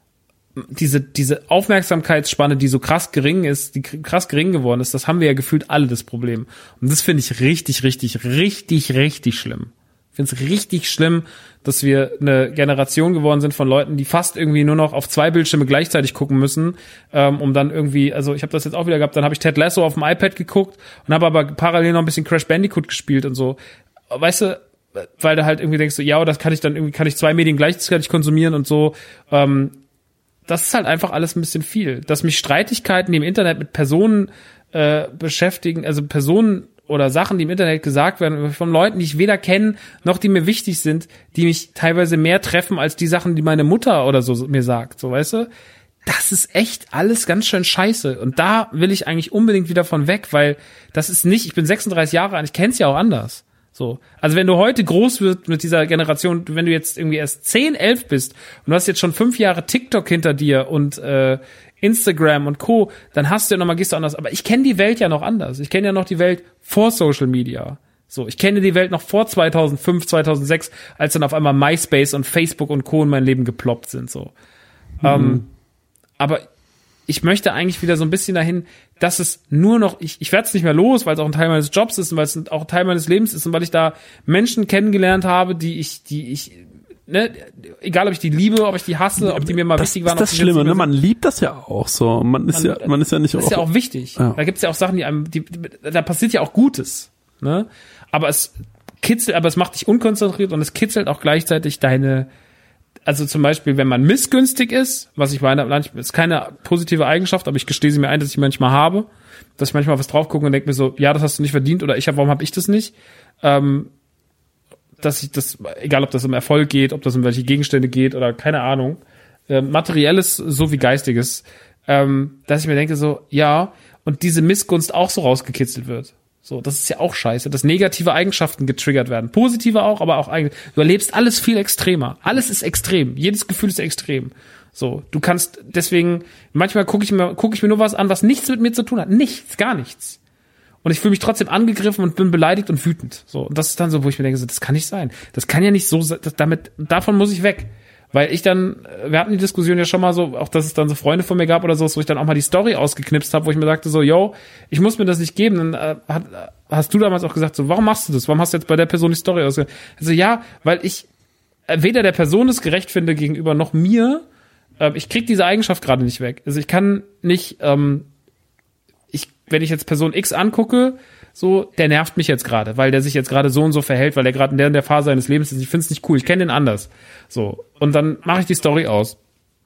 Diese Aufmerksamkeitsspanne, die so krass gering ist, die krass gering geworden ist, das haben wir ja gefühlt alle, das Problem. Und das finde ich richtig, richtig, richtig, richtig schlimm. Ich finde es richtig schlimm, dass wir eine Generation geworden sind von Leuten, die fast irgendwie nur noch auf 2 Bildschirme gleichzeitig gucken müssen, um dann irgendwie, also ich habe das jetzt auch wieder gehabt, dann habe ich Ted Lasso auf dem iPad geguckt und habe aber parallel noch ein bisschen Crash Bandicoot gespielt und so. Weißt du, weil du halt irgendwie denkst, so, ja, das kann ich 2 Medien gleichzeitig konsumieren und so. Das ist halt einfach alles ein bisschen viel. Dass mich Streitigkeiten, die im Internet mit Personen beschäftigen, also Personen oder Sachen, die im Internet gesagt werden, von Leuten, die ich weder kenne, noch die mir wichtig sind, die mich teilweise mehr treffen, als die Sachen, die meine Mutter oder so mir sagt, so, weißt du? Das ist echt alles ganz schön scheiße. Und da will ich eigentlich unbedingt wieder von weg, weil das ist nicht, ich bin 36 Jahre alt, ich kenn's ja auch anders. So. Also wenn du heute groß wirst mit dieser Generation, wenn du jetzt irgendwie erst 10, 11 bist und du hast jetzt schon 5 Jahre TikTok hinter dir und Instagram und Co., dann hast du ja nochmal, gehst du anders. Aber ich kenne die Welt ja noch anders. Ich kenne ja noch die Welt vor Social Media. So, ich kenne die Welt noch vor 2005, 2006, als dann auf einmal MySpace und Facebook und Co. in mein Leben geploppt sind. So. Aber ich möchte eigentlich wieder so ein bisschen dahin, dass es nur noch, ich werde es nicht mehr los, weil es auch ein Teil meines Jobs ist und weil es auch ein Teil meines Lebens ist und weil ich da Menschen kennengelernt habe, die ich ne, egal ob ich die liebe, ob ich die hasse, ob die mir mal wichtig waren. Das ist das Schlimme, ne? Man liebt das ja auch so. Man ist ja nicht. Das ist ja auch wichtig. Ja. Da gibt's ja auch Sachen, da passiert ja auch Gutes, ne? Aber es macht dich unkonzentriert und es kitzelt auch gleichzeitig also zum Beispiel, wenn man missgünstig ist, was ich meine, ist keine positive Eigenschaft, aber ich gestehe sie mir ein, dass ich manchmal habe, dass ich manchmal was drauf gucke und denke mir so, ja, das hast du nicht verdient oder warum habe ich das nicht? Dass ich das, egal ob das um Erfolg geht, ob das um welche Gegenstände geht oder keine Ahnung, materielles so wie geistiges, dass ich mir denke so, ja, und diese Missgunst auch so rausgekitzelt wird. So, das ist ja auch scheiße, dass negative Eigenschaften getriggert werden. Positive auch, aber auch du erlebst alles viel extremer. Alles ist extrem. Jedes Gefühl ist extrem. So, du kannst deswegen, manchmal gucke ich mir nur was an, was nichts mit mir zu tun hat. Nichts, gar nichts. Und ich fühle mich trotzdem angegriffen und bin beleidigt und wütend. So, und das ist dann so, wo ich mir denke, so, das kann nicht sein. Das kann ja nicht so sein. Davon muss ich weg. Weil wir hatten die Diskussion ja schon mal so, auch dass es dann so Freunde von mir gab oder so, wo ich dann auch mal die Story ausgeknipst habe, wo ich mir sagte so, yo, ich muss mir das nicht geben. Dann hast du damals auch gesagt so, warum machst du das? Warum hast du jetzt bei der Person die Story ausgeknipst? Also ja, weil ich weder der Person es gerecht finde gegenüber noch mir. Ich krieg diese Eigenschaft gerade nicht weg. Also ich kann nicht, wenn ich jetzt Person X angucke, so, der nervt mich jetzt gerade, weil der sich jetzt gerade so und so verhält, weil der gerade in der Phase seines Lebens ist. Ich finde es nicht cool, ich kenne den anders. So, und dann mache ich die Story aus.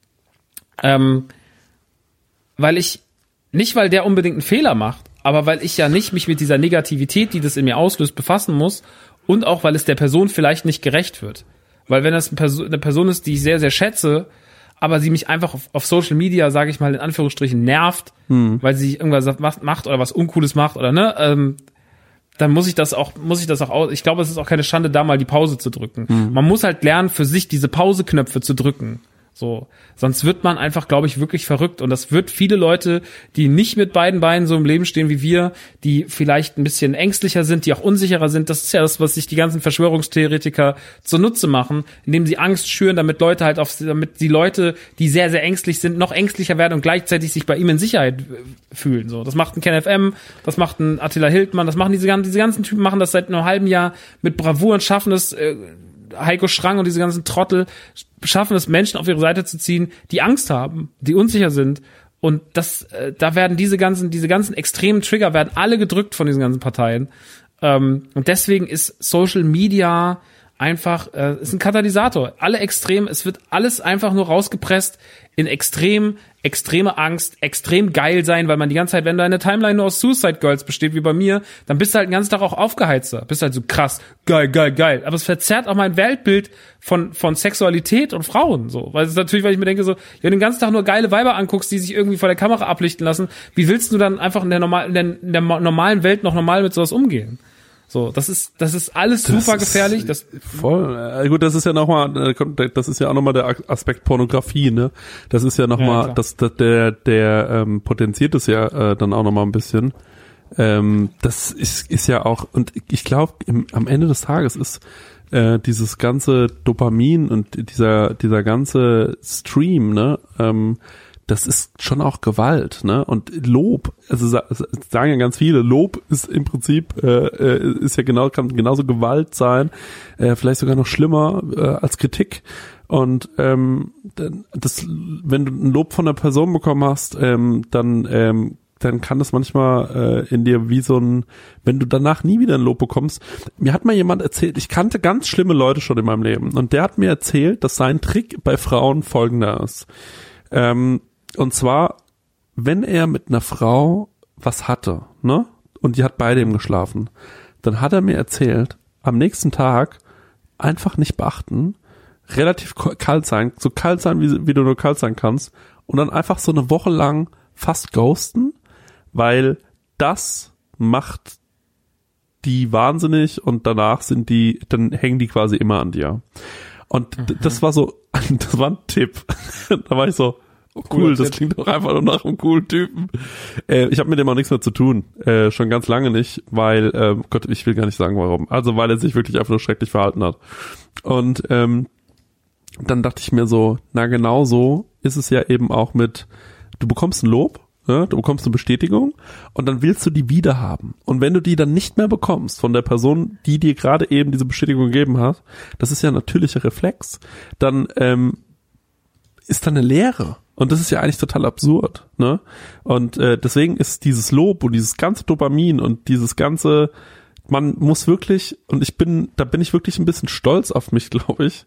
Weil der unbedingt einen Fehler macht, aber weil ich ja nicht mich mit dieser Negativität, die das in mir auslöst, befassen muss und auch, weil es der Person vielleicht nicht gerecht wird. Weil wenn das eine Person ist, die ich sehr, sehr schätze, aber sie mich einfach auf Social Media, sage ich mal in Anführungsstrichen, nervt, weil sie irgendwas macht oder was Uncooles macht oder ne, dann muss ich das auch ich glaube, es ist auch keine Schande, da mal die Pause zu drücken. Man muss halt lernen, für sich diese Pause-Knöpfe zu drücken. So, sonst wird man einfach, glaube ich, wirklich verrückt. Und das wird viele Leute, die nicht mit beiden Beinen so im Leben stehen wie wir, die vielleicht ein bisschen ängstlicher sind, die auch unsicherer sind. Das ist ja das, was sich die ganzen Verschwörungstheoretiker zunutze machen, indem sie Angst schüren, damit die Leute, die sehr, sehr ängstlich sind, noch ängstlicher werden und gleichzeitig sich bei ihm in Sicherheit fühlen. So, das macht ein Ken FM, das macht ein Attila Hildmann, das machen diese ganzen Typen machen das seit einem halben Jahr mit Bravour und schaffen es, Heiko Schrang und diese ganzen Trottel schaffen es, Menschen auf ihre Seite zu ziehen, die Angst haben, die unsicher sind. Und da werden diese ganzen extremen Trigger werden alle gedrückt von diesen ganzen Parteien. Und deswegen ist Social Media einfach, ist ein Katalysator. Es wird alles einfach nur rausgepresst in extreme Angst, extrem geil sein, weil man die ganze Zeit, wenn deine Timeline nur aus Suicide Girls besteht, wie bei mir, dann bist du halt den ganzen Tag auch aufgeheizter. Bist halt so krass, geil. Aber es verzerrt auch mein Weltbild von Sexualität und Frauen, so. Weil es ist natürlich, weil ich mir denke so, wenn du den ganzen Tag nur geile Weiber anguckst, die sich irgendwie vor der Kamera ablichten lassen, wie willst du dann einfach in der normalen Welt noch normal mit sowas umgehen? So, das ist alles super gefährlich. Das voll. Gut, das ist ja nochmal, das ist ja auch nochmal der Aspekt Pornografie, ne? Das ist ja nochmal, der potenziert es ja dann auch nochmal ein bisschen. Das ist ja auch, und ich glaube, am Ende des Tages ist dieses ganze Dopamin und dieser ganze Stream, ne? Das ist schon auch Gewalt, ne? Und Lob, also sagen ja ganz viele, Lob ist im Prinzip, ist ja kann genauso Gewalt sein, vielleicht sogar noch schlimmer als Kritik. Und wenn du ein Lob von einer Person bekommen hast, dann kann das manchmal in dir wie so ein, wenn du danach nie wieder ein Lob bekommst. Mir hat mal jemand erzählt, ich kannte ganz schlimme Leute schon in meinem Leben, und der hat mir erzählt, dass sein Trick bei Frauen folgender ist. Und zwar, wenn er mit einer Frau was hatte, ne? Und die hat bei dem geschlafen. Dann hat er mir erzählt, am nächsten Tag einfach nicht beachten, relativ kalt sein, so kalt sein, wie du nur kalt sein kannst, und dann einfach so eine Woche lang fast ghosten, weil das macht die wahnsinnig und danach dann hängen die quasi immer an dir. Und das war ein Tipp. Da war ich so, oh cool, das klingt doch einfach nur nach einem coolen Typen. Ich habe mit dem auch nichts mehr zu tun, schon ganz lange nicht, weil, Gott, ich will gar nicht sagen warum. Also weil er sich wirklich einfach nur schrecklich verhalten hat. Und dann dachte ich mir so, na genau so ist es ja eben auch du bekommst ein Lob, ja, du bekommst eine Bestätigung und dann willst du die wieder haben. Und wenn du die dann nicht mehr bekommst von der Person, die dir gerade eben diese Bestätigung gegeben hat, das ist ja ein natürlicher Reflex, dann ist da eine Leere. Und das ist ja eigentlich total absurd, ne? Und deswegen ist dieses Lob und dieses ganze Dopamin und dieses ganze, man muss wirklich, und da bin ich wirklich ein bisschen stolz auf mich, glaube ich,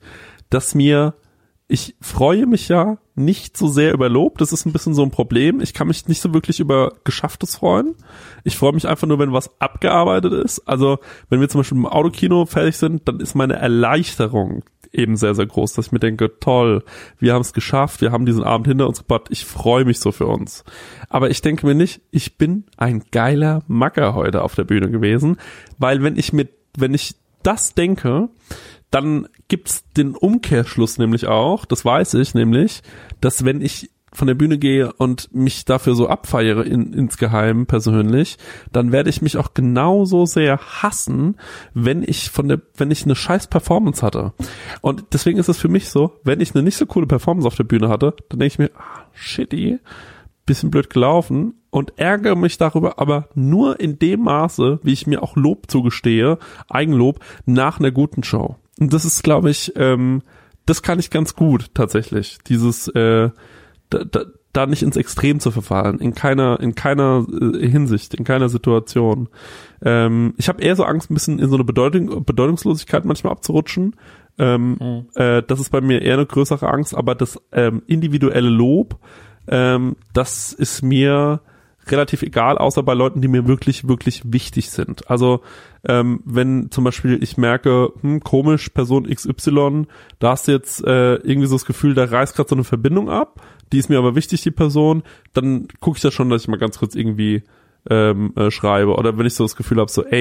ich freue mich ja nicht so sehr über Lob, das ist ein bisschen so ein Problem. Ich kann mich nicht so wirklich über Geschafftes freuen. Ich freue mich einfach nur, wenn was abgearbeitet ist. Also, wenn wir zum Beispiel im Autokino fertig sind, dann ist meine Erleichterung eben sehr, sehr groß, dass ich mir denke, toll, wir haben es geschafft, wir haben diesen Abend hinter uns gebracht, ich freue mich so für uns. Aber ich denke mir nicht, ich bin ein geiler Macker heute auf der Bühne gewesen, weil wenn ich das denke, dann gibt's den Umkehrschluss nämlich auch, das weiß ich nämlich, dass wenn ich von der Bühne gehe und mich dafür so abfeiere insgeheim persönlich, dann werde ich mich auch genauso sehr hassen, wenn ich eine scheiß Performance hatte. Und deswegen ist es für mich so, wenn ich eine nicht so coole Performance auf der Bühne hatte, dann denke ich mir, shitty, bisschen blöd gelaufen und ärgere mich darüber, aber nur in dem Maße, wie ich mir auch Lob zugestehe, Eigenlob, nach einer guten Show. Und das ist, glaube ich, das kann ich ganz gut tatsächlich. Dieses da nicht ins Extrem zu verfallen, in keiner Hinsicht, in keiner Situation. Ich habe eher so Angst, ein bisschen in so eine Bedeutungslosigkeit manchmal abzurutschen. Das ist bei mir eher eine größere Angst, aber das individuelle Lob, das ist mir relativ egal, außer bei Leuten, die mir wirklich, wirklich wichtig sind. Also wenn zum Beispiel ich merke, komisch, Person XY, da hast du jetzt irgendwie so das Gefühl, da reißt gerade so eine Verbindung ab, die ist mir aber wichtig, die Person, dann gucke ich da schon, dass ich mal ganz kurz irgendwie schreibe. Oder wenn ich so das Gefühl habe, so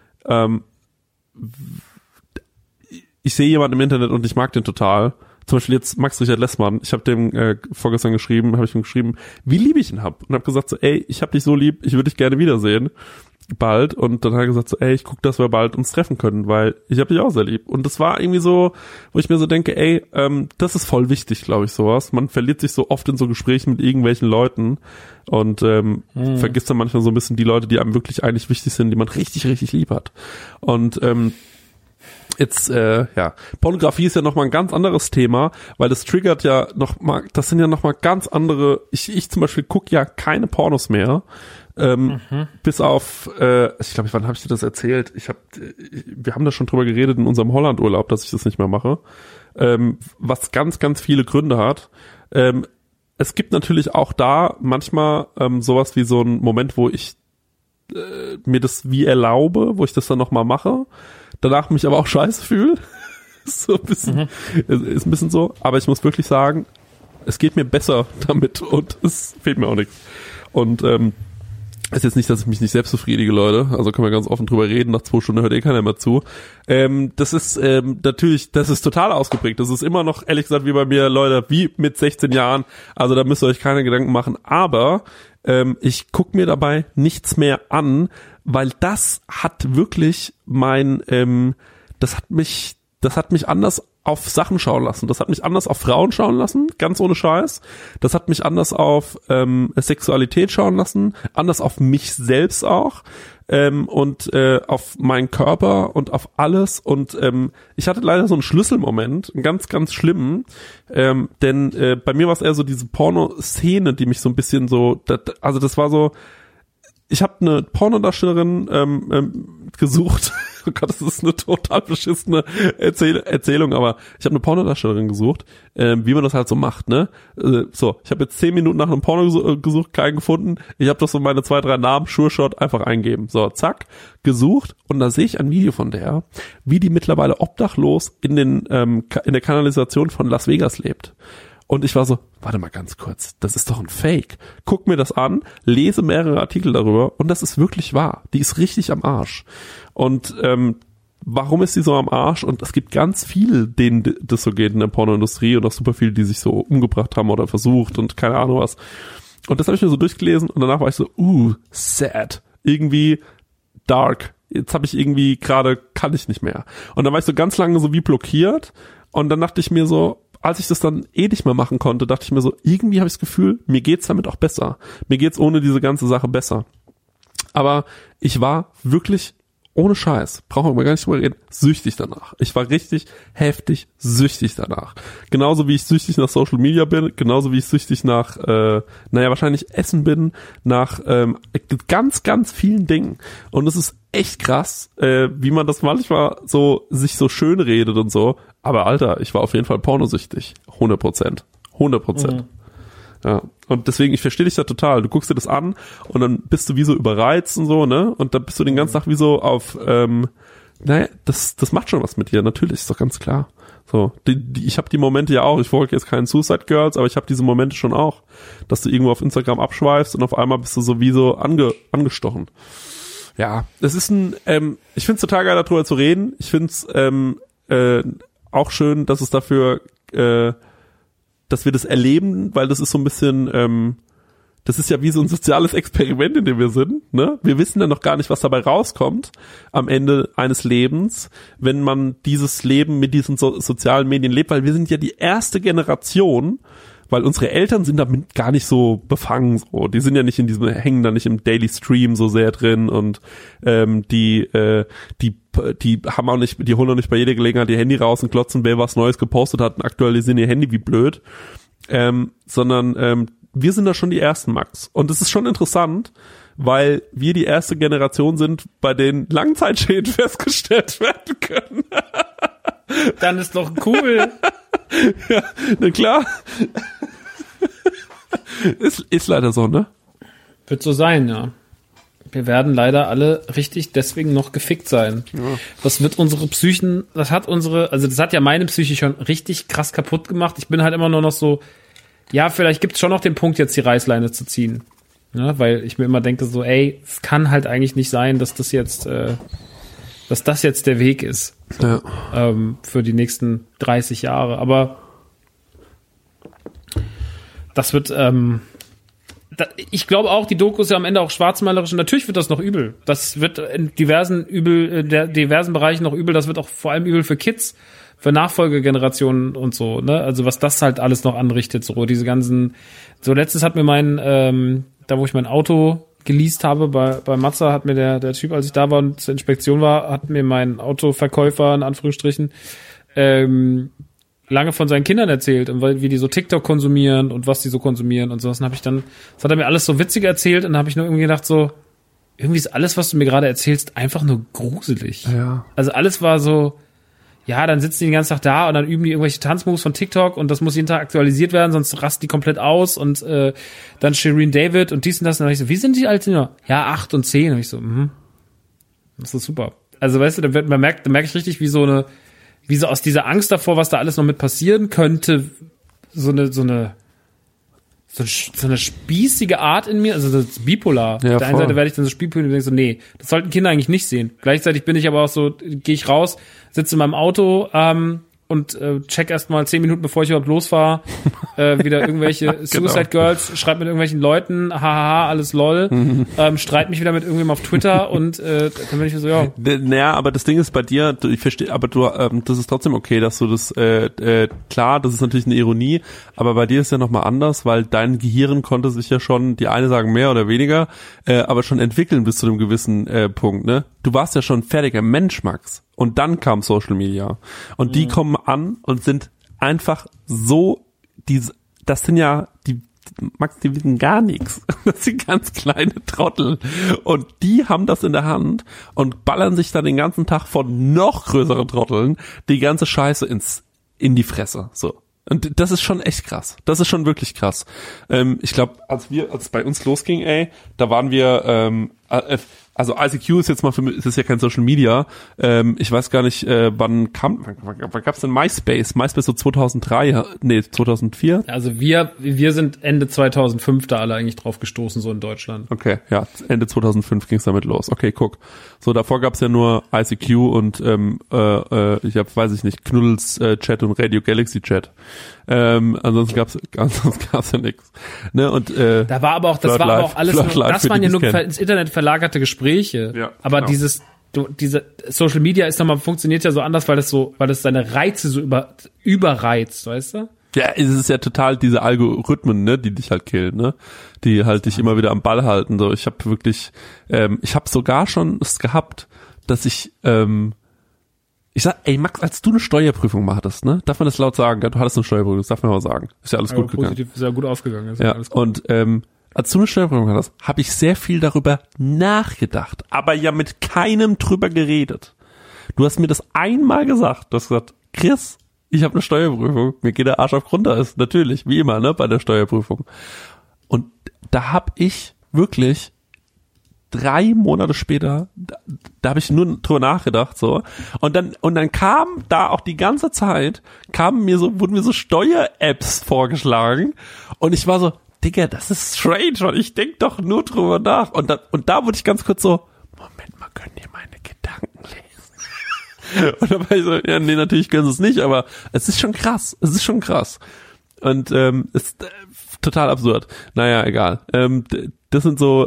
ich sehe jemanden im Internet und ich mag den total. Zum Beispiel jetzt Max Richard Lessmann, ich habe dem vorgestern geschrieben, wie lieb ich ihn hab. Und habe gesagt so, ich hab dich so lieb, ich würde dich gerne wiedersehen. Bald. Und dann hat er gesagt so, ich guck, dass wir bald uns treffen können, weil ich hab dich auch sehr lieb. Und das war irgendwie so, wo ich mir so denke, das ist voll wichtig, glaube ich, sowas. Man verliert sich so oft in so Gesprächen mit irgendwelchen Leuten und vergisst dann manchmal so ein bisschen die Leute, die einem wirklich eigentlich wichtig sind, die man richtig, richtig lieb hat. Und jetzt, Pornografie ist ja nochmal ein ganz anderes Thema, weil das triggert ja nochmal, das sind ja nochmal ganz andere, ich zum Beispiel gucke ja keine Pornos mehr, bis auf, ich glaube, wann habe ich dir das erzählt? Wir haben da schon drüber geredet in unserem Holland-Urlaub, dass ich das nicht mehr mache, was ganz, ganz viele Gründe hat. Es gibt natürlich auch da manchmal sowas wie so ein Moment, wo ich mir das wie erlaube, wo ich das dann nochmal mache, danach mich aber auch scheiße fühle. So ein bisschen, ist ein bisschen so, aber ich muss wirklich sagen, es geht mir besser damit und es fehlt mir auch nichts. Und ist jetzt nicht, dass ich mich nicht selbst befriedige, Leute, also können wir ganz offen drüber reden, nach 2 Stunden hört keiner mehr zu. Das ist natürlich, das ist total ausgeprägt, das ist immer noch, ehrlich gesagt, wie bei mir, Leute, wie mit 16 Jahren, also da müsst ihr euch keine Gedanken machen, aber ich gucke mir dabei nichts mehr an, weil das hat wirklich das hat mich anders auf Sachen schauen lassen. Das hat mich anders auf Frauen schauen lassen, ganz ohne Scheiß. Das hat mich anders auf Sexualität schauen lassen, anders auf mich selbst auch und auf meinen Körper und auf alles. Und ich hatte leider so einen Schlüsselmoment, einen ganz, ganz schlimmen, denn bei mir war es eher so diese Porno-Szene, die mich so ein bisschen so, das war so, ich habe eine Pornodarstellerin gesucht oh Gott, das ist eine total beschissene Erzählung, aber ich habe eine Pornodarstellerin gesucht, wie man das halt so macht, ne? So, ich habe jetzt 10 Minuten nach einem Porno gesucht, keinen gefunden. Ich habe doch so meine 2, 3 Namen, Sure Shot, einfach eingeben. So, zack, gesucht und da sehe ich ein Video von der, wie die mittlerweile obdachlos in der Kanalisation von Las Vegas lebt. Und ich war so, warte mal ganz kurz, das ist doch ein Fake. Guck mir das an, lese mehrere Artikel darüber und das ist wirklich wahr. Die ist richtig am Arsch. Und warum ist sie so am Arsch? Und es gibt ganz viele, denen das so geht in der Pornoindustrie und auch super viele, die sich so umgebracht haben oder versucht und keine Ahnung was. Und das habe ich mir so durchgelesen und danach war ich so, sad. Irgendwie dark. Jetzt habe ich irgendwie gerade, kann ich nicht mehr. Und dann war ich so ganz lange so wie blockiert und dann dachte ich mir so, als ich das dann nicht mehr machen konnte, dachte ich mir so, irgendwie habe ich das Gefühl, mir geht's damit auch besser. Mir geht's ohne diese ganze Sache besser. Aber ich war wirklich, ohne Scheiß, brauchen wir mal gar nicht drüber reden, süchtig danach. Ich war richtig heftig süchtig danach. Genauso wie ich süchtig nach Social Media bin, genauso wie ich süchtig nach, wahrscheinlich Essen bin, nach ganz, ganz vielen Dingen. Und es ist echt krass, wie man das manchmal so sich so schön redet und so. Aber Alter, ich war auf jeden Fall pornosüchtig. 100%. 100%. Mhm. Ja. Und deswegen, ich verstehe dich da total. Du guckst dir das an und dann bist du wie so überreizt und so, ne? Und dann bist du den ganzen Tag wie so auf, das macht schon was mit dir. Natürlich, ist doch ganz klar. So, ich habe die Momente ja auch. Ich folge jetzt keinen Suicide Girls, aber ich habe diese Momente schon auch, dass du irgendwo auf Instagram abschweifst und auf einmal bist du so wie so angestochen. Ja, es ist ich find's total geil, darüber zu reden. Ich find's auch schön, dass es dafür, dass wir das erleben, weil das ist so ein bisschen, das ist ja wie so ein soziales Experiment, in dem wir sind, ne? Wir wissen ja noch gar nicht, was dabei rauskommt am Ende eines Lebens, wenn man dieses Leben mit diesen sozialen Medien lebt, weil wir sind ja die erste Generation, weil unsere Eltern sind damit gar nicht so befangen, so. Die sind ja nicht in diesem, hängen da nicht im Daily Stream so sehr drin und die haben auch nicht, die holen auch nicht bei jeder Gelegenheit ihr Handy raus und glotzen, wer was Neues gepostet hat und aktualisieren ihr Handy wie blöd, sondern wir sind da schon die Ersten, Max. Und es ist schon interessant, weil wir die erste Generation sind, bei denen Langzeitschäden festgestellt werden können. Dann ist doch cool. Ja, na klar. Ist leider so, ne? Wird so sein, ja. Wir werden leider alle richtig deswegen noch gefickt sein. Ja. Das wird unsere Psychen, das hat ja meine Psyche schon richtig krass kaputt gemacht. Ich bin halt immer nur noch so, ja, vielleicht gibt's schon noch den Punkt, jetzt die Reißleine zu ziehen. Ja, weil ich mir immer denke so, es kann halt eigentlich nicht sein, dass das jetzt der Weg ist. So, ja. Für die nächsten 30 Jahre. Aber das wird, ich glaube auch, die Doku ist ja am Ende auch schwarzmalerisch und natürlich wird das noch übel. Das wird in diversen Bereichen noch übel. Das wird auch vor allem übel für Kids, für Nachfolgegenerationen und so, ne? Also was das halt alles noch anrichtet, so diese ganzen, so letztens hat mir da wo ich mein Auto geleast habe, bei Mazda hat mir der Typ, als ich da war und zur Inspektion war, hat mir mein Autoverkäufer, in Anführungsstrichen, lange von seinen Kindern erzählt und wie die so TikTok konsumieren und was die so konsumieren und so. Das hat er mir alles so witzig erzählt und dann habe ich nur irgendwie gedacht so, irgendwie ist alles, was du mir gerade erzählst, einfach nur gruselig. Ja. Also alles war so, ja, dann sitzen die den ganzen Tag da und dann üben die irgendwelche Tanzmoves von TikTok und das muss jeden Tag aktualisiert werden, sonst rasten die komplett aus und dann Shireen David und dies und das. Und dann ich so, wie sind die alt? Ja, 8 und 10. Und ich so, das ist super. Also weißt du, da merke ich richtig, wie so aus dieser Angst davor, was da alles noch mit passieren könnte, so eine spießige Art in mir, also das ist bipolar. Ja, auf der einen Seite werde ich dann so spielpürig und denke so, nee, das sollten Kinder eigentlich nicht sehen. Gleichzeitig bin ich aber auch so, gehe ich raus, sitze in meinem Auto und check erst mal 10 Minuten, bevor ich überhaupt losfahre, wieder irgendwelche Suicide Girls, schreib mit irgendwelchen Leuten, hahaha, alles lol, streit mich wieder mit irgendjemandem auf Twitter und dann bin ich so, ja. Naja, aber das Ding ist bei dir, ich verstehe, aber das ist trotzdem okay, dass du das, klar, das ist natürlich eine Ironie, aber bei dir ist ja nochmal anders, weil dein Gehirn konnte sich ja schon, die eine sagen mehr oder weniger, aber schon entwickeln bis zu einem gewissen Punkt, ne? Du warst ja schon ein fertiger Mensch, Max. Und dann kam Social Media. Und die kommen an und sind einfach so, das sind ja, Max, die wissen gar nichts. Das sind ganz kleine Trottel. Und die haben das in der Hand und ballern sich dann den ganzen Tag von noch größeren Trotteln die ganze Scheiße in die Fresse. So. Und das ist schon echt krass. Das ist schon wirklich krass. Ich glaube, als es bei uns losging, da waren wir, also ICQ ist jetzt mal für mich, es ist ja kein Social Media. Ich weiß gar nicht, wann gab's denn MySpace? MySpace so 2004? Also wir sind Ende 2005 da alle eigentlich drauf gestoßen, so in Deutschland. Okay, ja, Ende 2005 ging's damit los. Okay, guck. So, davor gab's ja nur ICQ und weiß ich nicht, Knuddels Chat und Radio Galaxy Chat. Ansonsten gab's ja nichts. Ne, und da war aber auch, das war aber auch alles nur, das waren ja nur ins Internet verlagerte Gespräche. Ja, aber genau. diese Social Media funktioniert ja so anders, weil das seine Reize so überreizt, weißt du? Ja, es ist ja total diese Algorithmen, ne, die dich halt killen, ne, die halt dich immer wieder am Ball halten. So, ich habe wirklich, ich habe sogar schon es gehabt, dass ich sag, Max, als du eine Steuerprüfung hattest, ne, darf man das laut sagen? Du hattest eine Steuerprüfung, das darf man mal sagen. Ist ja alles gut gegangen. Positiv, ist ja gut ausgegangen. Ja, alles gut. Und als du eine Steuerprüfung hattest, habe ich sehr viel darüber nachgedacht, aber ja mit keinem drüber geredet. Du hast mir das einmal gesagt. Du hast gesagt, Chris, ich habe eine Steuerprüfung, mir geht der Arsch auf Grund, da ist natürlich, wie immer, ne, bei der Steuerprüfung. Und da habe ich wirklich 3 Monate später, da habe ich nur drüber nachgedacht, so. Und dann kam da auch die ganze Zeit, wurden mir so Steuer-Apps vorgeschlagen. Und ich war so, Digga, das ist strange, weil ich denk doch nur drüber nach. Und da wurde ich ganz kurz so, Moment mal, können die meine Gedanken lesen? Und dann war ich so, ja, nee, natürlich können sie es nicht, aber es ist schon krass. Und ist total absurd. Naja, egal. Das sind so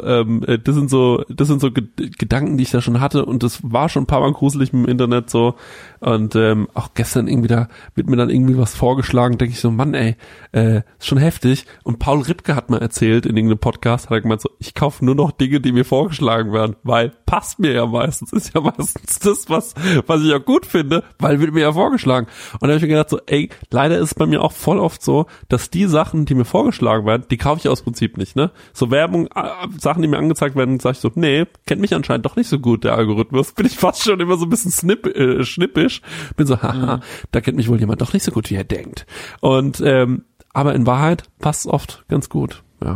Gedanken, die ich da schon hatte, und das war schon ein paar Mal gruselig im Internet so. Und auch gestern irgendwie da wird mir dann irgendwie was vorgeschlagen, denke ich so, Mann, ist schon heftig. Und Paul Ripke hat mal erzählt in irgendeinem Podcast, hat er gemeint so, ich kaufe nur noch Dinge, die mir vorgeschlagen werden, weil passt mir ja meistens, ist ja meistens das, was ich auch gut finde, weil wird mir ja vorgeschlagen. Und da habe ich mir gedacht so, leider ist es bei mir auch voll oft so, dass die Sachen, die mir vorgeschlagen werden, die kaufe ich aus Prinzip nicht, ne? So Werbung, Sachen, die mir angezeigt werden, sage ich so, nee, kennt mich anscheinend doch nicht so gut, der Algorithmus. Bin ich fast schon immer so ein bisschen schnippisch. Bin so, haha, da kennt mich wohl jemand doch nicht so gut, wie er denkt. Und aber in Wahrheit passt es oft ganz gut, ja.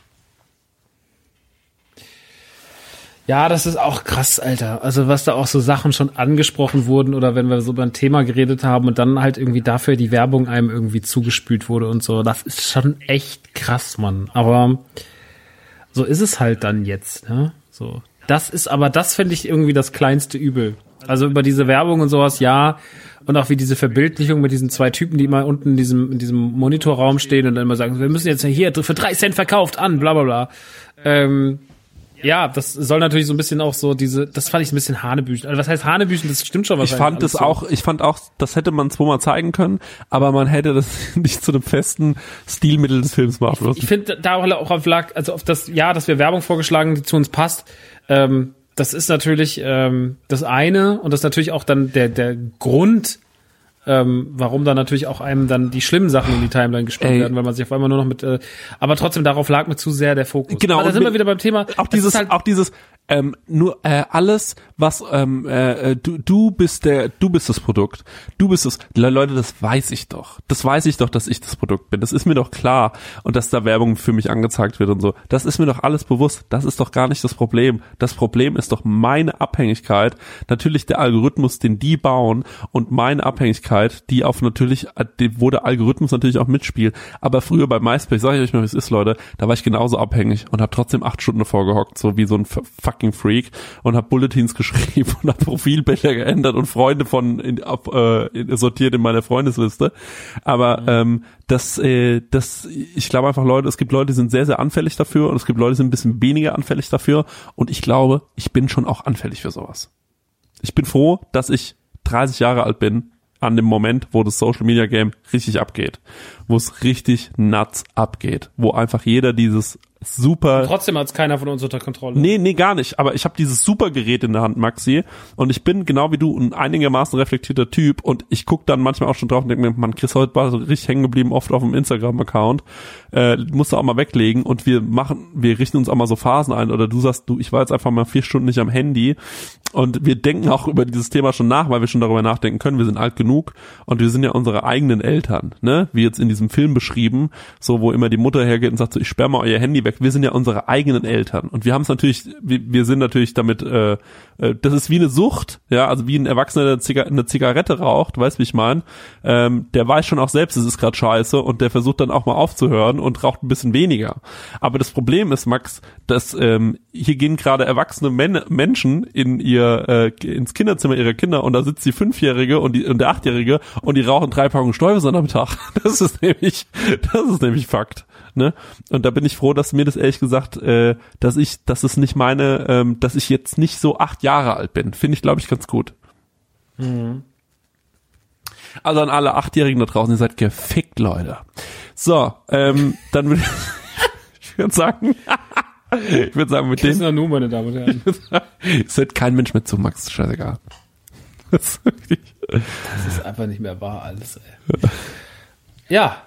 Ja, das ist auch krass, Alter. Also was da auch so Sachen schon angesprochen wurden oder wenn wir so über ein Thema geredet haben und dann halt irgendwie dafür die Werbung einem irgendwie zugespült wurde und so. Das ist schon echt krass, Mann. Aber so ist es halt dann jetzt, ne? So. Das finde ich irgendwie das kleinste Übel. Also über diese Werbung und sowas, ja. Und auch wie diese Verbildlichung mit diesen 2 Typen, die immer unten in diesem Monitorraum stehen und dann immer sagen, wir müssen jetzt hier für 3 Cent verkauft an, bla, bla, bla. Ja, das soll natürlich so ein bisschen auch so das fand ich ein bisschen Hanebüchen. Also was heißt Hanebüchen? Das stimmt schon wahrscheinlich. Ich fand auch, das hätte man 2-mal zeigen können, aber man hätte das nicht zu einem festen Stilmittel des Films machen müssen. Ich finde da auch auf das, ja, dass wir Werbung vorgeschlagen, die zu uns passt, das ist natürlich das eine und das ist natürlich auch dann der Grund, warum dann natürlich auch einem dann die schlimmen Sachen in die Timeline gespielt werden, weil man sich auf einmal nur noch mit, aber trotzdem darauf lag mir zu sehr der Fokus. Genau. Aber da sind wir wieder beim Thema. Auch dieses alles, was du bist das Produkt. Du bist es. Leute, das weiß ich doch. Dass ich das Produkt bin. Das ist mir doch klar. Und dass da Werbung für mich angezeigt wird und so. Das ist mir doch alles bewusst. Das ist doch gar nicht das Problem. Das Problem ist doch meine Abhängigkeit. Natürlich der Algorithmus, den die bauen, und meine Abhängigkeit, wo der Algorithmus natürlich auch mitspielt. Aber früher bei MySpace, sag ich euch mal, wie es ist, Leute, da war ich genauso abhängig und habe trotzdem 8 Stunden davor gehockt, so wie so ein fucking Freak, und habe Bulletins geschrieben und habe Profilbilder geändert und Freunde sortiert in meiner Freundesliste. Aber ich glaube einfach, Leute, es gibt Leute, die sind sehr, sehr anfällig dafür, und es gibt Leute, die sind ein bisschen weniger anfällig dafür, und ich glaube, ich bin schon auch anfällig für sowas. Ich bin froh, dass ich 30 Jahre alt bin, an dem Moment, wo das Social Media Game richtig abgeht, wo es richtig nuts abgeht, wo einfach jeder dieses super... Trotzdem hat's keiner von uns unter Kontrolle. Nee, gar nicht. Aber ich habe dieses super Gerät in der Hand, Maxi. Und ich bin genau wie du ein einigermaßen reflektierter Typ. Und ich guck dann manchmal auch schon drauf und denke mir, man, Chris heute war so richtig hängen geblieben, oft auf dem Instagram-Account. Musst du auch mal weglegen. Und wir richten uns auch mal so Phasen ein. Oder du sagst, ich war jetzt einfach mal 4 Stunden nicht am Handy. Und wir denken auch über dieses Thema schon nach, weil wir schon darüber nachdenken können. Wir sind alt genug. Und wir sind ja unsere eigenen Eltern, ne? Wie jetzt in diesem Film beschrieben. So, wo immer die Mutter hergeht und sagt so, ich sperre mal euer Handy weg. Wir sind ja unsere eigenen Eltern. Und wir haben es natürlich, wir sind natürlich damit, das ist wie eine Sucht, ja, also wie ein Erwachsener, der eine Zigarette raucht, weißt wie ich meine, der weiß schon auch selbst, es ist gerade scheiße und der versucht dann auch mal aufzuhören und raucht ein bisschen weniger. Aber das Problem ist, Max, dass hier gehen gerade erwachsene Menschen ins Kinderzimmer ihrer Kinder und da sitzt die 5-Jährige und der 8-Jährige und die rauchen 3 Packungen Streuseln am Tag. Das ist nämlich Fakt. Ne? Und da bin ich froh, dass mir das ehrlich gesagt, dass ich jetzt nicht so 8 Jahre alt bin. Finde ich, glaube ich, ganz gut. Mhm. Also an alle 8-Jährigen da draußen, ihr seid gefickt, Leute. So, dann würde ich würde sagen, mit denen. Das nur, meine Damen und Herren. Es hört kein Mensch mehr zu, Max, scheißegal. Das ist einfach nicht mehr wahr alles, ey. Ja.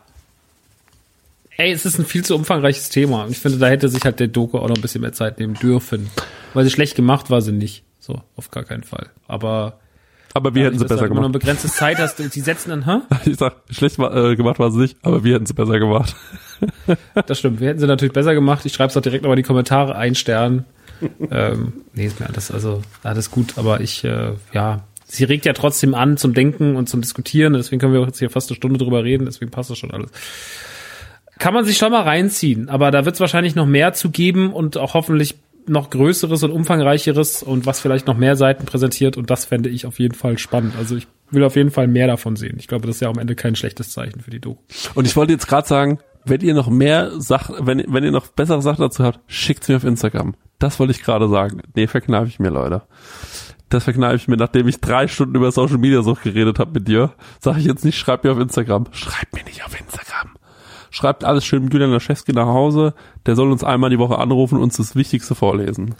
Ey, es ist ein viel zu umfangreiches Thema. Ich finde, da hätte sich halt der Doku auch noch ein bisschen mehr Zeit nehmen dürfen. Weil sie schlecht gemacht war sie nicht. So, auf gar keinen Fall. Aber wir hätten sie besser gemacht. Wenn du noch begrenzte Zeit hast, die setzen dann, Ich sag, schlecht gemacht war sie nicht, aber wir hätten sie besser gemacht. Das stimmt, wir hätten sie natürlich besser gemacht. Ich schreibe es auch direkt noch in die Kommentare, 1 Stern. Nee, ist mir alles gut, aber sie regt ja trotzdem an zum Denken und zum Diskutieren. Deswegen können wir jetzt hier fast eine Stunde drüber reden, deswegen passt das schon alles. Kann man sich schon mal reinziehen, aber da wird es wahrscheinlich noch mehr zu geben und auch hoffentlich noch Größeres und Umfangreicheres und was vielleicht noch mehr Seiten präsentiert und das fände ich auf jeden Fall spannend. Also ich will auf jeden Fall mehr davon sehen. Ich glaube, das ist ja am Ende kein schlechtes Zeichen für die Doku. Und ich wollte jetzt gerade sagen, wenn ihr noch mehr Sachen, wenn ihr noch bessere Sachen dazu habt, schickt's mir auf Instagram. Das wollte ich gerade sagen. Nee, verkneife ich mir, Leute. Das verkneife ich mir, nachdem ich 3 Stunden über Social Media so geredet habe mit dir. Sage ich jetzt nicht, schreibt mir auf Instagram. Schreibt mir nicht auf Instagram. Schreibt alles schön mit Julian Laschewski nach Hause. Der soll uns einmal die Woche anrufen und uns das Wichtigste vorlesen.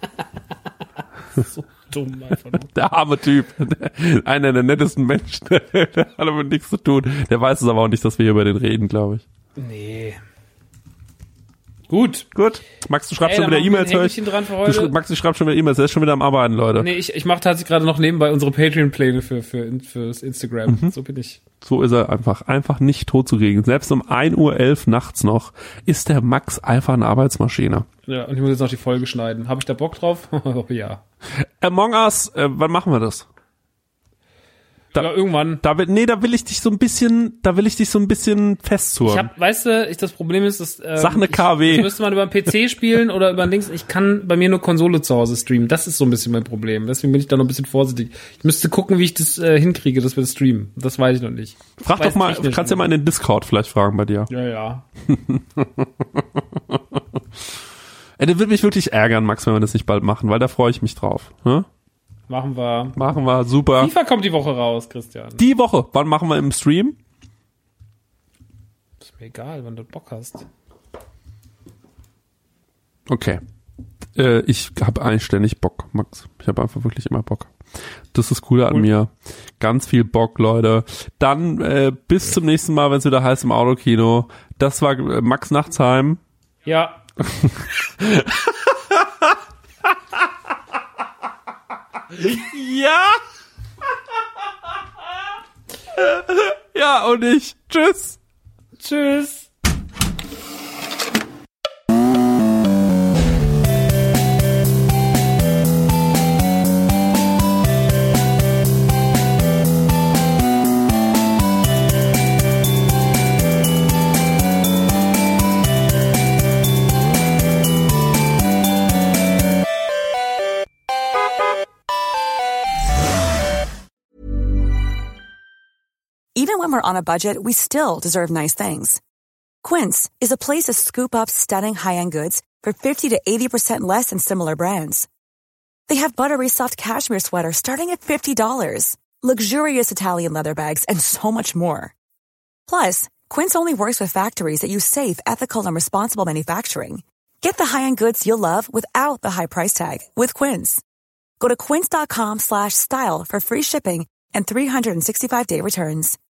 So dumm einfach nur. Der arme Typ. Einer der nettesten Menschen. Der hat aber nichts zu tun. Der weiß es aber auch nicht, dass wir hier über den reden, glaube ich. Nee. Gut. Max, du schreibst schon wieder E-Mails, höre ich. Max, du schreibst schon wieder E-Mails, er ist schon wieder am Arbeiten, Leute. Nee, ich mache tatsächlich gerade noch nebenbei unsere Patreon-Pläne fürs Instagram. Mhm. So bin ich. So ist er einfach nicht tot zu kriegen. Selbst um 1:11 Uhr nachts noch ist der Max einfach eine Arbeitsmaschine. Ja, und ich muss jetzt noch die Folge schneiden. Habe ich da Bock drauf? Ja. Among Us, wann machen wir das? Ja, irgendwann. Da will ich dich so ein bisschen festzurren. Das Problem ist, dass Sag eine KW. Das müsste man über einen PC spielen oder über ein Dings. Ich kann bei mir nur Konsole zu Hause streamen. Das ist so ein bisschen mein Problem. Deswegen bin ich da noch ein bisschen vorsichtig. Ich müsste gucken, wie ich das hinkriege, dass wir das streamen. Das weiß ich noch nicht. Frag doch mal, du kannst ja mal in den Discord vielleicht fragen bei dir. Ja. Das würde mich wirklich ärgern, Max, wenn wir das nicht bald machen, weil da freue ich mich drauf. Hm? Machen wir, super. FIFA kommt die Woche raus, Christian. Die Woche? Wann machen wir im Stream? Ist mir egal, wann du Bock hast. Okay. Ich habe eigentlich ständig Bock, Max. Ich habe einfach wirklich immer Bock. Das ist das Coole an mir. Ganz viel Bock, Leute. Dann bis zum nächsten Mal, wenn es wieder heißt im Autokino. Das war Max Nachtsheim. Ja. Ja. Ja, und ich. Tschüss. Tschüss. Even when we're on a budget, we still deserve nice things. Quince is a place to scoop up stunning high-end goods for 50 to 80% less than similar brands. They have buttery soft cashmere sweaters starting at $50, luxurious Italian leather bags, and so much more. Plus, Quince only works with factories that use safe, ethical, and responsible manufacturing. Get the high-end goods you'll love without the high price tag with Quince. Go to quince.com/style for free shipping and 365-day returns.